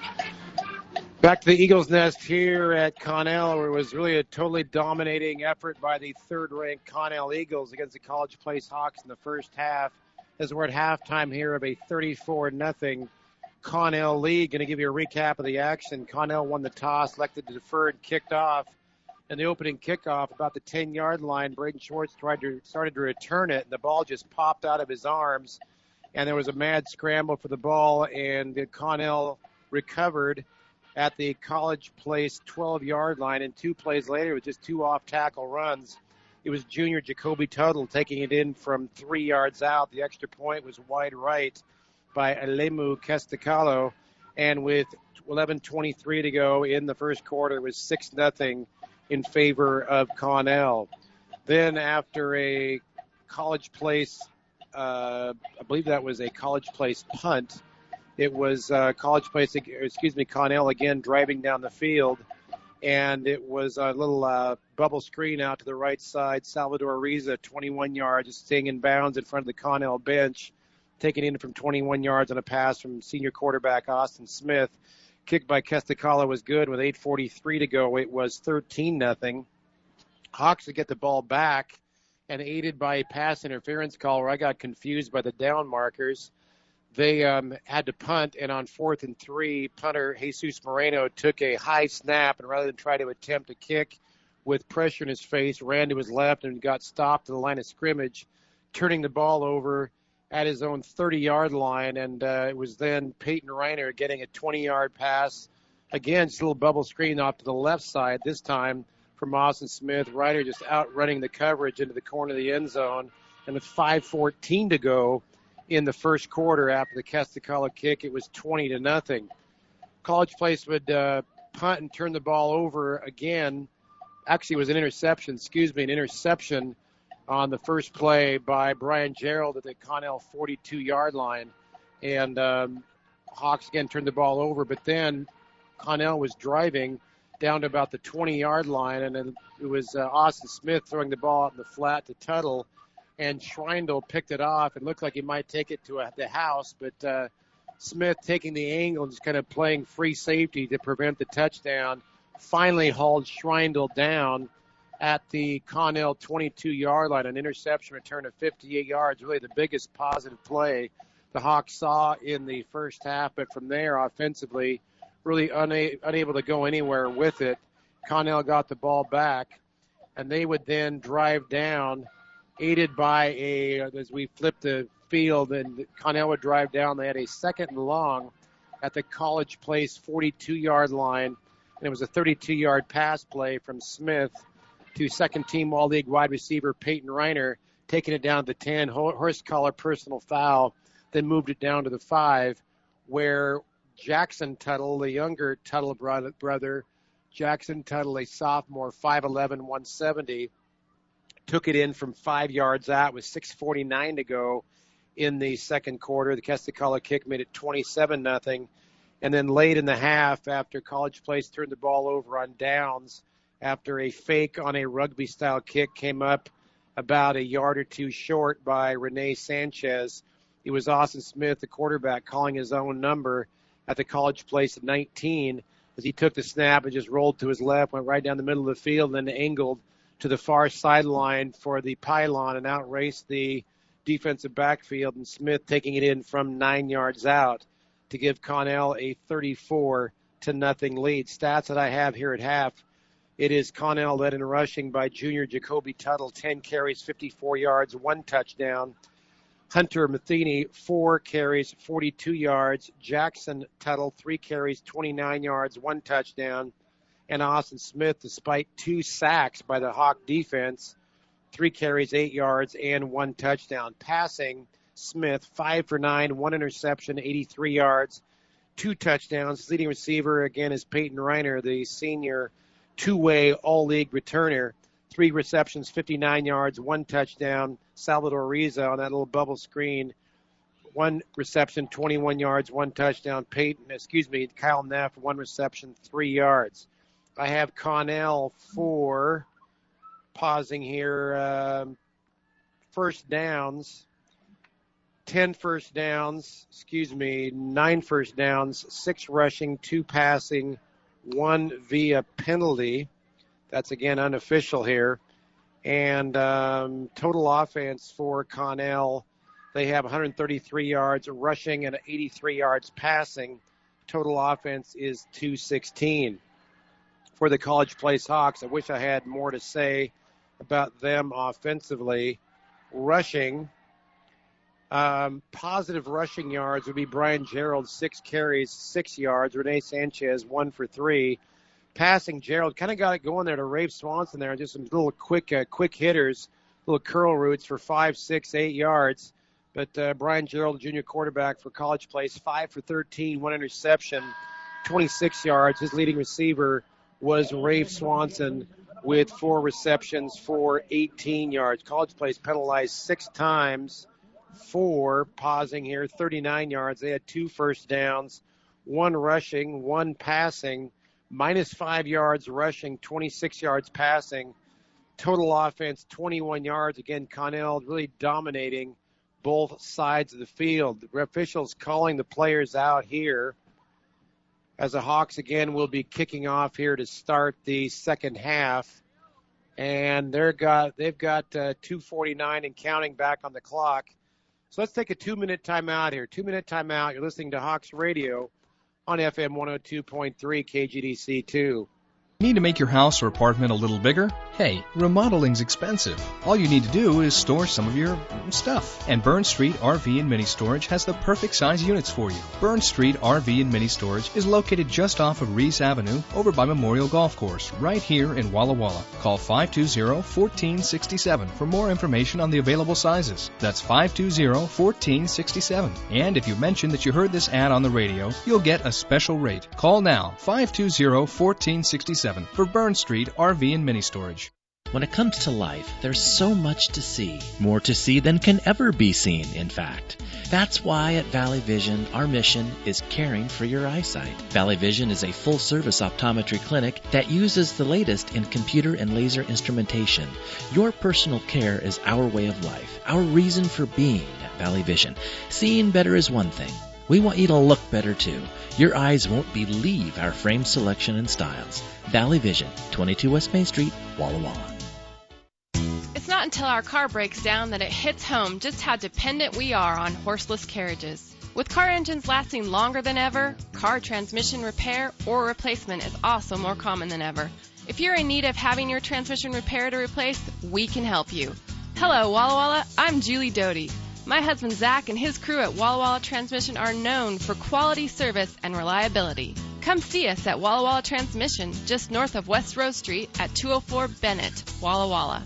Back to the Eagles' Nest here at Connell, where it was really a totally dominating effort by the third-ranked Connell Eagles against the College Place Hawks in the first half, as we're at halftime here of a thirty-four nothing Connell lead. Going to give you a recap of the action. Connell won the toss, elected to defer, and kicked off. In the opening kickoff, about the ten-yard line, Braden Schwartz tried to started to return it, and the ball just popped out of his arms, and there was a mad scramble for the ball, and Connell recovered at the College Place twelve-yard line, and two plays later, with just two off-tackle runs, it was junior Jacoby Tuttle taking it in from three yards out. The extra point was wide right by Alemu Kestakalo, and with eleven twenty-three to go in the first quarter, it was six nothing in favor of Connell. Then after a College Place, uh, I believe that was a College Place punt, it was uh, College Place, excuse me, Connell again driving down the field, and it was a little uh, bubble screen out to the right side. Salvador Riza, twenty-one yards, just staying in bounds in front of the Connell bench, taking in from twenty-one yards on a pass from senior quarterback Austin Smith. Kick by Kestakala was good with eight forty-three to go. It was thirteen nothing. Hawks would get the ball back, and aided by a pass interference call where I got confused by the down markers, they um, had to punt, and on fourth and three, punter Jesus Moreno took a high snap, and rather than try to attempt a kick with pressure in his face, ran to his left and got stopped at the line of scrimmage, turning the ball over at his own thirty-yard line, and uh, it was then Peyton Reiner getting a twenty-yard pass. Again, just a little bubble screen off to the left side, this time from Austin Smith. Reiner just outrunning the coverage into the corner of the end zone, and with five fourteen to go in the first quarter after the Kestakala kick, it was twenty to nothing. College Place would uh, punt and turn the ball over again. Actually, it was an interception, excuse me, an interception on the first play by Brian Gerald at the Connell forty-two-yard line. And um, Hawks again turned the ball over, but then Connell was driving down to about the twenty-yard line, and then it was uh, Austin Smith throwing the ball out in the flat to Tuttle, and Schreindel picked it off. It looked like he might take it to a, the house, but uh, Smith taking the angle and just kind of playing free safety to prevent the touchdown, finally hauled Schreindel down at the Connell twenty-two-yard line, an interception return of fifty-eight yards, really the biggest positive play the Hawks saw in the first half. But from there, offensively, really una- unable to go anywhere with it. Connell got the ball back, and they would then drive down, aided by a, as we flipped the field, and Connell would drive down. They had a second and long at the College Place forty-two-yard line, and it was a thirty-two-yard pass play from Smith to second-team All-League wide receiver Peyton Reiner, taking it down to the ten, horse collar personal foul, then moved it down to the five, where Jackson Tuttle, the younger Tuttle brother, Jackson Tuttle, a sophomore, five eleven, one seventy, took it in from five yards out with six forty-nine to go in the second quarter. The Kestakala kick made it twenty-seven nothing. And then late in the half, after College Place turned the ball over on downs, after a fake on a rugby-style kick came up about a yard or two short by Rene Sanchez, it was Austin Smith, the quarterback, calling his own number at the College Place at nineteen, as he took the snap and just rolled to his left, went right down the middle of the field, and then angled to the far sideline for the pylon and outraced the defensive backfield, and Smith taking it in from nine yards out to give Connell a thirty-four to nothing lead. Stats that I have here at half: it is Connell led in rushing by junior Jacoby Tuttle, ten carries, fifty-four yards, one touchdown. Hunter Matheny, four carries, forty-two yards. Jackson Tuttle, three carries, twenty-nine yards, one touchdown. And Austin Smith, despite two sacks by the Hawk defense, three carries, eight yards, and one touchdown. Passing, Smith, five for nine, one interception, eighty-three yards, two touchdowns. His leading receiver, again, is Peyton Reiner, the senior two-way all-league returner. Three receptions, fifty-nine yards, one touchdown. Salvador Reza on that little bubble screen. One reception, twenty-one yards, one touchdown. Peyton, excuse me, Kyle Neff, one reception, three yards. I have Connell for, pausing here, um, first downs. ten first downs, excuse me, nine first downs, six rushing, two passing, one via penalty. That's, again, unofficial here. And um, total offense for Connell, they have one hundred thirty-three yards rushing and eighty-three yards passing. Total offense is two sixteen. For the College Place Hawks, I wish I had more to say about them offensively. Rushing, um, positive rushing yards would be Brian Gerald, six carries, six yards. Renee Sanchez, one for three. Passing, Gerald kind of got it going there to Rafe Swanson there. Just some little quick uh, quick hitters, little curl routes for five, six, eight yards. But uh, Brian Gerald, junior quarterback for College Place, five for thirteen, one interception, twenty-six yards. His leading receiver was Rafe Swanson with four receptions for eighteen yards. College Place penalized six times for, pausing here, thirty-nine yards. They had two first downs, one rushing, one passing, minus five yards rushing, twenty-six yards passing. Total offense, twenty-one yards. Again, Connell really dominating both sides of the field. The officials calling the players out here as the Hawks, again, will be kicking off here to start the second half. And they're got, they've got uh, two forty-nine and counting back on the clock. So let's take a two-minute timeout here. Two-minute timeout. You're listening to Hawks Radio on F M one oh two point three K G D C two. Need to make your house or apartment a little bigger? Hey, remodeling's expensive. All you need to do is store some of your stuff. And Burn Street R V and Mini Storage has the perfect size units for you. Burn Street R V and Mini Storage is located just off of Reese Avenue over by Memorial Golf Course, right here in Walla Walla. Call five two zero, one four six seven for more information on the available sizes. That's five two zero, one four six seven. And if you mention that you heard this ad on the radio, you'll get a special rate. Call now, five two zero, one four six seven. For Burn Street R V and Mini Storage. When it comes to life, there's so much to see. More to see than can ever be seen, in fact. That's why at Valley Vision, our mission is caring for your eyesight. Valley Vision is a full-service optometry clinic that uses the latest in computer and laser instrumentation. Your personal care is our way of life, our reason for being at Valley Vision. Seeing better is one thing. We want you to look better, too. Your eyes won't believe our frame selection and styles. Valley Vision, twenty-two West Main Street, Walla Walla. It's not until our car breaks down that it hits home just how dependent we are on horseless carriages. With car engines lasting longer than ever, car transmission repair or replacement is also more common than ever. If you're in need of having your transmission repaired or replaced, we can help you. Hello, Walla Walla. I'm Julie Doty. My husband Zach and his crew at Walla Walla Transmission are known for quality service and reliability. Come see us at Walla Walla Transmission, just north of West Rose Street at two oh four Bennett, Walla Walla.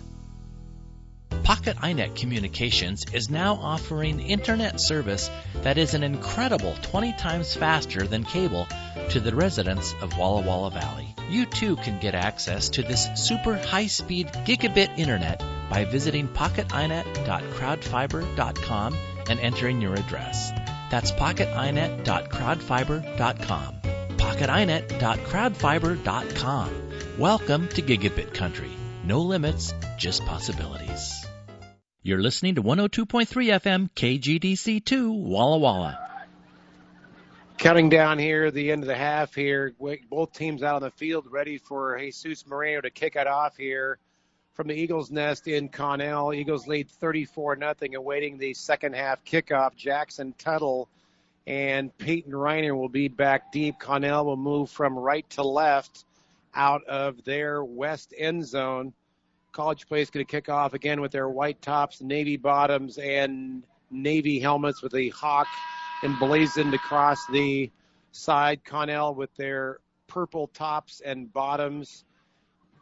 Pocket iNet Communications is now offering internet service that is an incredible twenty times faster than cable to the residents of Walla Walla Valley. You too can get access to this super high-speed gigabit internet by visiting pocket i net dot crowdfiber dot com and entering your address. That's pocket i net dot crowdfiber dot com. pocket i net dot crowdfiber dot com. Welcome to Gigabit Country. No limits, just possibilities. You're listening to one oh two point three F M K G D C two, Walla Walla. Counting down here, the end of the half here. Both teams out on the field ready for Jesus Moreno to kick it off here from the Eagles' Nest in Connell. Eagles lead thirty-four nothing, awaiting the second half kickoff. Jackson Tuttle and Peyton Reiner will be back deep. Connell will move from right to left out of their west end zone. College Place going to kick off again with their white tops, navy bottoms, and navy helmets with the hawk emblazoned across the side. Connell with their purple tops and bottoms.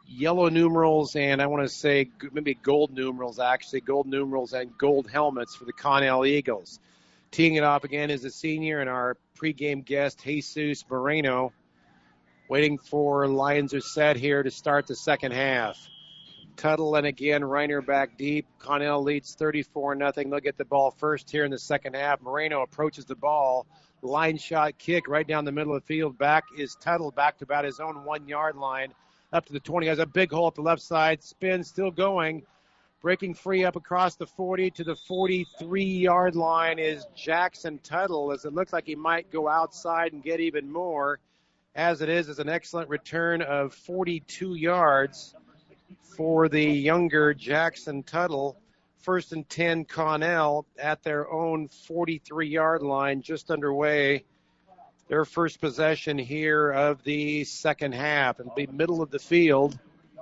yellow numerals and I want to say maybe gold numerals, actually, gold numerals and gold helmets for the Connell Eagles. Teeing it off again is the senior and our pregame guest, Jesus Moreno. Waiting for Lions are set here to start the second half. Tuttle and again, Reiner back deep. Connell leads thirty-four nothing. They'll get the ball first here in the second half. Moreno approaches the ball. Line shot kick right down the middle of the field. Back is Tuttle back to about his own one-yard line. Up to the twenty. Has a big hole at the left side. Spin still going. Breaking free up across the forty to the forty-three-yard line is Jackson Tuttle, as it looks like he might go outside and get even more. As it is, is an excellent return of forty-two yards for the younger Jackson Tuttle. First and ten, Connell at their own forty-three-yard line, just underway. Their first possession here of the second half. It'll be middle of the field.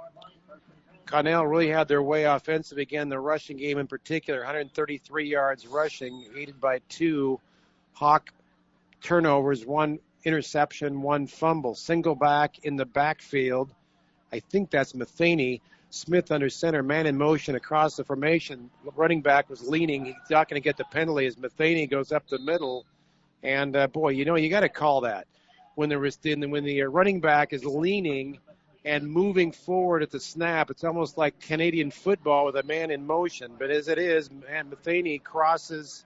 Connell really had their way offensive again, the rushing game in particular. one hundred thirty-three yards rushing, aided by two Hawk turnovers, one interception, one fumble. Single back in the backfield. I think that's Matheny. Smith under center, man in motion across the formation. Running back was leaning. He's not going to get the penalty as Matheny goes up the middle. And, uh, boy, you know, you got to call that. When the, when the running back is leaning and moving forward at the snap, it's almost like Canadian football with a man in motion. But as it is, man, Matheny crosses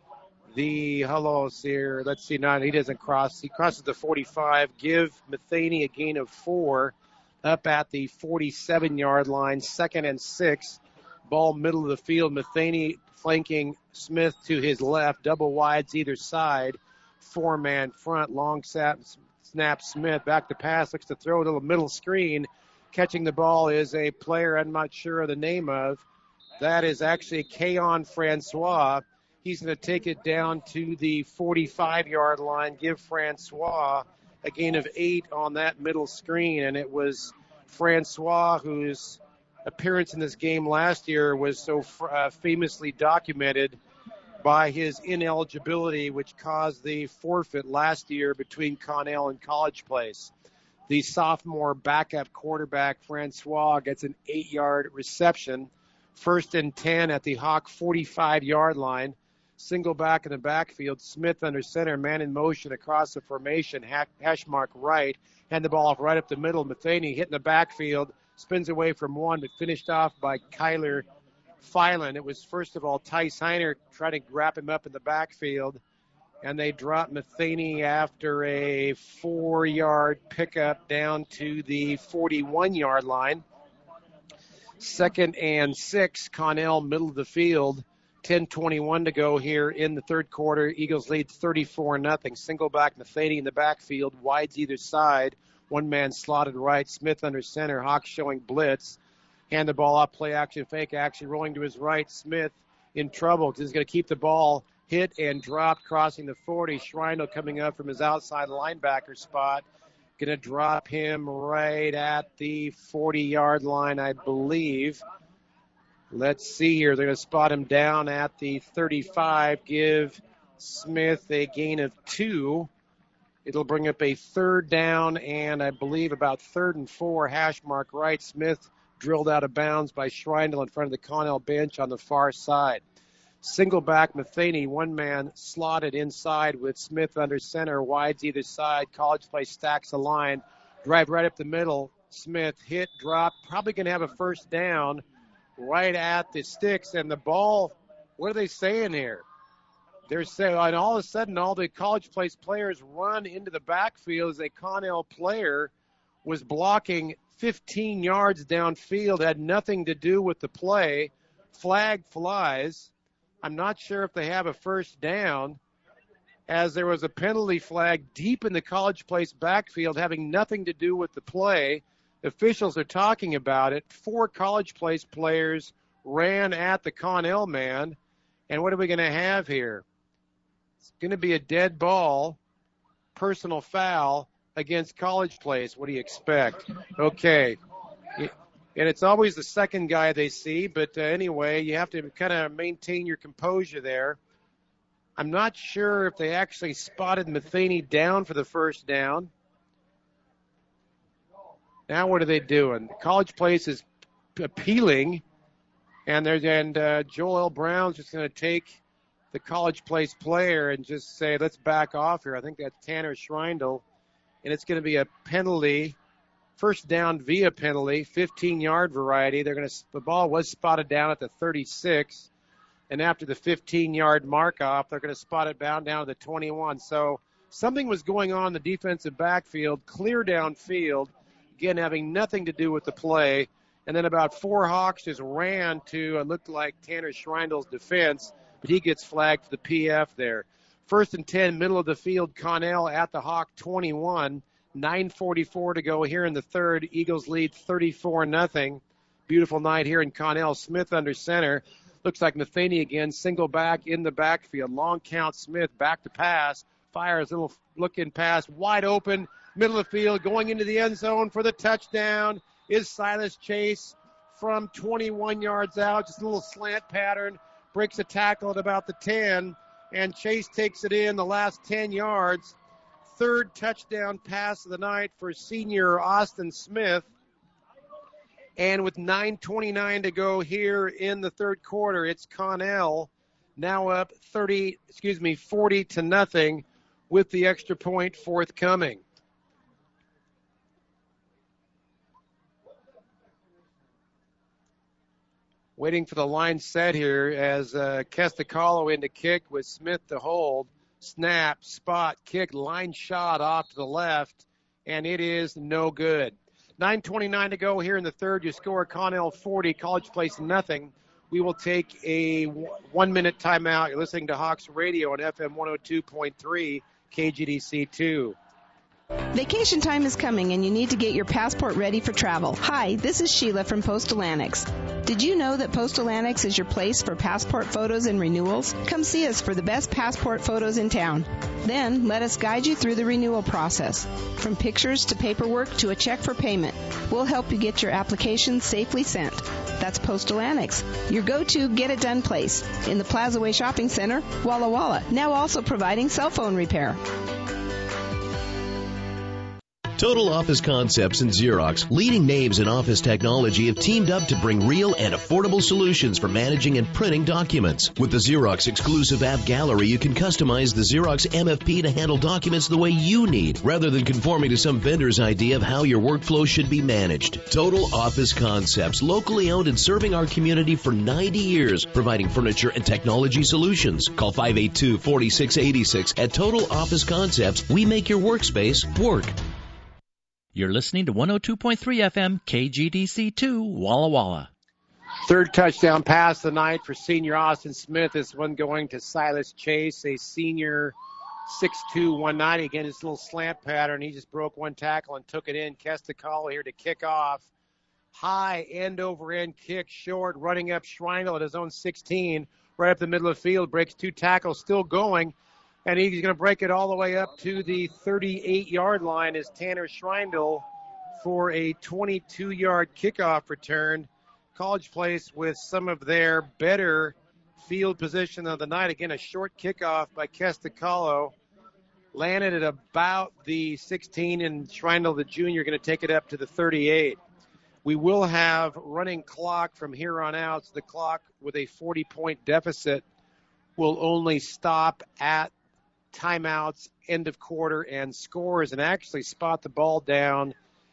the, hello, here, let's see, no, he doesn't cross. He crosses the forty-five. Give Matheny a gain of four. Up at the forty-seven-yard line, second and six. Ball middle of the field. Matheny flanking Smith to his left. Double wides either side. Four-man front. Long snap, snap Smith. Back to pass. Looks to throw to the middle screen. Catching the ball is a player I'm not sure of the name of. That is actually Keon Francois. He's going to take it down to the forty-five-yard line. Give Francois a gain of eight on that middle screen, and it was Francois whose appearance in this game last year was so uh, famously documented by his ineligibility, which caused the forfeit last year between Connell and College Place. The sophomore backup quarterback, Francois, gets an eight-yard reception. First and ten at the Hawk forty-five-yard line. Single back in the backfield. Smith under center, man in motion across the formation, hash mark right. Hand the ball off right up the middle. Matheny hitting the backfield, spins away from one, but finished off by Kyler Filan. It was, first of all, Tice Heiner trying to wrap him up in the backfield, and they dropped Matheny after a four-yard pickup down to the forty-one-yard line. Second and six, Connell, middle of the field. ten twenty-one to go here in the third quarter. Eagles lead thirty-four nothing. Single back Matheny in the backfield. Wides either side. One man slotted right. Smith under center. Hawks showing blitz. Hand the ball off. Play action, fake action. Rolling to his right. Smith in trouble. He's going to keep the ball hit and dropped crossing the forty. Schreindel coming up from his outside linebacker spot. Going to drop him right at the forty-yard line, I believe. Let's see here. They're going to spot him down at the thirty-five. Give Smith a gain of two. It'll bring up a third down and I believe about third and four. Hash mark right. Smith drilled out of bounds by Schreindel in front of the Connell bench on the far side. Single back Matheny, one man slotted inside with Smith under center. Wides either side. College Place stacks a line. Drive right up the middle. Smith hit, drop. Probably going to have a first down right at the sticks, and the ball, what are they saying here? They're saying, and all of a sudden, all the College Place players run into the backfield as a Connell player was blocking fifteen yards downfield, had nothing to do with the play. Flag flies. I'm not sure if they have a first down, as there was a penalty flag deep in the College Place backfield having nothing to do with the play. Officials are talking about it. Four College Place players ran at the Connell man. And what are we going to have here? It's going to be a dead ball, personal foul against College Place. What do you expect? Okay. And it's always the second guy they see. But uh, anyway, you have to kind of maintain your composure there. I'm not sure if they actually spotted Matheny down for the first down. Now what are they doing? College Place is appealing, and there's and uh, Joel Brown's just going to take the College Place player and just say, let's back off here. I think that's Tanner Schreindel, and it's going to be a penalty, first down via penalty, fifteen-yard variety. They're going to the ball was spotted down at the thirty-six, and after the fifteen-yard mark-off, they're going to spot it bound down to the twenty-one. So something was going on in the defensive backfield, clear downfield, again having nothing to do with the play. And then about four Hawks just ran to, it looked like Tanner Schreindel's defense, but he gets flagged for the P F there. First and ten, middle of the field, Connell at the Hawk twenty-one. nine forty-four to go here in the third. Eagles lead thirty-four nothing. Beautiful night here in Connell. Smith under center. Looks like Matheny again, single back in the backfield. Long count, Smith back to pass. Fires, little looking pass, wide open, middle of the field, going into the end zone for the touchdown is Silas Chase from twenty-one yards out. Just a little slant pattern, breaks a tackle at about the ten, and Chase takes it in the last ten yards. Third touchdown pass of the night for senior Austin Smith. And with nine twenty-nine to go here in the third quarter, it's Connell now up thirty, excuse me, forty to nothing with the extra point forthcoming. Waiting for the line set here as uh, Kestacalo in to kick with Smith to hold. Snap, spot, kick, line shot off to the left, and it is no good. nine twenty-nine to go here in the third. You score Connell forty, College Place nothing. We will take a one-minute timeout. You're listening to Hawks Radio on F M one oh two point three, K G D C two. Vacation time is coming and you need to get your passport ready for travel. Hi, this is Sheila from Postal Annex. Did you know that Postal Annex is your place for passport photos and renewals? Come see us for the best passport photos in town. Then let us guide you through the renewal process. From pictures to paperwork to a check for payment, we'll help you get your application safely sent. That's Postal Annex, your go-to get-it-done place in the Plaza Way Shopping Center, Walla Walla, now also providing cell phone repair. Total Office Concepts and Xerox, leading names in office technology, have teamed up to bring real and affordable solutions for managing and printing documents. With the Xerox exclusive app gallery, you can customize the Xerox M F P to handle documents the way you need, rather than conforming to some vendor's idea of how your workflow should be managed. Total Office Concepts, locally owned and serving our community for ninety years, providing furniture and technology solutions. Call five eight two, four six eight six. At Total Office Concepts, we make your workspace work. You're listening to one oh two point three F M K G D C two, Walla Walla. Third touchdown pass of the night for senior Austin Smith. This one going to Silas Chase, a senior six two, one ninety. Again, his little slant pattern. He just broke one tackle and took it in. Kestacalo here to kick off. High end over end kick, short, running up Schreindel at his own sixteen, right up the middle of the field. Breaks two tackles, still going. And he's going to break it all the way up to the thirty-eight-yard line as Tanner Schreindel for a twenty-two-yard kickoff return. College Place with some of their better field position of the night. Again, a short kickoff by Kestacalo. Landed at about the sixteen, and Schreindel, the junior, going to take it up to the thirty-eight. We will have running clock from here on out. So the clock with a forty-point deficit will only stop at timeouts, end of quarter, and scores, and actually spot the ball down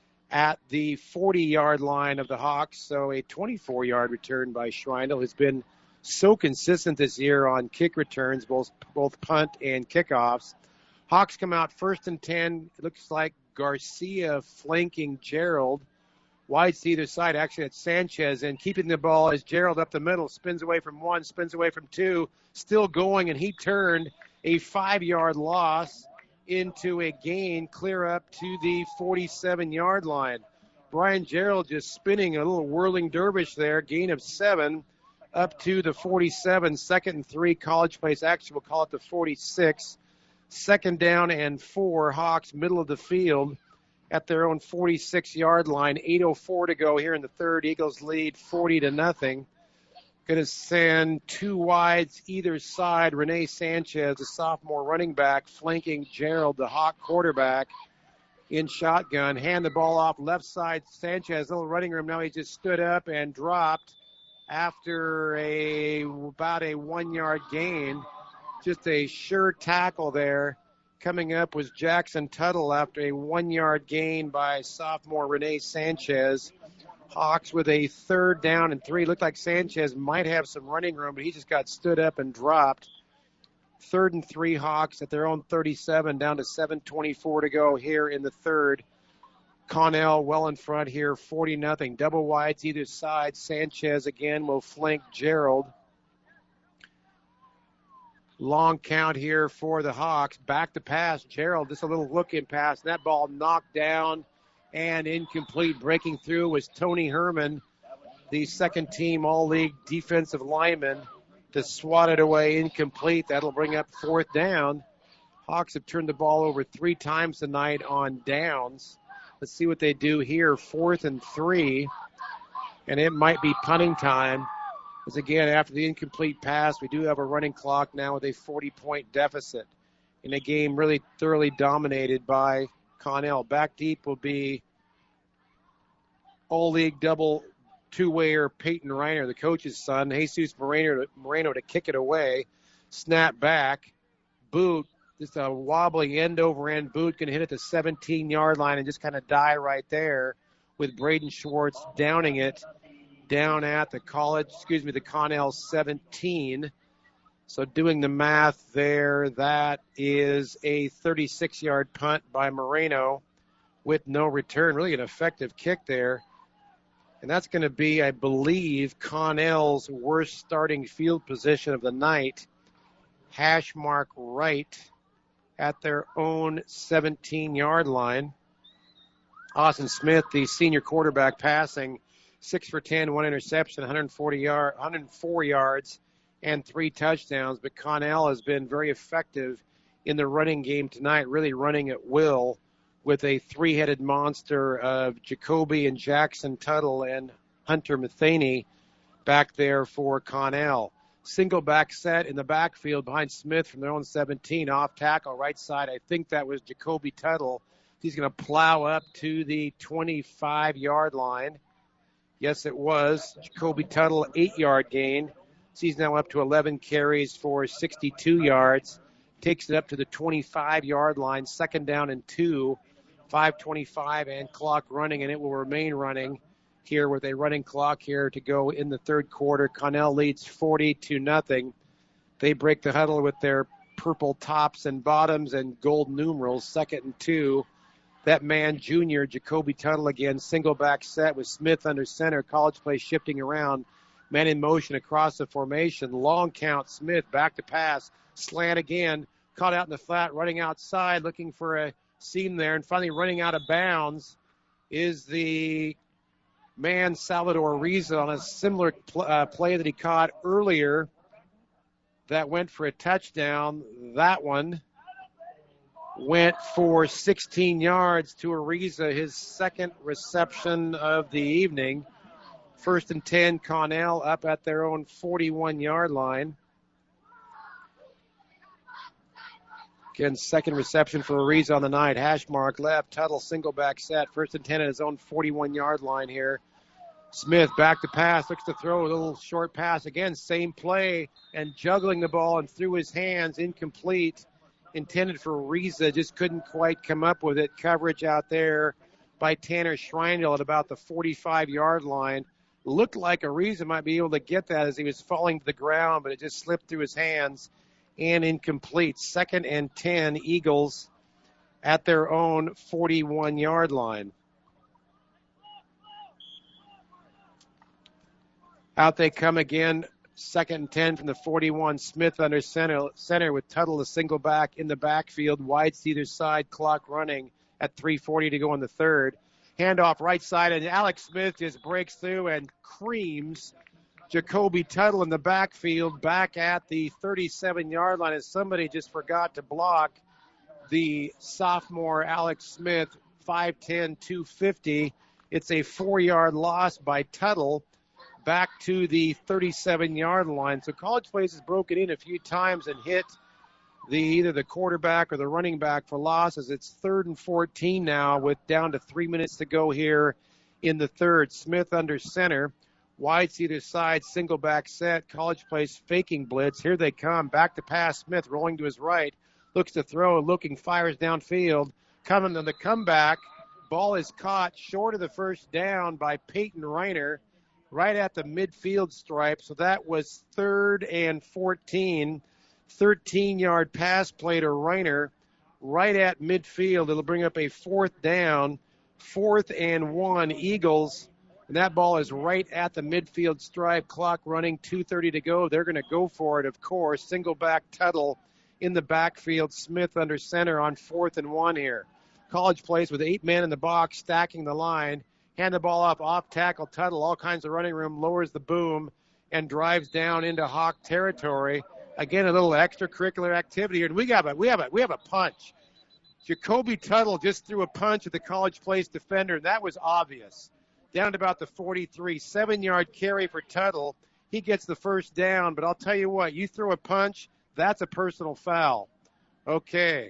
at the forty-yard line of the Hawks. So a twenty-four-yard return by Schreindel has been so consistent this year on kick returns, both both punt and kickoffs. Hawks come out first and ten. It looks like Garcia flanking Gerald. Wide to either side, actually it's Sanchez, and keeping the ball as Gerald up the middle, spins away from one, spins away from two, still going, and he turned a five-yard loss into a gain clear up to the forty-seven-yard line. Brian Gerald just spinning a little whirling dervish there, gain of seven up to the forty-seven. Second and three, College Place. Actually, we'll call it the forty-six. Second down and four, Hawks, middle of the field at their own forty-six-yard line. eight oh four to go here in the third. Eagles lead forty to nothing. Going to send two wides either side. Rene Sanchez, a sophomore running back, flanking Gerald, the Hawk quarterback. in shotgun. Hand the ball off left side. Sanchez, little running room. Now he just stood up and dropped after a about a one-yard gain. Just a sure tackle there. Coming up was Jackson Tuttle after a one-yard gain by sophomore Renee Sanchez. Hawks with a third down and three. Looked like Sanchez might have some running room, but he just got stood up and dropped. Third and three Hawks at their own thirty-seven, down to seven twenty-four to go here in the third. Connell well in front here, forty nothing. Double wides either side. Sanchez again will flank Gerald. Long count here for the Hawks. Back to pass. Gerald, just a little look-in pass. That ball knocked down and incomplete. Breaking through was Tony Herman, the second-team All-League defensive lineman, to swat it away incomplete. That'll bring up fourth down. Hawks have turned the ball over three times tonight on downs. Let's see what they do here. Fourth and three, and it might be punting time. As again, after the incomplete pass, we do have a running clock now with a forty-point deficit in a game really thoroughly dominated by Connell. Back deep will be All-League double two-wayer Peyton Reiner, the coach's son. Jesus Moreno, Moreno to kick it away. Snap back. Boot, just a wobbly end-over-end boot, going to hit at the seventeen-yard line and just kind of die right there with Braden Schwartz downing it down at the college, excuse me, the Connell seventeen. So doing the math there, that is a thirty-six-yard punt by Moreno with no return. Really an effective kick there. And that's going to be, I believe, Connell's worst starting field position of the night. Hash mark right at their own seventeen-yard line. Austin Smith, the senior quarterback, passing six for ten, one interception, one hundred forty yard, one hundred four yards, and three touchdowns. But Connell has been very effective in the running game tonight, really running at will, with a three-headed monster of Jacoby and Jackson Tuttle and Hunter Matheny back there for Connell. Single back set in the backfield behind Smith from their own seventeen, off tackle, right side. I think that was Jacoby Tuttle. He's going to plow up to the twenty-five-yard line. Yes, it was. Jacoby Tuttle, eight-yard gain. He's now up to eleven carries for sixty-two yards. Takes it up to the twenty-five-yard line, second down and two. five twenty-five and clock running, and it will remain running here with a running clock here to go in the third quarter. Connell leads forty to nothing. They break the huddle with their purple tops and bottoms and gold numerals, second and two. That man, junior, Jacoby Tuttle again, single back set with Smith under center. College play shifting around. Man in motion across the formation. Long count, Smith back to pass. Slant again. Caught out in the flat, running outside, looking for a seam there, and finally running out of bounds is the man Salvador Riza on a similar pl- uh, play that he caught earlier that went for a touchdown. That one went for sixteen yards to Ariza, his second reception of the evening. First and ten, Connell up at their own forty-one-yard line. Again, second reception for Ariza on the night. Hash mark left, Tuttle single back set. First and ten at his own forty-one-yard line here. Smith back to pass, looks to throw a little short pass. Again, same play, and juggling the ball and through his hands, incomplete. Intended for Ariza, just couldn't quite come up with it. Coverage out there by Tanner Schreindel at about the forty-five-yard line. Looked like Ariza might be able to get that as he was falling to the ground, but it just slipped through his hands and incomplete. Second and ten, Eagles at their own forty-one-yard line. Out they come again. Second and ten from the forty-one. Smith under center, center with Tuttle, a single back in the backfield. Wides to either side, clock running at three forty to go in the third. Handoff right side, and Alex Smith just breaks through and creams Jacoby Tuttle in the backfield back at the thirty-seven-yard line as somebody just forgot to block the sophomore Alex Smith, five ten, two fifty. It's a four-yard loss by Tuttle back to the thirty-seven-yard line. So College Place has broken in a few times and hit the either the quarterback or the running back for losses. It's third and fourteen now with down to three minutes to go here in the third. Smith under center. Wides either side, single back set. College Place faking blitz. Here they come. Back to pass. Smith rolling to his right. Looks to throw. Looking, fires downfield. Coming on the comeback. Ball is caught short of the first down by Peyton Reiner right at the midfield stripe. So that was third and fourteen. thirteen-yard pass play to Reiner right at midfield. It'll bring up a fourth down. Fourth and one, Eagles. And that ball is right at the midfield stripe. Clock running, two thirty to go. They're going to go for it, of course. Single back Tuttle in the backfield. Smith under center on fourth and one here. College Place with eight men in the box, stacking the line. Hand the ball off, off tackle. Tuttle, all kinds of running room, lowers the boom and drives down into Hawk territory. Again, a little extracurricular activity here. And we got a, we have a, we have a punch. Jacoby Tuttle just threw a punch at the College Place defender, and that was obvious. Down to about the forty-three, seven-yard carry for Tuttle. He gets the first down, but I'll tell you what, you throw a punch, that's a personal foul. Okay.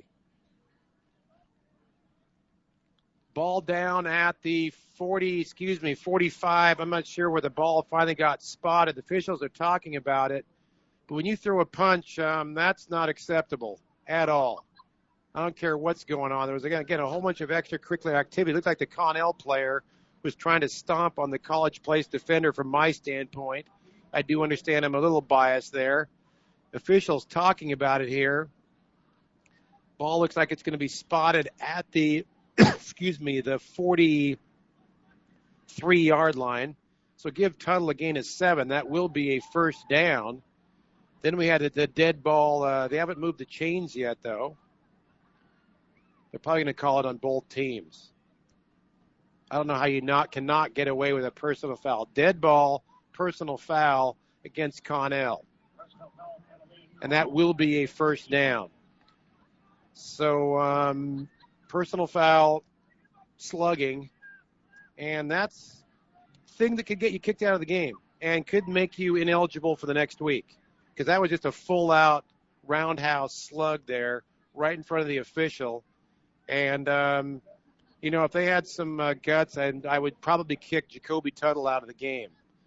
Ball down at the forty, excuse me, forty-five. I'm not sure where the ball finally got spotted. The officials are talking about it. But when you throw a punch, um, that's not acceptable at all. I don't care what's going on. There was, again, again a whole bunch of extracurricular activity. It looked like the Connell player was trying to stomp on the College Place defender from my standpoint. I do understand I'm a little biased there. Officials talking about it here. Ball looks like it's going to be spotted at the, excuse me, the forty-three-yard line. So give Tuttle a gain of seven. That will be a first down. Then we had the dead ball. Uh, they haven't moved the chains yet, though. They're probably going to call it on both teams. I don't know how you not cannot get away with a personal foul. Dead ball, personal foul against Connell. And that will be a first down. So um, personal foul, slugging, and that's the thing that could get you kicked out of the game and could make you ineligible for the next week, because that was just a full-out roundhouse slug there right in front of the official. And, um, you know, if they had some uh, guts, I, I would probably kick Jacoby Tuttle out of the game.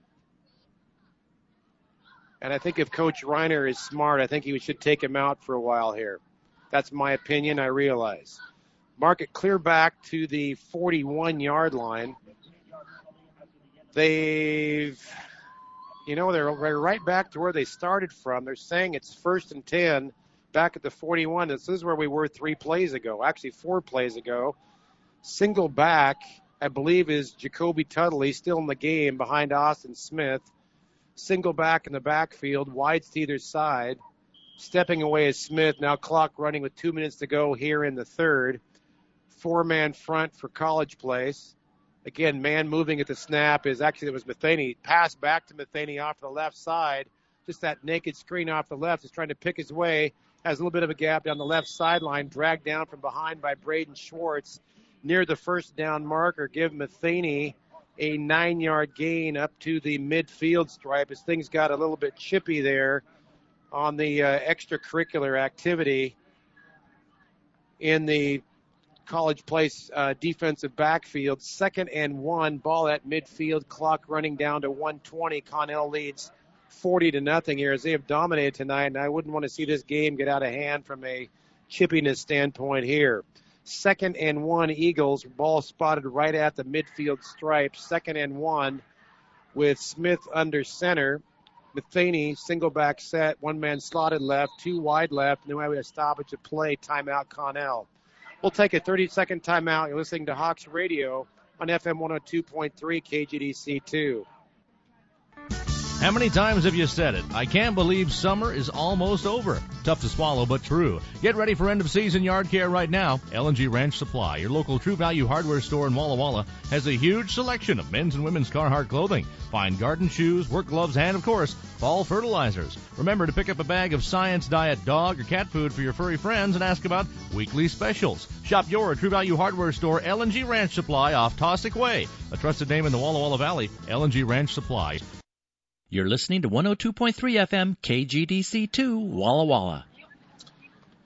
And I think if Coach Reiner is smart, I think he should take him out for a while here. That's my opinion, I realize. Mark it clear back to the forty-one-yard line. They've, you know, they're right back to where they started from. They're saying it's first and ten back at the forty-one. This is where we were three plays ago, actually four plays ago. Single back, I believe, is Jacoby Tuttle. He's still in the game behind Austin Smith. Single back in the backfield, wides to either side. Stepping away is Smith. Now clock running with two minutes to go here in the third. Four-man front for College Place. Again, man moving at the snap is actually, it was Matheny. Pass back to Matheny off the left side. Just that naked screen off the left is trying to pick his way. Has a little bit of a gap down the left sideline. Dragged down from behind by Braden Schwartz. Near the first down marker, give Matheny a nine-yard gain up to the midfield stripe as things got a little bit chippy there on the uh, extracurricular activity in the College Place uh, defensive backfield. Second and one, ball at midfield, clock running down to one twenty. Connell leads forty to nothing here as they have dominated tonight, and I wouldn't want to see this game get out of hand from a chippiness standpoint here. Second and one, Eagles. Ball spotted right at the midfield stripe. Second and one with Smith under center. Matheny, single back set, one man slotted left, two wide left, and then we have a stoppage of play, timeout Connell. We'll take a thirty-second timeout. You're listening to Hawks Radio on F M one oh two point three K G D C two. How many times have you said it? I can't believe summer is almost over. Tough to swallow, but true. Get ready for end-of-season yard care right now. L and G Ranch Supply, your local True Value hardware store in Walla Walla, has a huge selection of men's and women's Carhartt clothing, fine garden shoes, work gloves, and, of course, fall fertilizers. Remember to pick up a bag of Science Diet dog or cat food for your furry friends and ask about weekly specials. Shop your True Value hardware store, L and G Ranch Supply, off Tosic Way. A trusted name in the Walla Walla Valley, L and G Ranch Supply. You're listening to one oh two point three F M K G D C two Walla Walla.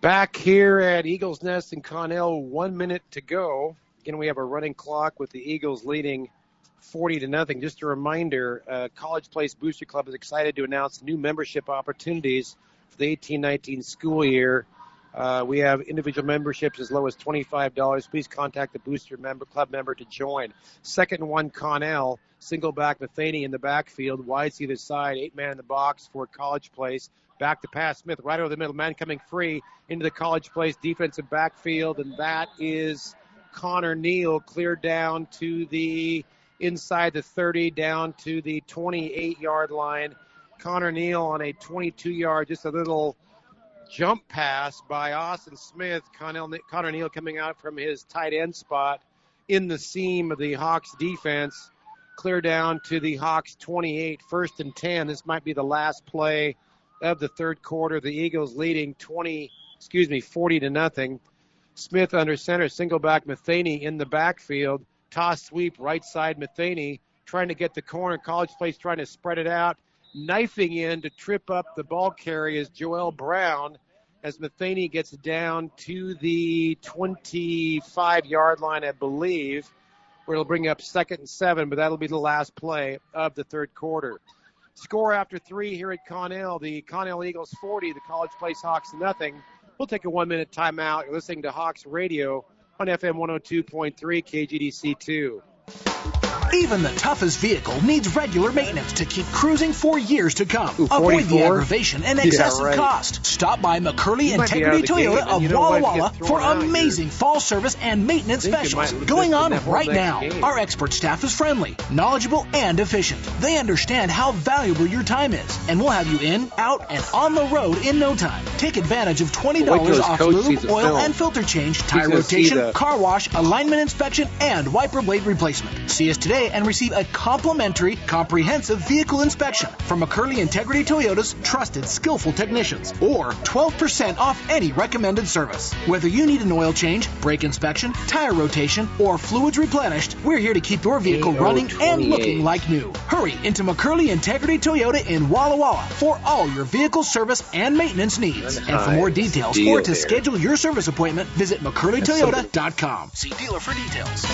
Back here at Eagles Nest in Connell, one minute to go. Again, we have a running clock with the Eagles leading forty to nothing. Just a reminder, uh, College Place Booster Club is excited to announce new membership opportunities for the eighteen nineteen school year. Uh, we have individual memberships as low as twenty-five dollars. Please contact the Booster member club member to join. Second and one, Connell. Single back, Matheny in the backfield. Wides either side. Eight man in the box for College Place. Back to pass. Smith right over the middle. Man coming free into the College Place defensive backfield. And that is Connor Neal, cleared down to the inside the thirty, down to the twenty-eight-yard line. Connor Neal on a twenty-two-yard, just a little jump pass by Austin Smith. Connell, Connor Neal coming out from his tight end spot in the seam of the Hawks defense. Clear down to the Hawks twenty-eight, first and ten. This might be the last play of the third quarter. The Eagles leading twenty, excuse me, forty to nothing. Smith under center, single back Matheny in the backfield. Toss sweep, right side Matheny, trying to get the corner. College Place trying to spread it out. Knifing in to trip up the ball carry is Joel Brown as Matheny gets down to the twenty-five-yard line, I believe, where it'll bring up second and seven, but that'll be the last play of the third quarter. Score after three here at Connell. The Connell Eagles forty, the College Place Hawks nothing. We'll take a one-minute timeout. You're listening to Hawks Radio on F M one oh two point three, K G D C two. Even the toughest vehicle needs regular maintenance to keep cruising for years to come. Ooh, Avoid the aggravation and excessive yeah, right. cost. Stop by McCurley Integrity Toyota of Walla Walla for amazing fall service and maintenance specials going on right now. Game. Our expert staff is friendly, knowledgeable, and efficient. They understand how valuable your time is, and we'll have you in, out, and on the road in no time. Take advantage of twenty dollars off lube, oil, and filter change, tire rotation, car wash, alignment inspection, and wiper blade replacement. See us today and receive a complimentary, comprehensive vehicle inspection from McCurley Integrity Toyota's trusted, skillful technicians, or twelve percent off any recommended service. Whether you need an oil change, brake inspection, tire rotation, or fluids replenished, we're here to keep your vehicle running and looking like new. Hurry into McCurley Integrity Toyota in Walla Walla for all your vehicle service and maintenance needs. And for more details or to schedule your service appointment, visit McCurley Toyota dot com. See dealer for details.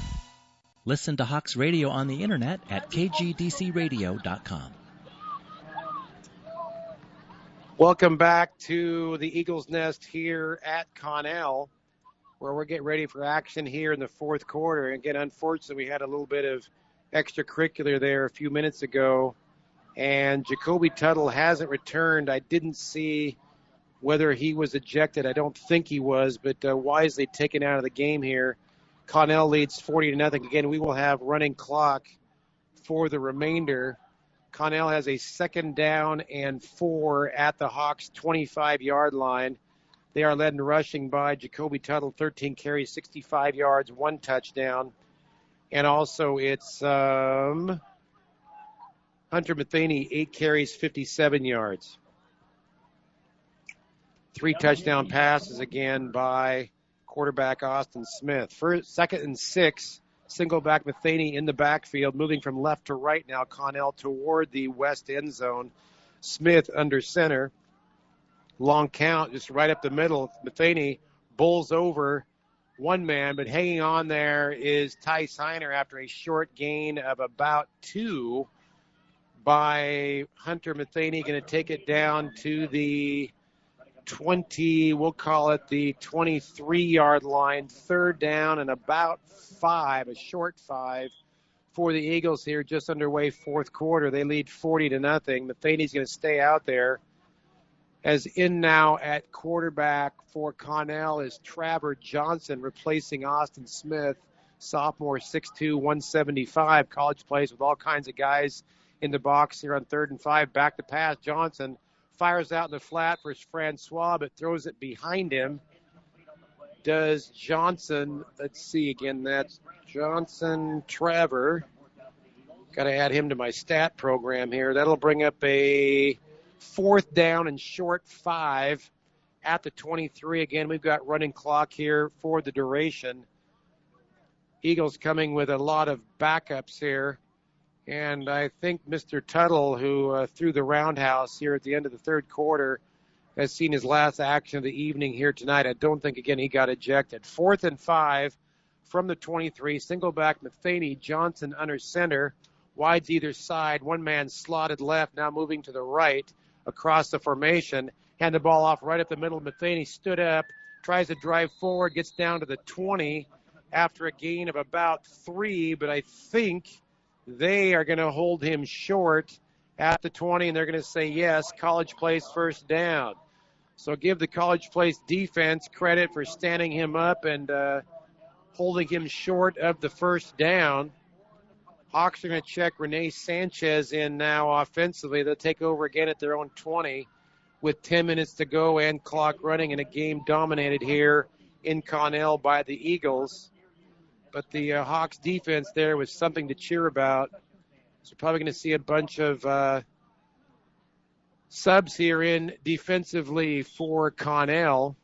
Listen to Hawks Radio on the internet at K G D C radio dot com. Welcome back to the Eagles Nest here at Connell, where we're getting ready for action here in the fourth quarter. Again, unfortunately, we had a little bit of extracurricular there a few minutes ago, and Jacoby Tuttle hasn't returned. I didn't see whether he was ejected. I don't think he was, but uh, wisely taken out of the game here. Connell leads forty to nothing. Again, we will have running clock for the remainder. Connell has a second down and four at the Hawks' twenty-five-yard line. They are led in rushing by Jacoby Tuttle, thirteen carries, sixty-five yards, one touchdown. And also it's um, Hunter Matheny, eight carries, fifty-seven yards. Three touchdown passes again by quarterback Austin Smith. First, second and six, single back Matheny in the backfield, moving from left to right now, Connell toward the west end zone. Smith under center. Long count, just right up the middle. Matheny bowls over one man, but hanging on there is Tice Heiner after a short gain of about two by Hunter Matheny. Going to take it down to the twenty, we'll call it the twenty-three-yard line, third down and about five, a short five for the Eagles here, just underway fourth quarter. They lead forty to nothing. Matheny's going to stay out there. As in now at quarterback for Connell is Trevor Johnson, replacing Austin Smith, sophomore, six two, one seventy-five. College plays with all kinds of guys in the box here on third and five. Back to pass, Johnson fires out in the flat for Francois, but throws it behind him. Does Johnson, let's see again, that's Johnson Trevor. Got to add him to my stat program here. That'll bring up a fourth down and short five at the twenty-three. Again, we've got running clock here for the duration. Eagles coming with a lot of backups here. And I think Mister Tuttle, who uh, threw the roundhouse here at the end of the third quarter, has seen his last action of the evening here tonight. I don't think, again, he got ejected. Fourth and five from the twenty-three. Single back Matheny, Johnson under center. Wides either side. One man slotted left, now moving to the right across the formation. Hand the ball off right up the middle. Matheny stood up, tries to drive forward, gets down to the twenty after a gain of about three, but I think they are going to hold him short at the twenty, and they're going to say yes, College Place first down. So give the College Place defense credit for standing him up and uh, holding him short of the first down. Hawks are going to check Rene Sanchez in now offensively. They'll take over again at their own twenty with ten minutes to go and clock running in a game dominated here in Connell by the Eagles. But the uh, Hawks defense there was something to cheer about. So probably going to see a bunch of uh, subs here in defensively for Connell,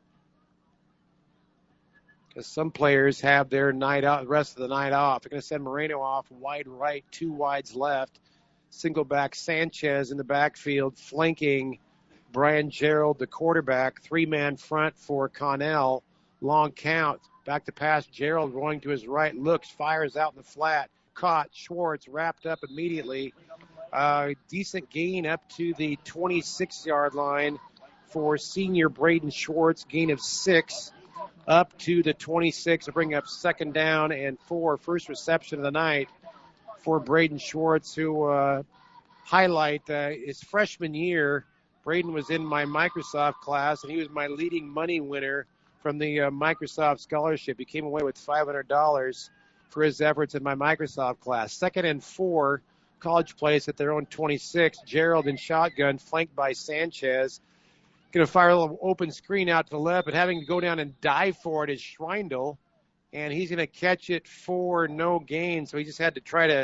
because some players have their night out, the rest of the night off. They're going to send Moreno off wide right, two wides left. Single back Sanchez in the backfield, flanking Brian Gerald, the quarterback. Three-man front for Connell. Long count. Back to pass. Gerald going to his right. Looks, fires out in the flat. Caught. Schwartz wrapped up immediately. Uh, decent gain up to the twenty-six-yard line for senior Braden Schwartz. Gain of six up to the twenty-six to bring up second down and four. First reception of the night for Braden Schwartz, who uh, highlight uh, his freshman year. Braden was in my Microsoft class, and he was my leading money winner from the uh, Microsoft scholarship. He came away with five hundred dollars for his efforts in my Microsoft class. Second and four, College Place at their own twenty-six. Gerald in shotgun, flanked by Sanchez. Going to fire a little open screen out to the left, but having to go down and dive for it is Schreindel. And he's going to catch it for no gain, so he just had to try to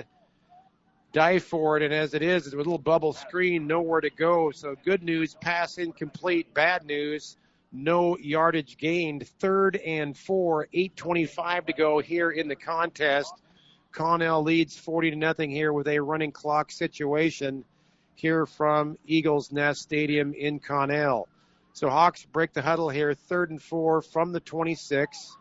dive for it. And as it is, it's a little bubble screen, nowhere to go. So good news, pass incomplete. Bad news, no yardage gained. Third and four, eight twenty-five to go here in the contest. Connell leads forty to nothing here with a running clock situation here from Eagles Nest Stadium in Connell. So Hawks break the huddle here, third and four from the twenty-six.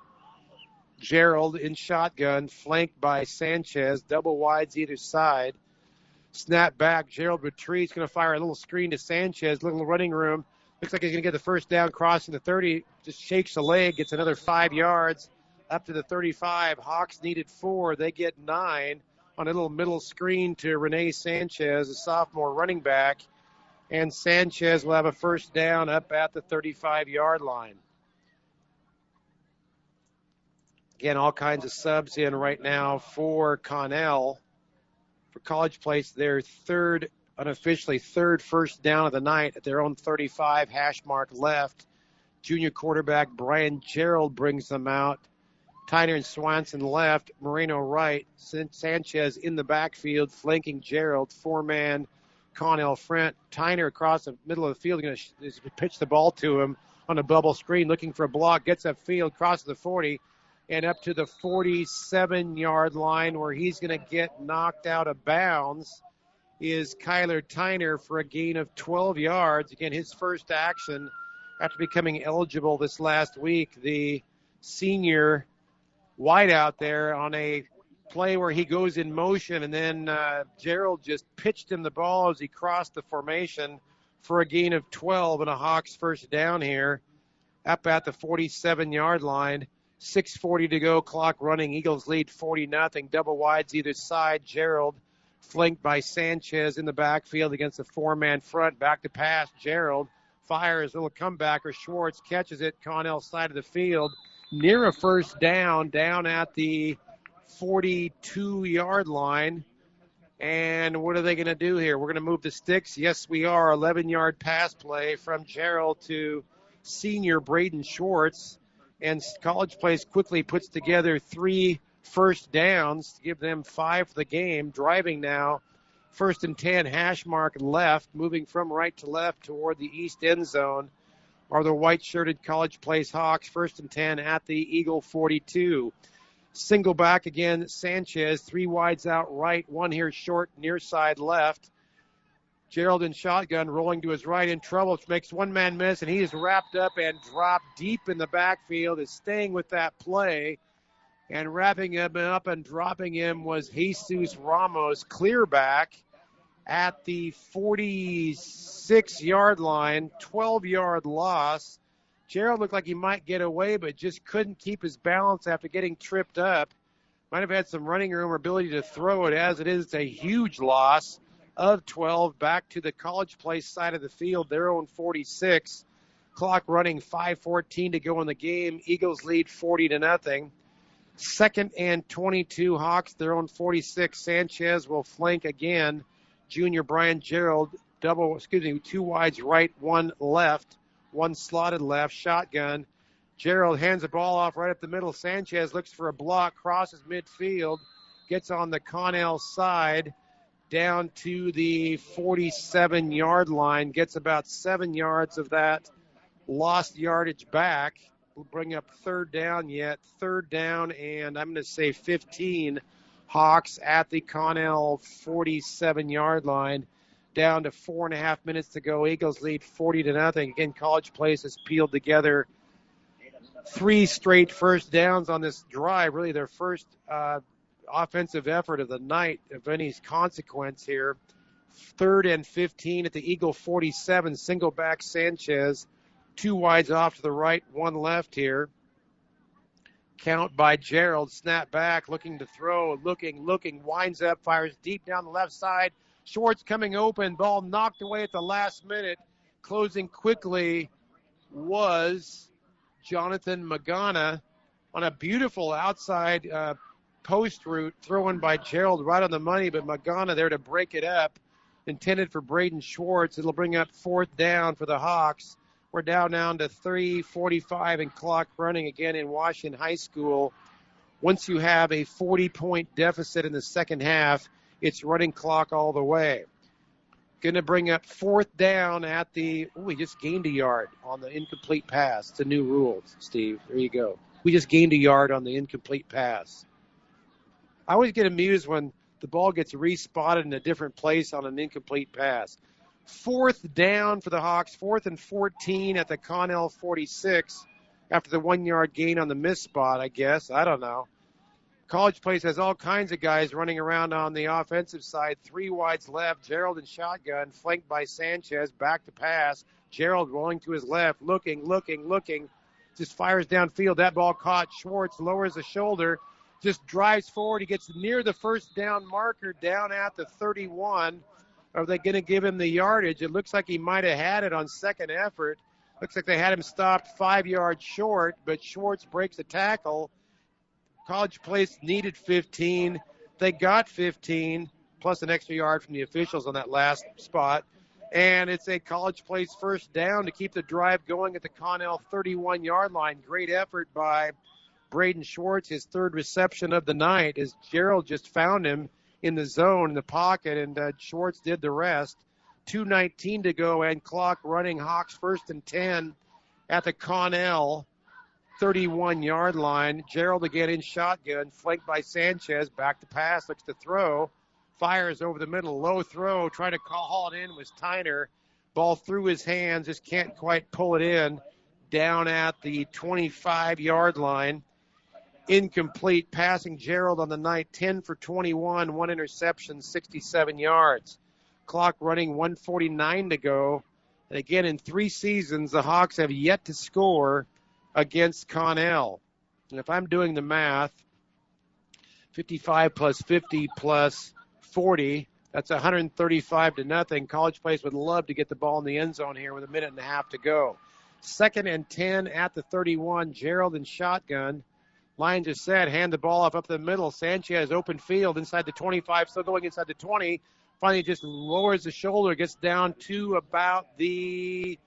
Gerald in shotgun, flanked by Sanchez, double wides either side. Snap back, Gerald retreats, going to fire a little screen to Sanchez, little running room. Looks like he's going to get the first down crossing the thirty, just shakes the leg, gets another five yards up to the thirty-five. Hawks needed four, they get nine on a little middle screen to Rene Sanchez, a sophomore running back. And Sanchez will have a first down up at the thirty-five-yard line. Again, all kinds of subs in right now for Connell. For College Place, their third, unofficially third first down of the night at their own thirty-five, hash mark left. Junior quarterback Brian Gerald brings them out. Tyner and Swanson left, Moreno right, Sanchez in the backfield, flanking Gerald, four-man Connell front. Tyner across the middle of the field, going to pitch the ball to him on a bubble screen, looking for a block, gets upfield, crosses the forty, and up to the forty-seven-yard line where he's going to get knocked out of bounds is Kyler Tyner for a gain of twelve yards. Again, his first action after becoming eligible this last week. The senior wide out there on a play where he goes in motion, and then uh, Gerald just pitched him the ball as he crossed the formation for a gain of twelve and a Hawks first down here up at the forty-seven-yard line. six forty to go, clock running. Eagles lead forty nothing. Double wides either side. Gerald flanked by Sanchez in the backfield against a four-man front. Back to pass. Gerald fires, little comebacker. Schwartz catches it. Connell side of the field. Near a first down, down at the forty-two-yard line. And what are they going to do here? We're going to move the sticks. Yes, we are. eleven-yard pass play from Gerald to senior Braden Schwartz. And College Place quickly puts together three first downs to give them five for the game. Driving now, first and ten, hash mark left, moving from right to left toward the east end zone are the white-shirted College Place Hawks. First and ten at the Eagle forty-two. Single back again, Sanchez, three wides out right, one here short, near side left. Gerald in shotgun, rolling to his right in trouble, makes one man miss, and he is wrapped up and dropped deep in the backfield, is staying with that play. And wrapping him up and dropping him was Jesus Ramos, clear back at the forty-six-yard line, twelve-yard loss. Gerald looked like he might get away, but just couldn't keep his balance after getting tripped up. Might have had some running room or ability to throw it. As it is, it's a huge loss of twelve back to the College Place side of the field, their own forty-six. Clock running, five fourteen to go in the game. Eagles lead forty to nothing. Second and twenty-two, Hawks, their own forty-six. Sanchez will flank again. Junior Brian Gerald, double, excuse me, two wides right, one left, one slotted left, shotgun. Gerald hands the ball off right up the middle. Sanchez looks for a block, crosses midfield, gets on the Connell side, down to the forty-seven-yard line, gets about seven yards of that lost yardage back. We'll bring up third down yet. Third down, and I'm going to say fifteen. Hawks at the Connell forty-seven-yard line. Down to four and a half minutes to go. Eagles lead forty to nothing. Again, College Place has peeled together three straight first downs on this drive. Really their first uh, offensive effort of the night of any consequence here. Third and fifteen at the Eagle forty-seven. Single back Sanchez. Two wides off to the right, one left here. Count by Gerald. Snap back, looking to throw, looking, looking, winds up, fires deep down the left side. Schwartz coming open, ball knocked away at the last minute. Closing quickly was Jonathan Magana on a beautiful outside uh, post route thrown by Gerald right on the money, but Magana there to break it up. Intended for Braden Schwartz. It'll bring up fourth down for the Hawks. We're down now to three forty-five and clock running again in Washington High School. Once you have a forty-point deficit in the second half, it's running clock all the way. Going to bring up fourth down at the – oh, we just gained a yard on the incomplete pass. It's a new rule, Steve. There you go. We just gained a yard on the incomplete pass. I always get amused when the ball gets respotted in a different place on an incomplete pass. Fourth down for the Hawks, fourth and fourteen at the Connell forty-six after the one-yard gain on the miss spot, I guess. I don't know. College Place has all kinds of guys running around on the offensive side. Three wides left. Gerald in shotgun, flanked by Sanchez. Back to pass. Gerald rolling to his left, looking, looking, looking. Just fires downfield. That ball caught. Schwartz lowers the shoulder. Just drives forward. He gets near the first down marker down at the thirty-one. Are they going to give him the yardage? It looks like he might have had it on second effort. Looks like they had him stopped five yards short, but Schwartz breaks the tackle. College Place needed fifteen. They got fifteen, plus an extra yard from the officials on that last spot. And it's a College Place first down to keep the drive going at the Connell thirty-one-yard line. Great effort by Braden Schwartz, his third reception of the night, as Gerald just found him in the zone, in the pocket, and uh, Schwartz did the rest. two nineteen to go and clock running. Hawks first and ten at the Connell thirty-one-yard line. Gerald again in shotgun, flanked by Sanchez. Back to pass, looks to throw. Fires over the middle, low throw. Trying to call, haul it in was Tyner. Ball through his hands, just can't quite pull it in. Down at the twenty-five-yard line. Incomplete passing. Gerald on the night, ten for twenty-one, one interception, sixty-seven yards. Clock running, one forty-nine to go. And again, in three seasons, the Hawks have yet to score against Connell. And if I'm doing the math, fifty-five plus fifty plus forty, that's one hundred thirty-five to nothing. College Place would love to get the ball in the end zone here with a minute and a half to go. Second and ten at the thirty-one. Gerald in shotgun. Lines are set. Hand the ball off up the middle. Sanchez open field inside the twenty-five. Still going inside the twenty. Finally just lowers the shoulder. Gets down to about the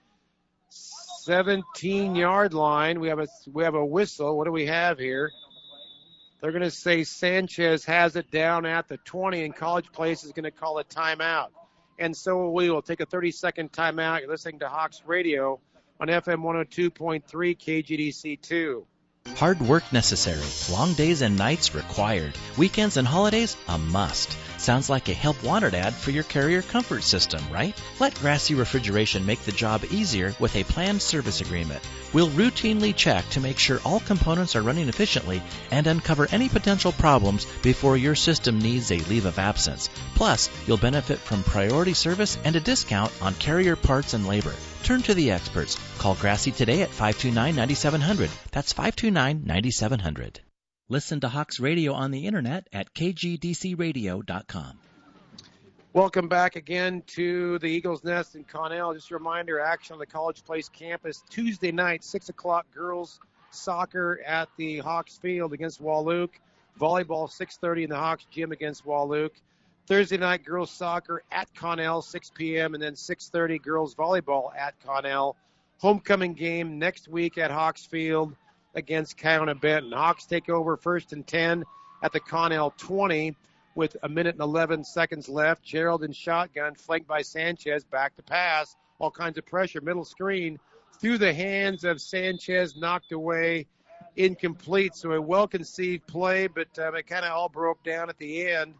seventeen-yard line. We have a we have a whistle. What do we have here? They're going to say Sanchez has it down at the twenty, and College Place is going to call a timeout. And so we will take a thirty-second timeout. You're listening to Hawks Radio on F M one oh two point three K G D C two. Hard work necessary, long days and nights required, weekends and holidays a must. Sounds like a help wanted ad for your Carrier comfort system, right? Let Grassy Refrigeration make the job easier with a planned service agreement. We'll routinely check to make sure all components are running efficiently and uncover any potential problems before your system needs a leave of absence. Plus, you'll benefit from priority service and a discount on Carrier parts and labor. Turn to the experts. Call Grassy today at five two nine, nine seven zero zero. That's five two nine, nine seven zero zero. Listen to Hawks Radio on the internet at k g d c radio dot com. Welcome back again to the Eagles Nest in Connell. Just a reminder, action on the College Place campus Tuesday night, six o'clock, girls soccer at the Hawks Field against Wahluke. Volleyball, six thirty in the Hawks Gym against Wahluke. Thursday night, girls soccer at Connell, six p.m., and then six thirty, girls volleyball at Connell. Homecoming game next week at Hawks Field against Kiona Benton. Hawks take over first and ten at the Connell twenty with a minute and eleven seconds left. Gerald in shotgun, flanked by Sanchez, back to pass. All kinds of pressure, middle screen, through the hands of Sanchez, knocked away, incomplete. So a well-conceived play, but um, it kind of all broke down at the end.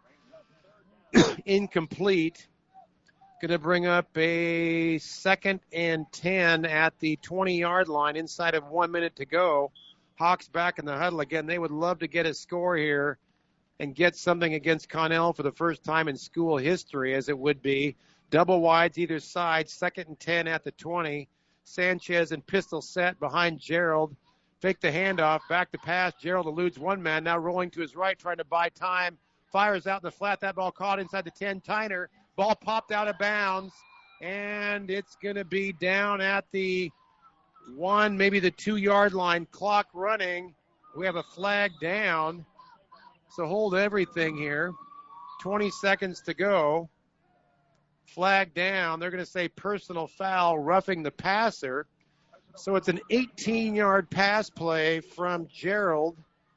Incomplete. Going to bring up a second and ten at the twenty-yard line inside of one minute to go. Hawks back in the huddle again. They would love to get a score here and get something against Connell for the first time in school history, as it would be. Double wides either side, second and ten at the twenty. Sanchez in pistol set behind Gerald. Fake the handoff, back to pass. Gerald eludes one man, now rolling to his right, trying to buy time. Fires out in the flat. That ball caught inside the ten. Tyner. Ball popped out of bounds, and it's going to be down at the one, maybe the two-yard line. Clock running. We have a flag down. So hold everything here. twenty seconds to go. Flag down. They're going to say personal foul, roughing the passer. So it's an eighteen-yard pass play from Gerald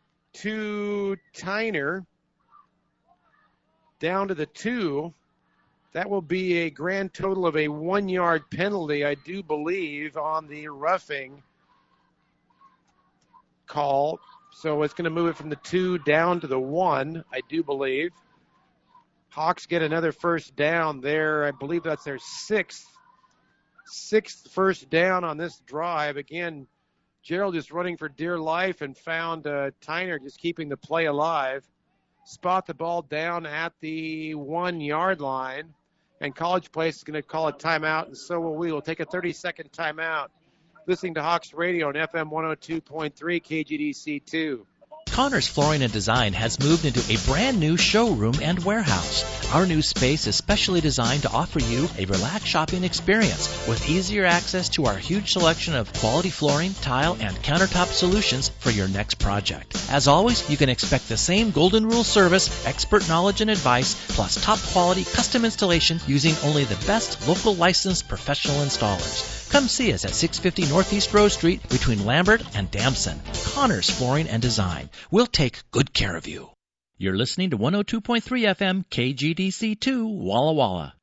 to Tyner. Down to the two. That will be a grand total of a one-yard penalty, I do believe, on the roughing call. So it's going to move it from the two down to the one, I do believe. Hawks get another first down there. I believe that's their sixth. Sixth first down on this drive. Again, Gerald just running for dear life and found uh, Tyner just keeping the play alive. Spot the ball down at the one-yard line, and College Place is going to call a timeout, and so will we. We'll take a thirty-second timeout. Listening to Hawks Radio on F M one oh two point three, K G D C two. Connors Flooring and Design has moved into a brand new showroom and warehouse. Our new space is specially designed to offer you a relaxed shopping experience with easier access to our huge selection of quality flooring, tile, and countertop solutions for your next project. As always, you can expect the same Golden Rule service, expert knowledge and advice, plus top quality custom installation using only the best local licensed professional installers. Come see us at six fifty Northeast Rose Street between Lambert and Damson. Connors Flooring and Design. We'll take good care of you. You're listening to one oh two point three F M K G D C two, Walla Walla.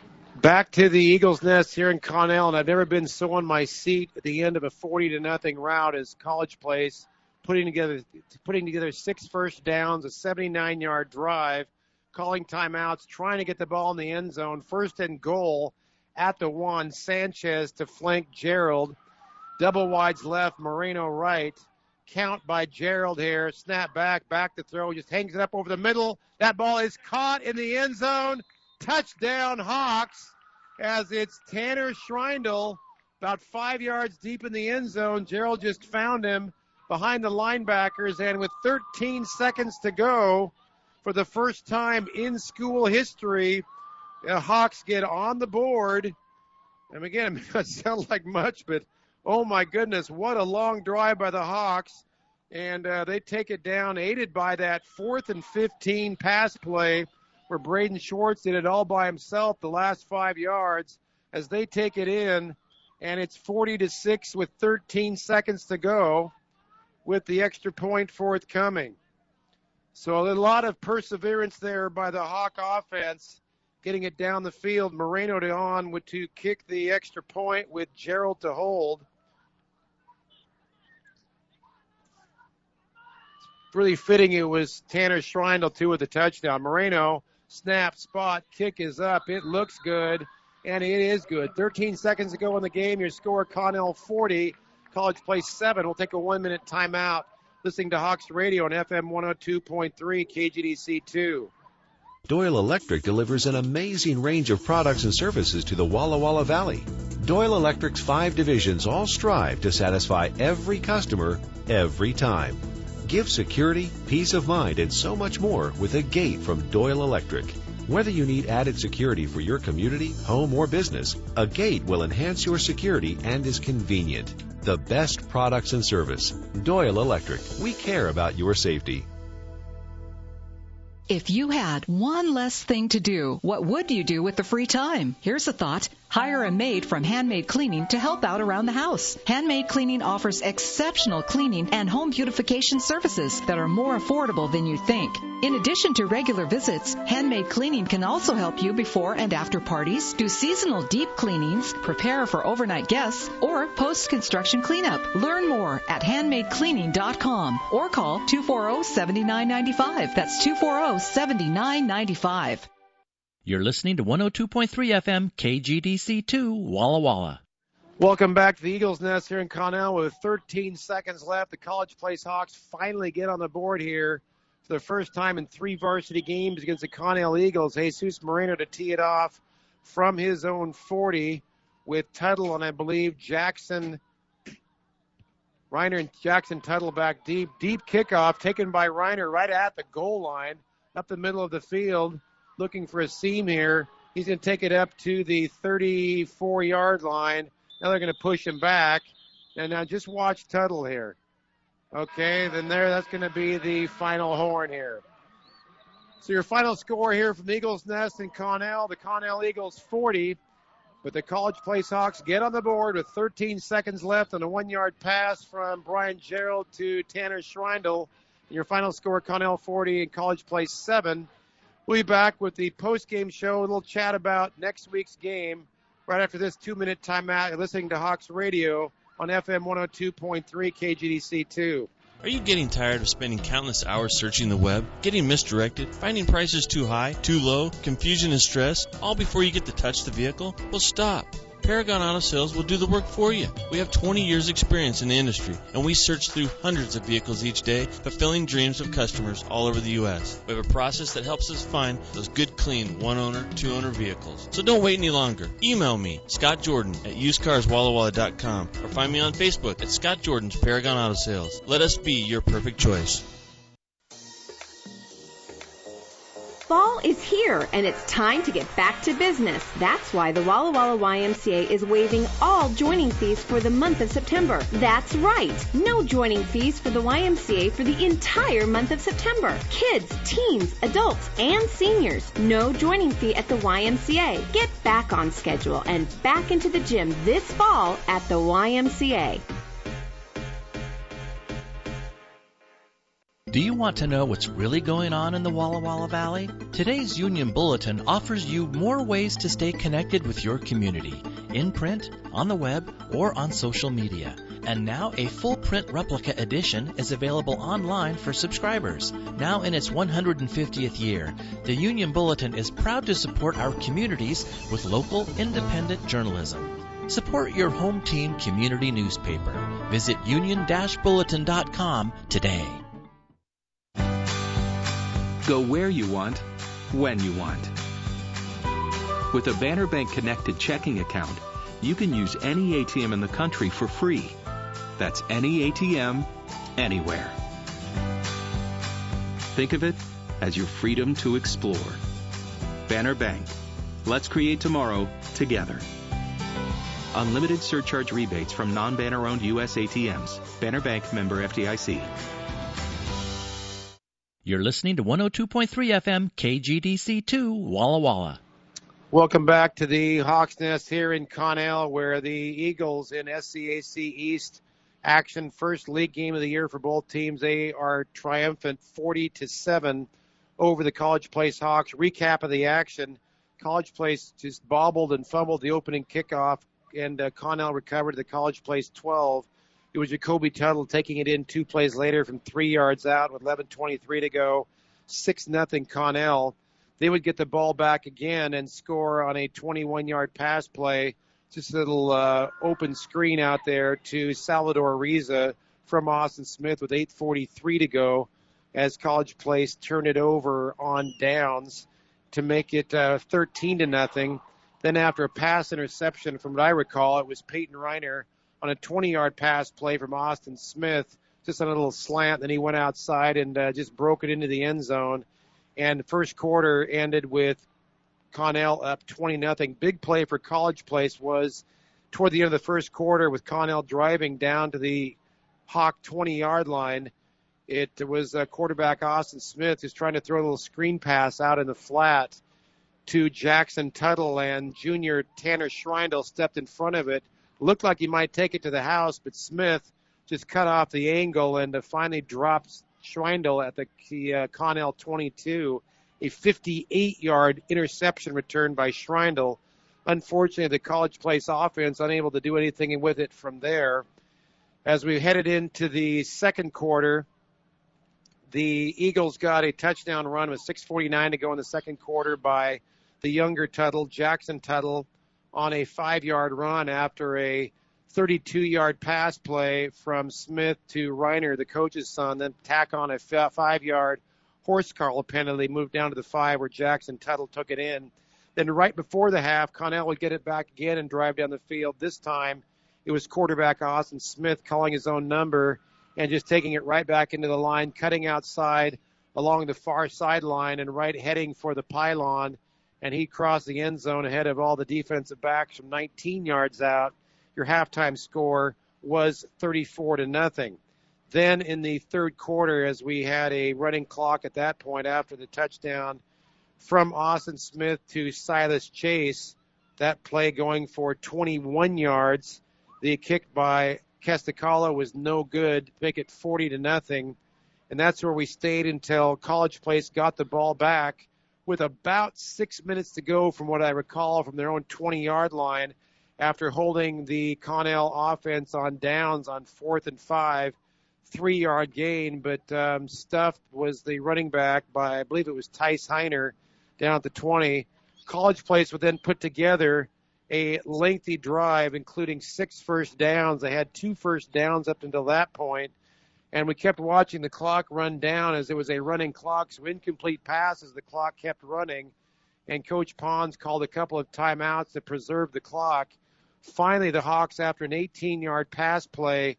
Back to the Eagles Nest here in Connell, and I've never been so on my seat at the end of a forty to nothing rout as College Place putting together putting together six first downs, a seventy-nine-yard drive, calling timeouts, trying to get the ball in the end zone. First and goal at the one. Sanchez to flank Gerald. Double wides left, Moreno right. Count by Gerald here. Snap back, back to throw. Just hangs it up over the middle. That ball is caught in the end zone. Touchdown Hawks, as it's Tanner Schreindel about five yards deep in the end zone. Gerald just found him behind the linebackers, and with thirteen seconds to go, for the first time in school history, the Hawks get on the board. And again, it may not sound like much, but oh my goodness, what a long drive by the Hawks. And uh, they take it down, aided by that fourth and fifteen pass play where Braden Schwartz did it all by himself the last five yards as they take it in. And it's forty to six with thirteen seconds to go with the extra point forthcoming. So a lot of perseverance there by the Hawk offense, getting it down the field. Moreno to on with to kick the extra point with Gerald to hold. really fitting it was Tanner Schreindel, too, with the touchdown. Moreno, snap, spot, kick is up. It looks good, and it is good. thirteen seconds to go in the game. Your score, Connell forty, College Place seven. We'll take a one-minute timeout. Listening to Hawks Radio on F M one oh two point three, K G D C two. Doyle Electric delivers an amazing range of products and services to the Walla Walla Valley. Doyle Electric's five divisions all strive to satisfy every customer, every time. Give security, peace of mind, and so much more with a gate from Doyle Electric. Whether you need added security for your community, home, or business, a gate will enhance your security and is convenient. The best products and service. Doyle Electric. We care about your safety. If you had one less thing to do, what would you do with the free time? Here's a thought. Hire a maid from Handmade Cleaning to help out around the house. Handmade Cleaning offers exceptional cleaning and home beautification services that are more affordable than you think. In addition to regular visits, Handmade Cleaning can also help you before and after parties, do seasonal deep cleanings, prepare for overnight guests, or post-construction cleanup. Learn more at handmade cleaning dot com or call two four zero, seven nine nine five. That's two four zero, seven nine nine five. You're listening to one oh two point three F M K G D C two, Walla Walla. Welcome back to the Eagles Nest here in Connell with thirteen seconds left. The College Place Hawks finally get on the board here for the first time in three varsity games against the Connell Eagles. Jesus Moreno to tee it off from his own forty with Tuttle and I believe Jackson, Reiner and Jackson Tuttle back deep. Deep kickoff taken by Reiner right at the goal line up the middle of the field. Looking for a seam here. He's going to take it up to the thirty-four-yard line. Now they're going to push him back. And now just watch Tuttle here. Okay, then there, that's going to be the final horn here. So your final score here from the Eagles Nest in Connell, the Connell Eagles forty. But the College Place Hawks get on the board with thirteen seconds left on a one-yard pass from Brian Gerald to Tanner Schreindel. And your final score, Connell forty and College Place seven. We'll be back with the post-game show, a little chat about next week's game right after this two-minute timeout. You're listening to Hawks Radio on F M one oh two point three K G D C two. Are you getting tired of spending countless hours searching the web, getting misdirected, finding prices too high, too low, confusion and stress, all before you get to touch the vehicle? Well, stop. Paragon Auto Sales will do the work for you. We have twenty years experience in the industry, and we search through hundreds of vehicles each day, fulfilling dreams of customers all over the U S We have a process that helps us find those good, clean, one-owner, two-owner vehicles. So don't wait any longer. Email me, Scott Jordan, at used cars walla walla dot com, or find me on Facebook at Scott Jordan's Paragon Auto Sales. Let us be your perfect choice. Fall is here, and it's time to get back to business. That's why the Walla Walla Y M C A is waiving all joining fees for the month of September. That's right, no joining fees for the Y M C A for the entire month of September. Kids, teens, adults, and seniors, no joining fee at the Y M C A. Get back on schedule and back into the gym this fall at the Y M C A. Do you want to know what's really going on in the Walla Walla Valley? Today's Union Bulletin offers you more ways to stay connected with your community, in print, on the web, or on social media. And now a full print replica edition is available online for subscribers. Now in its one hundred fiftieth year, the Union Bulletin is proud to support our communities with local independent journalism. Support your home team community newspaper. Visit union dash bulletin dot com today. Go where you want, when you want. With a Banner Bank connected checking account, you can use any A T M in the country for free. That's any A T M, anywhere. Think of it as your freedom to explore. Banner Bank. Let's create tomorrow together. Unlimited surcharge rebates from non-Banner owned U S A T Ms. Banner Bank, member F D I C. You're listening to one oh two point three F M K G D C two, Walla Walla. Welcome back to the Hawks Nest here in Connell, where the Eagles in S C A C East action, first league game of the year for both teams. They are triumphant forty to seven over the College Place Hawks. Recap of the action. College Place just bobbled and fumbled the opening kickoff, and uh, Connell recovered the College Place twelve. It was Jacoby Tuttle taking it in two plays later from three yards out with eleven twenty-three to go, six nothing Connell. They would get the ball back again and score on a twenty-one-yard pass play. Just a little uh, open screen out there to Salvador Riza from Austin Smith with eight forty-three to go as College Place turned it over on downs to make it uh, thirteen to nothing. Then after a pass interception, from what I recall, it was Peyton Reiner on a twenty-yard pass play from Austin Smith, just on a little slant. Then he went outside and uh, just broke it into the end zone. And the first quarter ended with Connell up twenty nothing. Big play for College Place was toward the end of the first quarter with Connell driving down to the Hawk twenty-yard line. It was uh, quarterback Austin Smith who's trying to throw a little screen pass out in the flat to Jackson Tuttle, and junior Tanner Schreindel stepped in front of it. Looked like he might take it to the house, but Smith just cut off the angle and uh, finally drops Schreindel at the, the uh, Connell twenty-two. A fifty-eight-yard interception return by Schreindel. Unfortunately, the College Place offense unable to do anything with it from there. As we headed into the second quarter, the Eagles got a touchdown run with six forty-nine to go in the second quarter by the younger Tuttle, Jackson Tuttle, on a five-yard run after a thirty-two-yard pass play from Smith to Reiner, the coach's son, then tack on a five-yard horse collar penalty, moved down to the five where Jackson Tuttle took it in. Then right before the half, Connell would get it back again and drive down the field. This time it was quarterback Austin Smith calling his own number and just taking it right back into the line, cutting outside along the far sideline and right heading for the pylon. And he crossed the end zone ahead of all the defensive backs from nineteen yards out. Your halftime score was thirty-four to nothing. Then in the third quarter, as we had a running clock at that point after the touchdown from Austin Smith to Silas Chase, that play going for twenty-one yards. The kick by Kestacala was no good to make it forty to nothing. And that's where we stayed until College Place got the ball back with about six minutes to go from what I recall from their own twenty-yard line after holding the Connell offense on downs on fourth and five, three-yard gain. But um, stuffed was the running back by, I believe it was Tice Heiner, down at the twenty. College Place would then put together a lengthy drive, including six first downs. They had two first downs up until that point, and we kept watching the clock run down as it was a running clock, so incomplete passes, the clock kept running, and Coach Pons called a couple of timeouts to preserve the clock. Finally, the Hawks, after an eighteen-yard pass play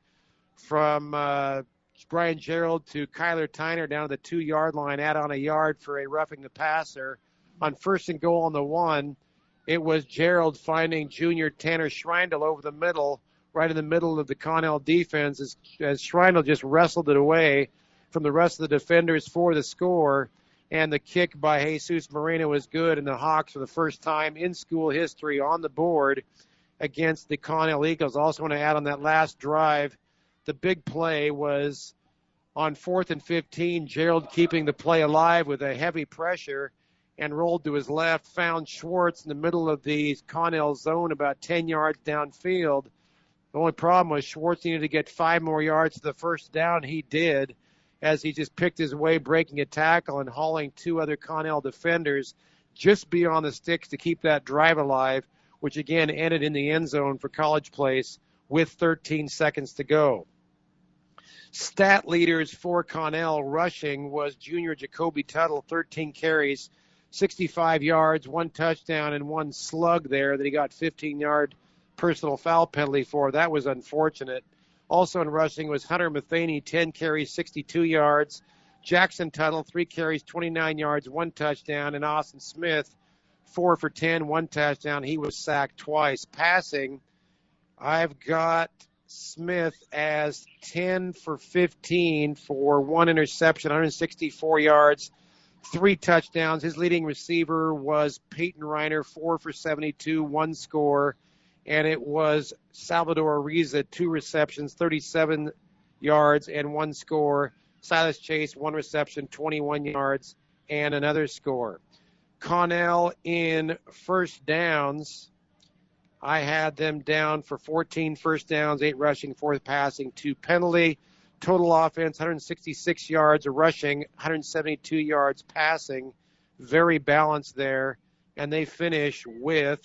from uh, Brian Gerald to Kyler Tyner down to the two-yard line, add on a yard for a roughing the passer. On first and goal on the one, it was Gerald finding junior Tanner Schreindel over the middle, right in the middle of the Connell defense, as, as Schreindel just wrestled it away from the rest of the defenders for the score. And the kick by Jesus Moreno was good, and the Hawks, for the first time in school history, on the board against the Connell Eagles. Also want to add on that last drive, the big play was on fourth and fifteen, Gerald keeping the play alive with a heavy pressure and rolled to his left, found Schwartz in the middle of the Connell zone about ten yards downfield. The only problem was Schwartz needed to get five more yards to the first down. He did, as he just picked his way, breaking a tackle and hauling two other Connell defenders just beyond the sticks to keep that drive alive, which again ended in the end zone for College Place with thirteen seconds to go. Stat leaders for Connell rushing was junior Jacoby Tuttle, thirteen carries, sixty-five yards, one touchdown, and one slug there that he got fifteen-yard personal foul penalty for. That was unfortunate. Also in rushing was Hunter Matheny, ten carries, sixty-two yards. Jackson Tuttle, three carries, twenty-nine yards, one touchdown. And Austin Smith, four for ten, one touchdown. He was sacked twice. Passing, I've got Smith as ten for fifteen for one interception, one hundred sixty-four yards, three touchdowns. His leading receiver was Peyton Reiner, four for seventy-two, one score. And it was Salvador Riza, two receptions, thirty-seven yards, and one score. Silas Chase, one reception, twenty-one yards, and another score. Connell in first downs I had them down for fourteen first downs, eight rushing, four passing, two penalty. Total offense, one hundred sixty-six yards rushing, one hundred seventy-two yards passing. Very balanced there. And they finish with,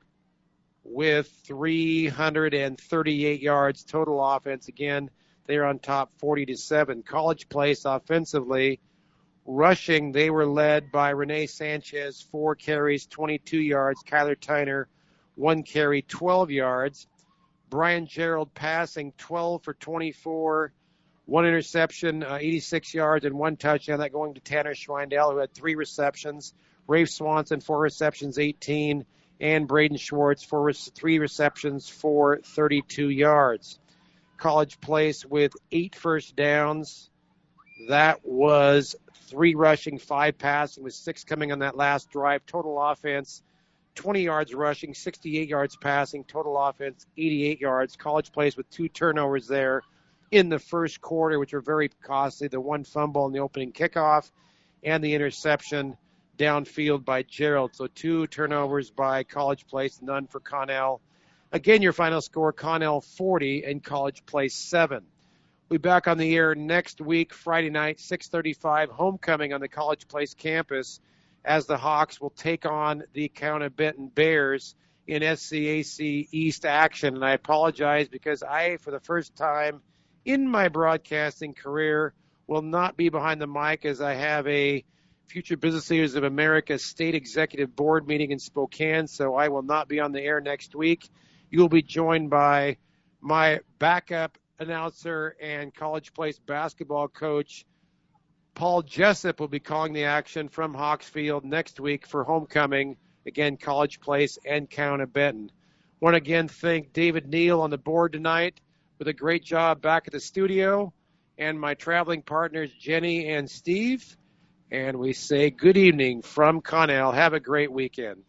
with three hundred thirty-eight yards total offense. Again, they're on top forty to seven. College Place offensively, rushing, they were led by Renee Sanchez, four carries, twenty-two yards. Kyler Tyner, one carry, twelve yards. Brian Gerald passing, twelve for twenty-four, one interception, uh, eighty-six yards, and one touchdown. That going to Tanner Schweindel, who had three receptions. Rafe Swanson, four receptions, eighteen. And Braden Schwartz, four, three receptions for thirty-two yards. College Place with eight first downs. That was three rushing, five passing, with six coming on that last drive. Total offense, twenty yards rushing, sixty-eight yards passing. Total offense, eighty-eight yards. College Place with two turnovers there in the first quarter, which were very costly. The one fumble in the opening kickoff and the interception downfield by Gerald. So two turnovers by College Place, none for Connell. Again, your final score, Connell forty and College Place seven. We'll be back on the air next week, Friday night, six thirty-five, homecoming on the College Place campus, as the Hawks will take on the County Benton Bears in S C A C East action. And I apologize because I, for the first time in my broadcasting career, will not be behind the mic as I have a Future Business Leaders of America State Executive Board meeting in Spokane, so I will not be on the air next week. You will be joined by my backup announcer and College Place basketball coach, Paul Jessup, will be calling the action from Hawksfield next week for homecoming, again, College Place and County Benton. Want to again thank David Neal on the board tonight with a great job back at the studio, and my traveling partners, Jenny and Steve. And we say good evening from Connell. Have a great weekend.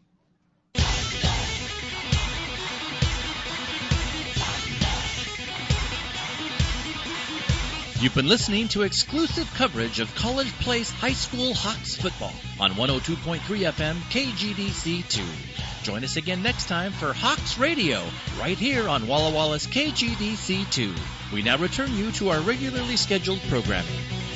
You've been listening to exclusive coverage of College Place High School Hawks football on one oh two point three F M K G D C two. Join us again next time for Hawks Radio, right here on Walla Walla's K G D C two. We now return you to our regularly scheduled programming.